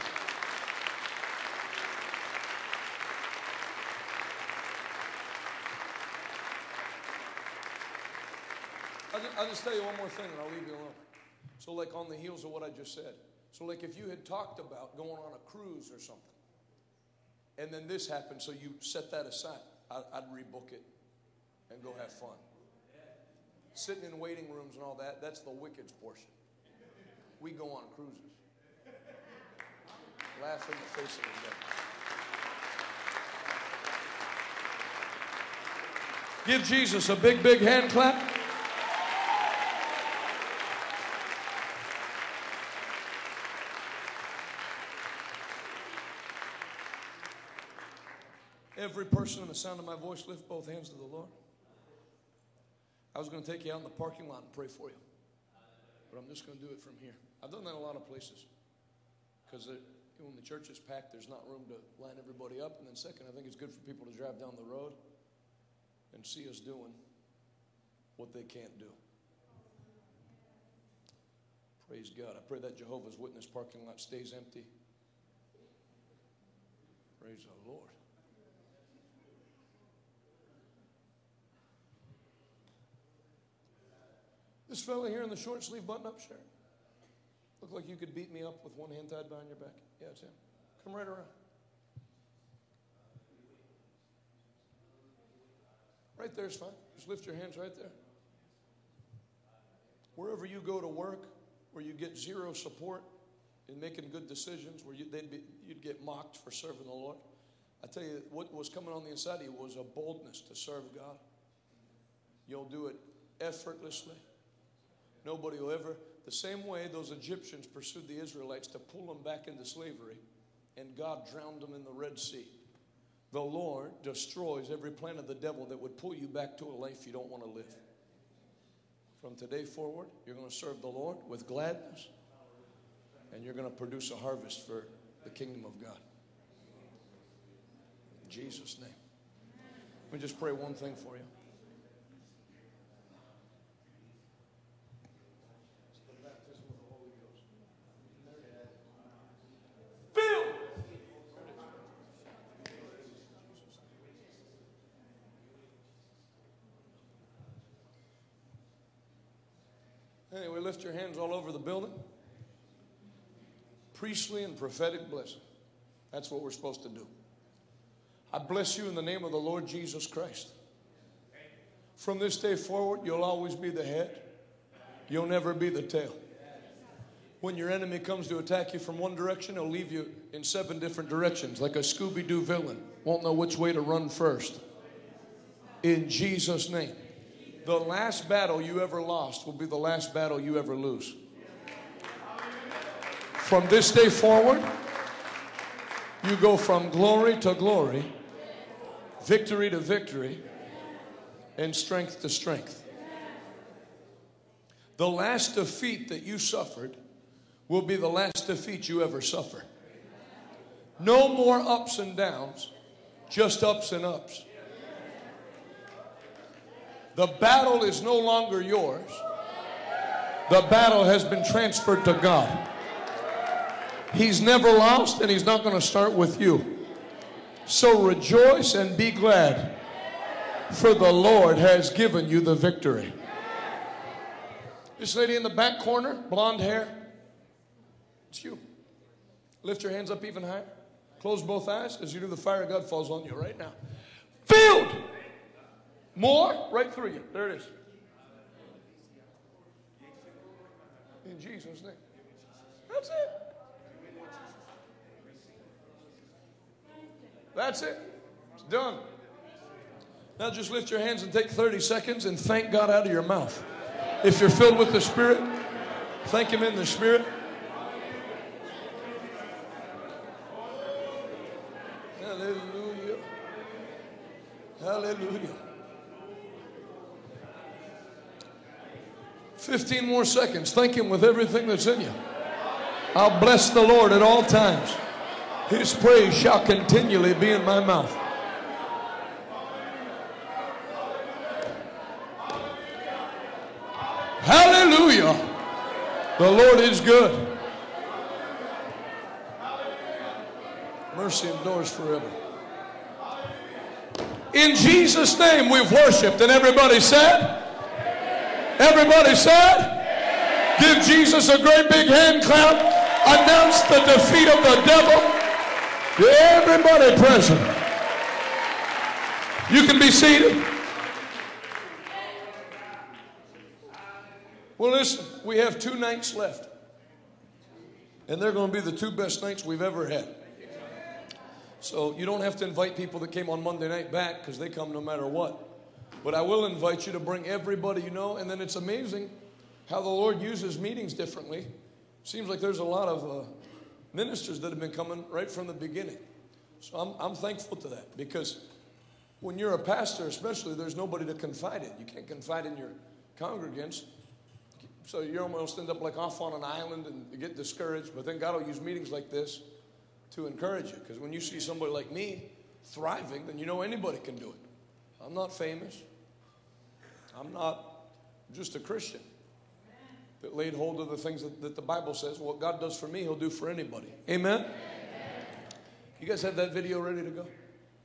S1: I'll just, I'll just tell you one more thing and I'll leave you alone. So like on the heels of what I just said. So like if you had talked about going on a cruise or something, and then this happened, so you set that aside, I, I'd rebook it and go have fun. Sitting in waiting rooms and all that, that's the wicked's portion. We go on cruises. Laugh in the face of the devil. Give Jesus a big, big hand clap. Every person in the sound of my voice, lift both hands to the Lord. I was going to take you out in the parking lot and pray for you, but I'm just going to do it from here. I've done that in a lot of places because when the church is packed, there's not room to line everybody up. And then second, I think it's good for people to drive down the road and see us doing what they can't do. Praise God. I pray that Jehovah's Witness parking lot stays empty. Praise the Lord. This fella here in the short sleeve button-up shirt. Look like you could beat me up with one hand tied behind your back. Yeah, it's him. Come right around. Right there's fine. Just lift your hands right there. Wherever you go to work, where you get zero support in making good decisions, where you, they'd be, you'd get mocked for serving the Lord. I tell you, what was coming on the inside of you was a boldness to serve God. You'll do it effortlessly. Nobody will ever, the same way those Egyptians pursued the Israelites to pull them back into slavery, and God drowned them in the Red Sea. The Lord destroys every plan of the devil that would pull you back to a life you don't want to live. From today forward, you're going to serve the Lord with gladness, and you're going to produce a harvest for the kingdom of God. In Jesus' name. Let me just pray one thing for you. Anyway, lift your hands all over the building. Priestly and prophetic blessing. That's what we're supposed to do. I bless you in the name of the Lord Jesus Christ. From this day forward, you'll always be the head. You'll never be the tail. When your enemy comes to attack you from one direction, he'll leave you in seven different directions, like a Scooby-Doo villain. Won't know which way to run first. In Jesus' name. The last battle you ever lost will be the last battle you ever lose. From this day forward, you go from glory to glory, victory to victory, and strength to strength. The last defeat that you suffered will be the last defeat you ever suffer. No more ups and downs, just ups and ups. The battle is no longer yours. The battle has been transferred to God. He's never lost, and he's not going to start with you. So rejoice and be glad, for the Lord has given you the victory. This lady in the back corner, blonde hair, it's you. Lift your hands up even higher. Close both eyes. As you do, the fire of God falls on you right now. Filled! More right through you. There it is. In Jesus' name. That's it. That's it. It's done. Now just lift your hands and take thirty seconds and thank God out of your mouth. If you're filled with the Spirit, thank Him in the Spirit. Hallelujah. Hallelujah. fifteen more seconds. Thank Him with everything that's in you. I'll bless the Lord at all times. His praise shall continually be in my mouth. The Lord is good. Mercy endures forever. In Jesus' name we've worshiped. And everybody said? Everybody said? Give Jesus a great big hand clap. Announce the defeat of the devil to everybody present. You can be seated. Well, listen, we have two nights left. And they're going to be the two best nights we've ever had. So you don't have to invite people that came on Monday night back because they come no matter what. But I will invite you to bring everybody you know. And then it's amazing how the Lord uses meetings differently. Seems like there's a lot of uh, ministers that have been coming right from the beginning. So I'm, I'm thankful to that, because when you're a pastor especially, there's nobody to confide in. You can't confide in your congregants. So you almost end up like off on an island and you get discouraged. But then God will use meetings like this to encourage you. Because when you see somebody like me thriving, then you know anybody can do it. I'm not famous. I'm not just a Christian that laid hold of the things that, that the Bible says. What God does for me, he'll do for anybody. Amen? Amen? You guys have that video ready to go?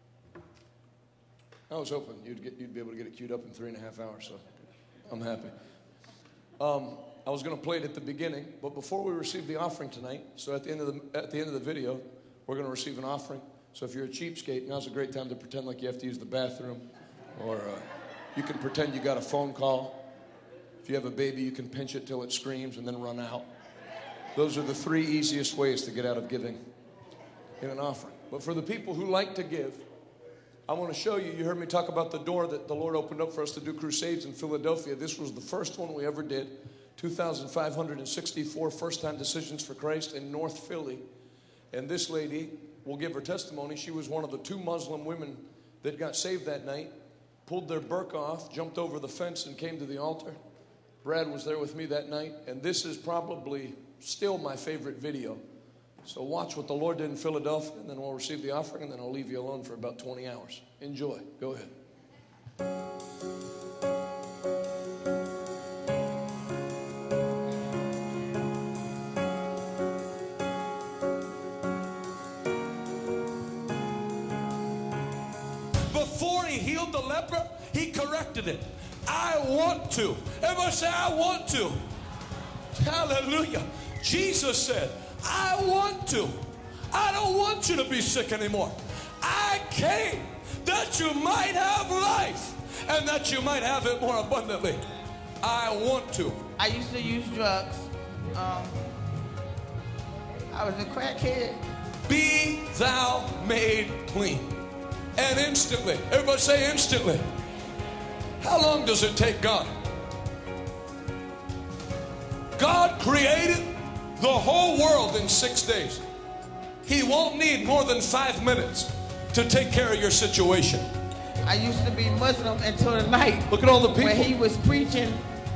S1: I was hoping you'd, get, you'd be able to get it queued up in three and a half hours, so I'm happy. Um, I was going to play it at the beginning, but before we receive the offering tonight, so at the end of the, at the end of the video, we're going to receive an offering. So if you're a cheapskate, now's a great time to pretend like you have to use the bathroom, or uh, you can pretend you got a phone call. If you have a baby, you can pinch it till it screams and then run out. Those are the three easiest ways to get out of giving in an offering. But for the people who like to give, I want to show you, you heard me talk about the door that the Lord opened up for us to do crusades in Philadelphia. This was the first one we ever did, two thousand five hundred sixty-four first-time decisions for Christ in North Philly. And this lady, we'll give her testimony, she was one of the two Muslim women that got saved that night, pulled their burqa off, jumped over the fence and came to the altar. Brad was there with me that night, and this is probably still my favorite video. So watch what the Lord did in Philadelphia, and then we'll receive the offering, and then I'll leave you alone for about twenty hours. Enjoy. Go ahead.
S3: Before he healed the leper, he corrected it. I want to. Everybody say, I want to. Hallelujah. Jesus said, I want to. I don't want you to be sick anymore. I came that you might have life and that you might have it more abundantly. I want to.
S4: I used to use drugs. Um, I was a crackhead.
S3: Be thou made clean. And instantly. Everybody say instantly. How long does it take God? God created the whole world in six days. He won't need more than five minutes to take care of your situation.
S4: I used to be Muslim until the night.
S3: Look at all the people.
S4: When he was preaching,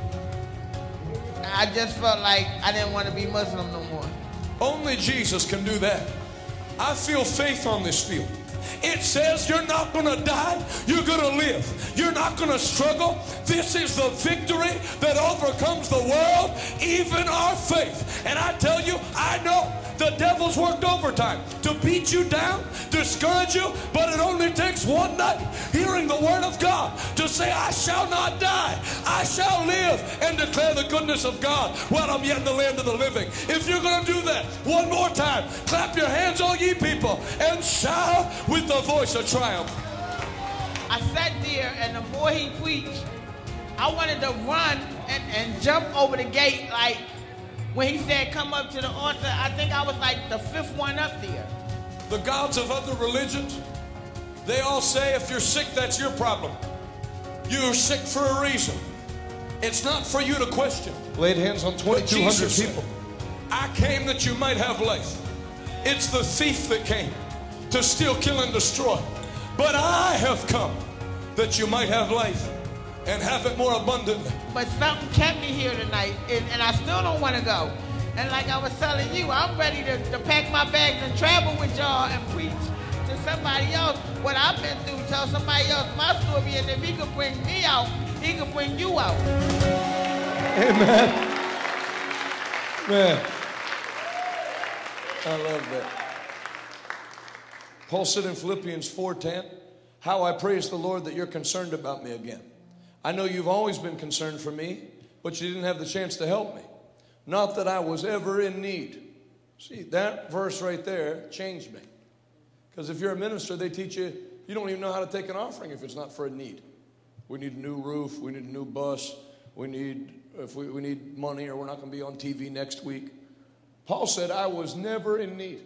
S4: I just felt like I didn't want to be Muslim no more.
S3: Only Jesus can do that. I feel faith on this field. It says you're not going to die, you're going to live. You're not going to struggle. This is the victory that overcomes the world, even our faith. And I tell you, I know the devil's worked overtime to beat you down, discourage you, but it only takes one night hearing the word of God to say, I shall not die, I shall live and declare the goodness of God while I'm yet in the land of the living. If you're going to do that, one more time, clap your hands, all ye people, and shout with the voice of triumph.
S4: I sat there, and the more he preached, I wanted to run and, and jump over the gate. Like when he said, come up to the altar, I think I was like the fifth one up there.
S3: The gods of other religions, they all say if you're sick, that's your problem. You're sick for a reason. It's not for you to question.
S1: Laid hands on twenty-two hundred people.
S3: I came that you might have life. It's the thief that came to steal, kill, and destroy. But I have come that you might have life and have it more abundantly.
S4: But something kept me here tonight, and, and I still don't want to go. And like I was telling you, I'm ready to, to pack my bags and travel with y'all and preach to somebody else what I've been through. Tell somebody else my story, and if he could bring me out, he could bring you out.
S1: Amen. Man, I love that. Paul said in Philippians four ten, how I praise the Lord that you're concerned about me again. I know you've always been concerned for me, but you didn't have the chance to help me. Not that I was ever in need. See, that verse right there changed me. Because if you're a minister, they teach you, you don't even know how to take an offering if it's not for a need. We need a new roof. We need a new bus. We need, if we, we need money, or we're not going to be on T V next week. Paul said, I was never in need.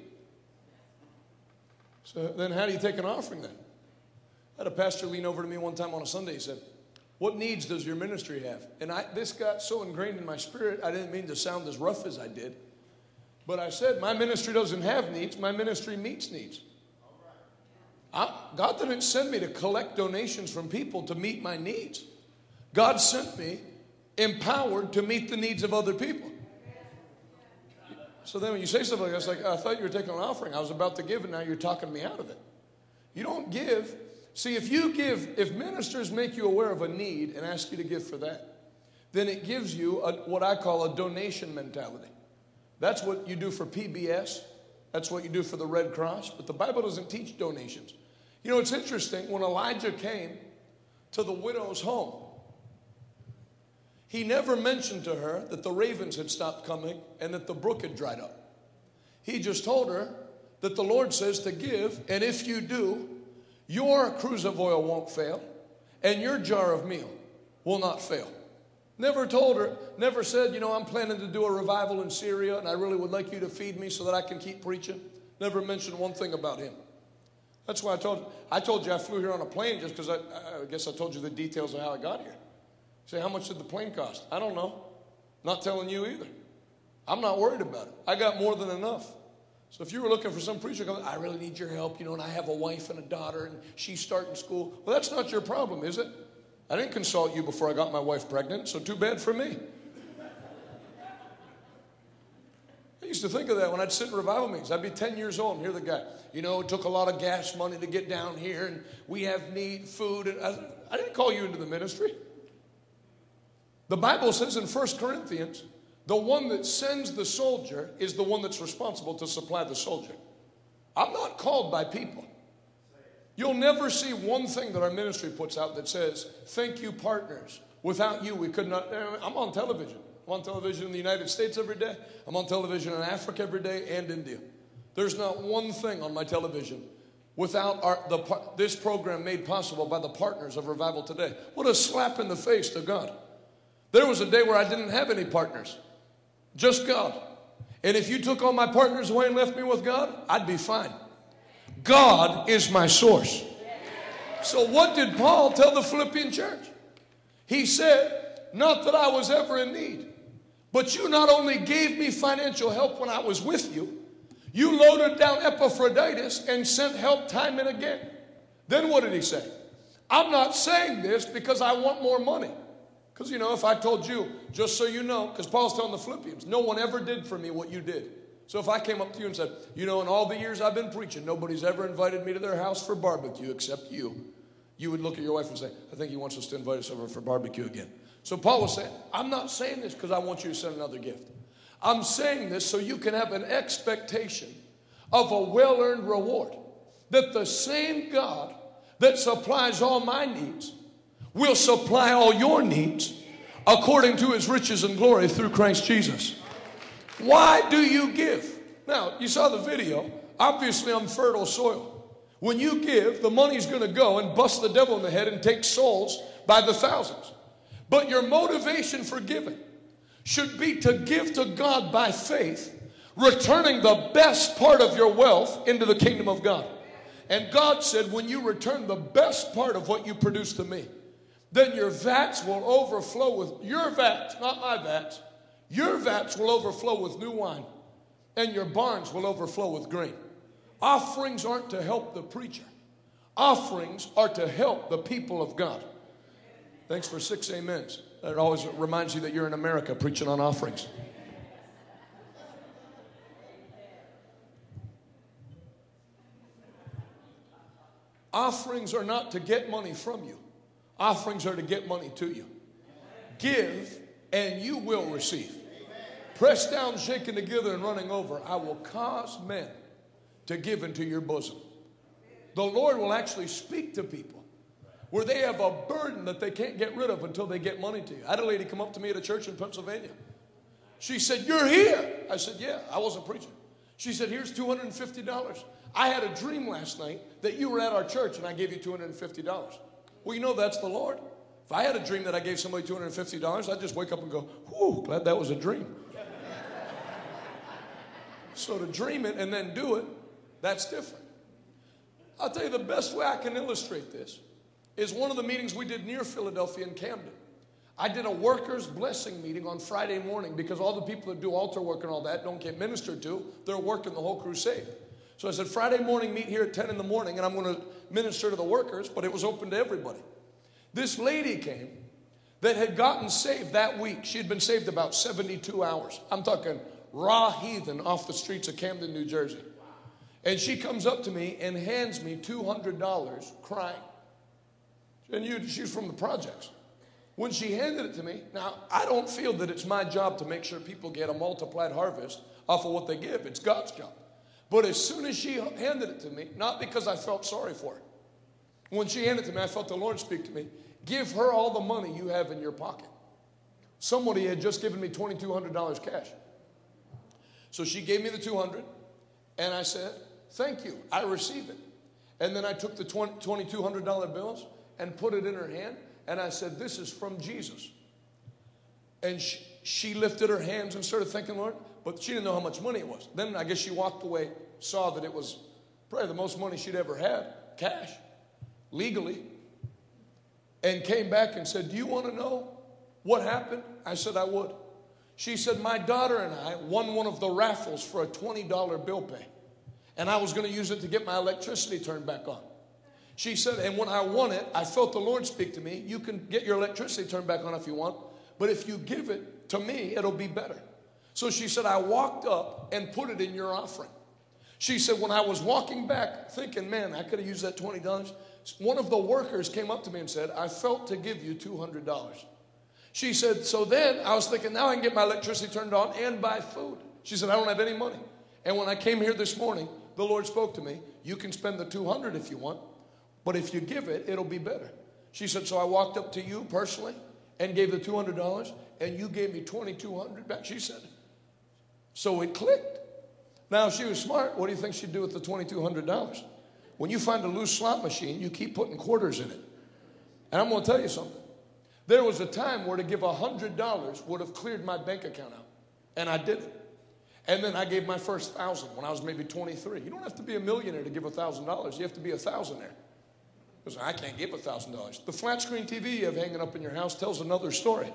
S1: So then how do you take an offering then? I had a pastor lean over to me one time on a Sunday. He said, what needs does your ministry have? And I, this got so ingrained in my spirit, I didn't mean to sound as rough as I did. But I said, my ministry doesn't have needs. My ministry meets needs. I, God didn't send me to collect donations from people to meet my needs. God sent me empowered to meet the needs of other people. So then when you say something like that, it's like, I thought you were taking an offering. I was about to give, and now you're talking me out of it. You don't give. See, if you give, if ministers make you aware of a need and ask you to give for that, then it gives you a, what I call a donation mentality. That's what you do for P B S. That's what you do for the Red Cross. But the Bible doesn't teach donations. You know, it's interesting. When Elijah came to the widow's home, he never mentioned to her that the ravens had stopped coming and that the brook had dried up. He just told her that the Lord says to give, and if you do, your cruse of oil won't fail, and your jar of meal will not fail. Never told her, never said, you know, I'm planning to do a revival in Syria, and I really would like you to feed me so that I can keep preaching. Never mentioned one thing about him. That's why I told you, I told you I flew here on a plane just because I, I guess I told you the details of how I got here. Say, how much did the plane cost? I don't know. Not telling you either. I'm not worried about it. I got more than enough. So if you were looking for some preacher, going, I really need your help, you know, and I have a wife and a daughter, and she's starting school. Well, that's not your problem, is it? I didn't consult you before I got my wife pregnant, so too bad for me. I used to think of that when I'd sit in revival meetings. I'd be ten years old and hear the guy, you know, it took a lot of gas money to get down here, and we have need, food. And I, I didn't call you into the ministry. The Bible says in First Corinthians, the one that sends the soldier is the one that's responsible to supply the soldier. I'm not called by people. You'll never see one thing that our ministry puts out that says, thank you, partners. Without you, we could not. I'm on television. I'm on television in the United States every day. I'm on television in Africa every day and India. There's not one thing on my television without our, the, this program made possible by the partners of Revival Today. What a slap in the face to God. There was a day where I didn't have any partners. Just God. And if you took all my partners away and left me with God, I'd be fine. God is my source. So what did Paul tell the Philippian church? He said, not that I was ever in need, but you not only gave me financial help when I was with you, you loaded down Epaphroditus and sent help time and again. Then what did he say? I'm not saying this because I want more money. Because, you know, if I told you, just so you know, because Paul's telling the Philippians, no one ever did for me what you did. So if I came up to you and said, you know, in all the years I've been preaching, nobody's ever invited me to their house for barbecue except you. You would look at your wife and say, I think he wants us to invite us over for barbecue again. So Paul was saying, I'm not saying this because I want you to send another gift. I'm saying this so you can have an expectation of a well-earned reward. That the same God that supplies all my needs will supply all your needs according to his riches and glory through Christ Jesus. Why do you give? Now, you saw the video. Obviously, I'm fertile soil. When you give, the money's going to go and bust the devil in the head and take souls by the thousands. But your motivation for giving should be to give to God by faith, returning the best part of your wealth into the kingdom of God. And God said, when you return the best part of what you produce to me, then your vats will overflow with, your vats, not my vats, your vats will overflow with new wine, and your barns will overflow with grain. Offerings aren't to help the preacher. Offerings are to help the people of God. Thanks for six amens. That always reminds you that you're in America preaching on offerings. Offerings are not to get money from you. Offerings are to get money to you. Give and you will receive.
S3: pressed down, shaken together, and running over, I will cause men to give into your bosom. The Lord will actually speak to people where they have a burden that they can't get rid of until they get money to you. I had a lady come up to me at a church in Pennsylvania. She said, "You're here." I said, "Yeah, I wasn't preaching." She said, "Here's two hundred fifty dollars. I had a dream last night that you were at our church and I gave you two hundred fifty dollars. Well, you know that's the Lord. If I had a dream that I gave somebody two hundred fifty dollars, I'd just wake up and go, "Whew, glad that was a dream." So to dream it and then do it, that's different. I'll tell you the best way I can illustrate this is one of the meetings we did near Philadelphia in Camden. I did a workers' blessing meeting on Friday morning because all the people that do altar work and all that don't get ministered to. They're working the whole crusade. So I said, Friday morning, meet here at ten in the morning, and I'm going to minister to the workers, but it was open to everybody. This lady came that had gotten saved that week. She had been saved about seventy-two hours. I'm talking raw heathen off the streets of Camden, New Jersey. And she comes up to me and hands me two hundred dollars crying. And you, she's from the projects. When she handed it to me, now I don't feel that it's my job to make sure people get a multiplied harvest off of what they give. It's God's job. But as soon as she handed it to me, not because I felt sorry for her. When she handed it to me, I felt the Lord speak to me. Give her all the money you have in your pocket. Somebody had just given me twenty-two hundred dollars cash. So she gave me the two hundred dollars, and I said, "Thank you, I receive it." And then I took the twenty-two hundred dollar bills and put it in her hand, and I said, "This is from Jesus." And she, she lifted her hands and started thanking the Lord, but she didn't know how much money it was. Then I guess she walked away, saw that it was probably the most money she'd ever had, cash, legally, and came back and said, "Do you want to know what happened?" I said, "I would." She said, "My daughter and I won one of the raffles for a twenty dollar bill pay, and I was going to use it to get my electricity turned back on." She said, "And when I won it, I felt the Lord speak to me. You can get your electricity turned back on if you want, but if you give it to me, it'll be better." So she said, "I walked up and put it in your offering." She said, "When I was walking back thinking, man, I could have used that twenty dollars, one of the workers came up to me and said, 'I felt to give you two hundred dollars. She said, "So then I was thinking, now I can get my electricity turned on and buy food." She said, "I don't have any money. And when I came here this morning, the Lord spoke to me. You can spend the two hundred dollars if you want, but if you give it, it'll be better." She said, "So I walked up to you personally and gave the two hundred dollars, and you gave me twenty-two hundred dollars back." She said, so it clicked. Now, if she was smart, what do you think she'd do with the twenty-two hundred dollars? When you find a loose slot machine, you keep putting quarters in it. And I'm going to tell you something. There was a time where to give one hundred dollars would have cleared my bank account out. And I did it. And then I gave my first thousand when I was maybe twenty-three. You don't have to be a millionaire to give one thousand dollars. You have to be a thousandaire. Because I can't give one thousand dollars. The flat screen T V you have hanging up in your house tells another story.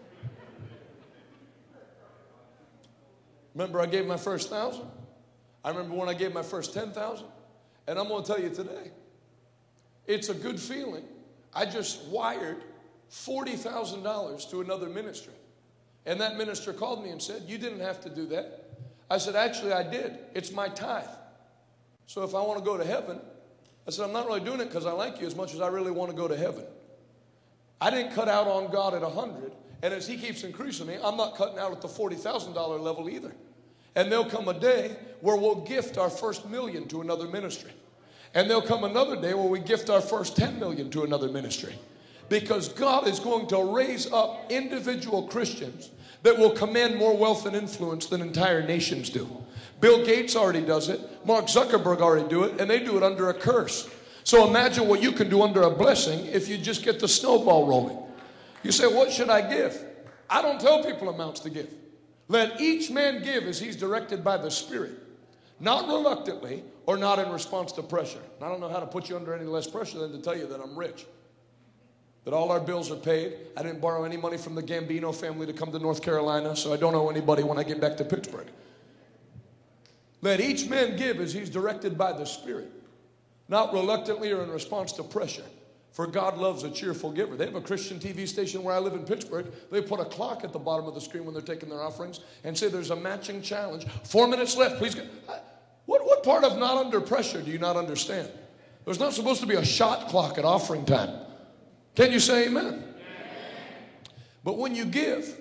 S3: Remember I gave my first thousand? I remember when I gave my first ten thousand. And I'm going to tell you today, it's a good feeling. I just wired forty thousand dollars to another ministry. And that minister called me and said, "You didn't have to do that." I said, "Actually, I did. It's my tithe. So if I want to go to heaven," I said, "I'm not really doing it because I like you as much as I really want to go to heaven." I didn't cut out on God at one hundred. And as he keeps increasing me, I'm not cutting out at the forty thousand dollars level either. And there'll come a day where we'll gift our first million to another ministry. And there'll come another day where we gift our first ten million to another ministry. Because God is going to raise up individual Christians that will command more wealth and influence than entire nations do. Bill Gates already does it. Mark Zuckerberg already do it. And they do it under a curse. So imagine what you can do under a blessing if you just get the snowball rolling. You say, "What should I give?" I don't tell people amounts to give. Let each man give as he's directed by the Spirit. Not reluctantly or not in response to pressure. And I don't know how to put you under any less pressure than to tell you that I'm rich. That all our bills are paid. I didn't borrow any money from the Gambino family to come to North Carolina, so I don't owe anybody when I get back to Pittsburgh. Let each man give as he's directed by the Spirit. Not reluctantly or in response to pressure. For God loves a cheerful giver. They have a Christian T V station where I live in Pittsburgh. They put a clock at the bottom of the screen when they're taking their offerings and say there's a matching challenge. Four minutes left. Please go. What, what part of not under pressure do you not understand? There's not supposed to be a shot clock at offering time. Can you say amen? Amen. But when you give,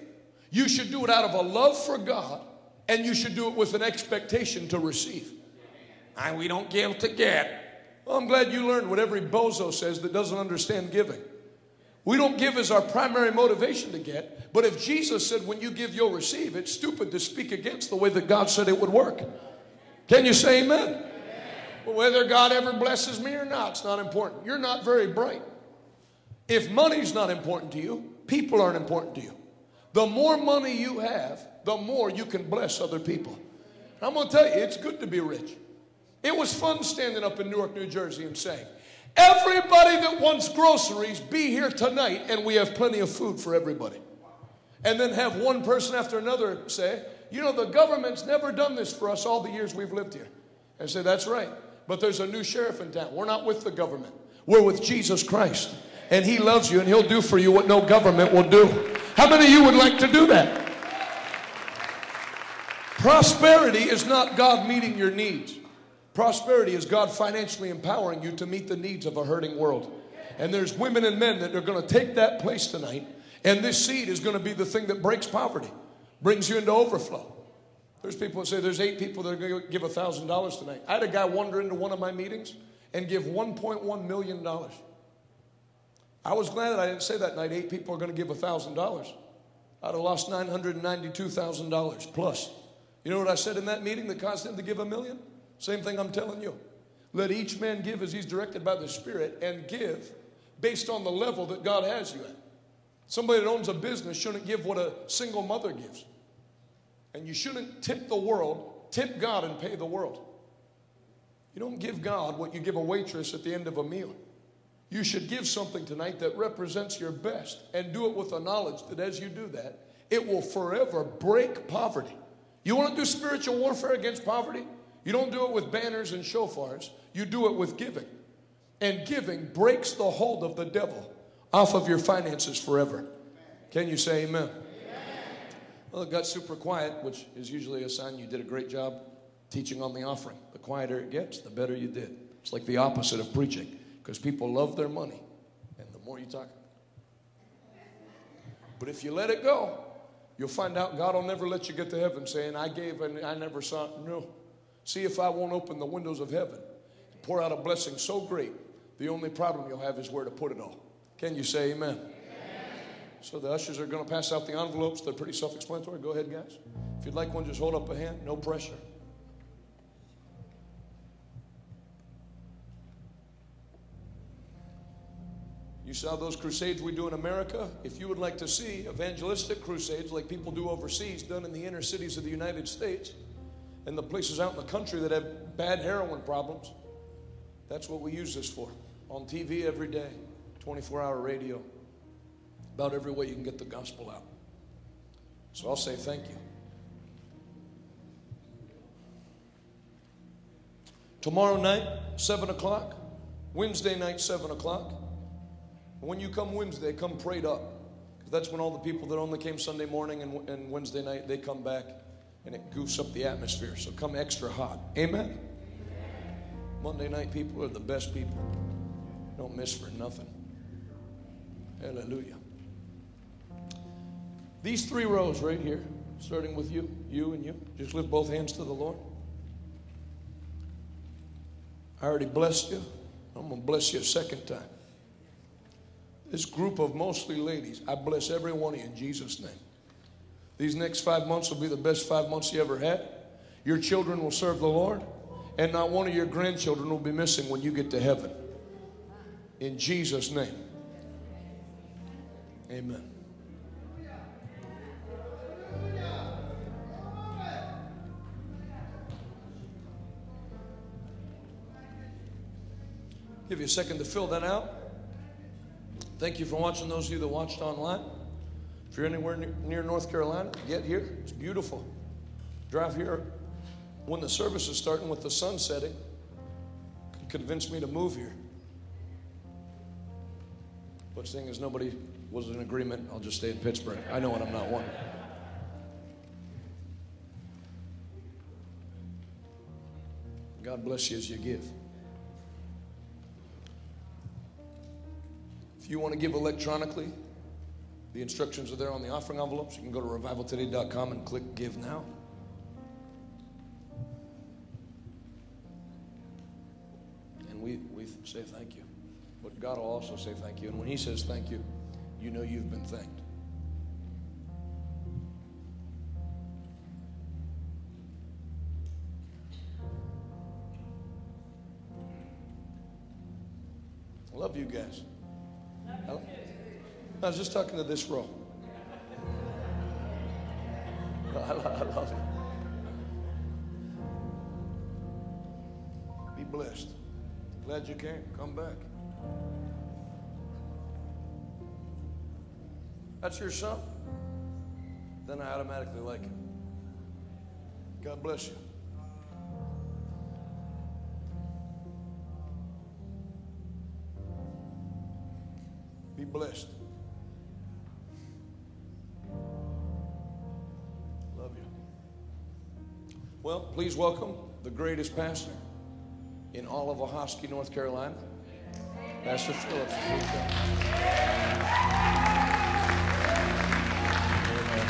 S3: You should do it out of a love for God, and you should do it with an expectation to receive.
S2: And we don't give to get.
S3: Well, I'm glad you learned what every bozo says that doesn't understand giving. We don't give as our primary motivation to get, but if Jesus said when you give, you'll receive, it's stupid to speak against the way that God said it would work. Can you say amen? Amen. Well, whether God ever blesses me or not, it's not important. You're not very bright. If money's not important to you, people aren't important to you. The more money you have, the more you can bless other people. I'm going to tell you, it's good to be rich. It was fun standing up in Newark, New Jersey and saying, everybody that wants groceries, be here tonight, and we have plenty of food for everybody. And then have one person after another say, you know, the government's never done this for us all the years we've lived here. I say, that's right. But there's a new sheriff in town. We're not with the government. We're with Jesus Christ. And he loves you, and he'll do for you what no government will do. How many of you would like to do that? Prosperity is not God meeting your needs. Prosperity is God financially empowering you to meet the needs of a hurting world. And there's women and men that are going to take that place tonight, and this seed is going to be the thing that breaks poverty, brings you into overflow. There's people that say there's eight people that are going to give one thousand dollars tonight. I had a guy wander into one of my meetings and give one point one million dollars. I was glad that I didn't say that night eight people are going to give one thousand dollars. I'd have lost nine hundred ninety-two thousand dollars plus. You know what I said in that meeting that caused him to give a million? Same thing I'm telling you. Let each man give as he's directed by the Spirit, and give based on the level that God has you at. Somebody that owns a business shouldn't give what a single mother gives. And you shouldn't tip the world, tip God and pay the world. You don't give God what you give a waitress at the end of a meal. You should give something tonight that represents your best, and do it with the knowledge that as you do that, it will forever break poverty. You want to do spiritual warfare against poverty? You don't do it with banners and shofars. You do it with giving. And giving breaks the hold of the devil off of your finances forever. Can you say amen? Amen. Well, it got super quiet, which is usually a sign you did a great job teaching on the offering. The quieter it gets, the better you did. It's like the opposite of preaching, because people love their money, and the more you talk. But if you let it go, you'll find out God will never let you get to heaven saying, I gave and I never saw it. No. See if I won't open the windows of heaven, pour out a blessing so great, the only problem you'll have is where to put it all. Can you say amen? Amen. So the ushers are going to pass out the envelopes. They're pretty self-explanatory. Go ahead, guys. If you'd like one, just hold up a hand. No pressure. You saw those crusades we do in America. If you would like to see evangelistic crusades like people do overseas, done in the inner cities of the United States and the places out in the country that have bad heroin problems, that's what we use this for. On T V every day, twenty-four hour radio, about every way you can get the gospel out. So I'll say thank you. Tomorrow night, seven o'clock. Wednesday night, seven o'clock. When you come Wednesday, come prayed up. Because that's when all the people that only came Sunday morning and, and Wednesday night, they come back and it goofs up the atmosphere. So come extra hot. Amen? Amen. Monday night people are the best people. Don't miss for nothing. Hallelujah. These three rows right here, starting with you, you and you, just lift both hands to the Lord. I already blessed you. I'm going to bless you a second time. This group of mostly ladies, I bless every one of you in Jesus' name. These next five months will be the best five months you ever had. Your children will serve the Lord, and not one of your grandchildren will be missing when you get to heaven. In Jesus' name. Amen. Give you a second to fill that out. Thank you for watching, those of you that watched online. If you're anywhere near North Carolina, get here. It's beautiful. Drive here when the service is starting with the sun setting. Could convince me to move here. But seeing as nobody was in agreement, I'll just stay in Pittsburgh. I know what I'm not wanting. God bless you as you give. If you want to give electronically,
S1: The instructions are there on the offering envelopes. You can go to revival today dot com and click Give Now. And we, we say thank you. But God will also say thank you. And when He says thank you, you know you've been thanked. I love you guys. I, I was just talking to this row. I, I love you. Be blessed. Glad you came. Come back. That's your son? Then I automatically like him. God bless you. Be blessed. Love you. Well, please welcome the greatest pastor in all of Ahoskie, North Carolina, Pastor Phillips.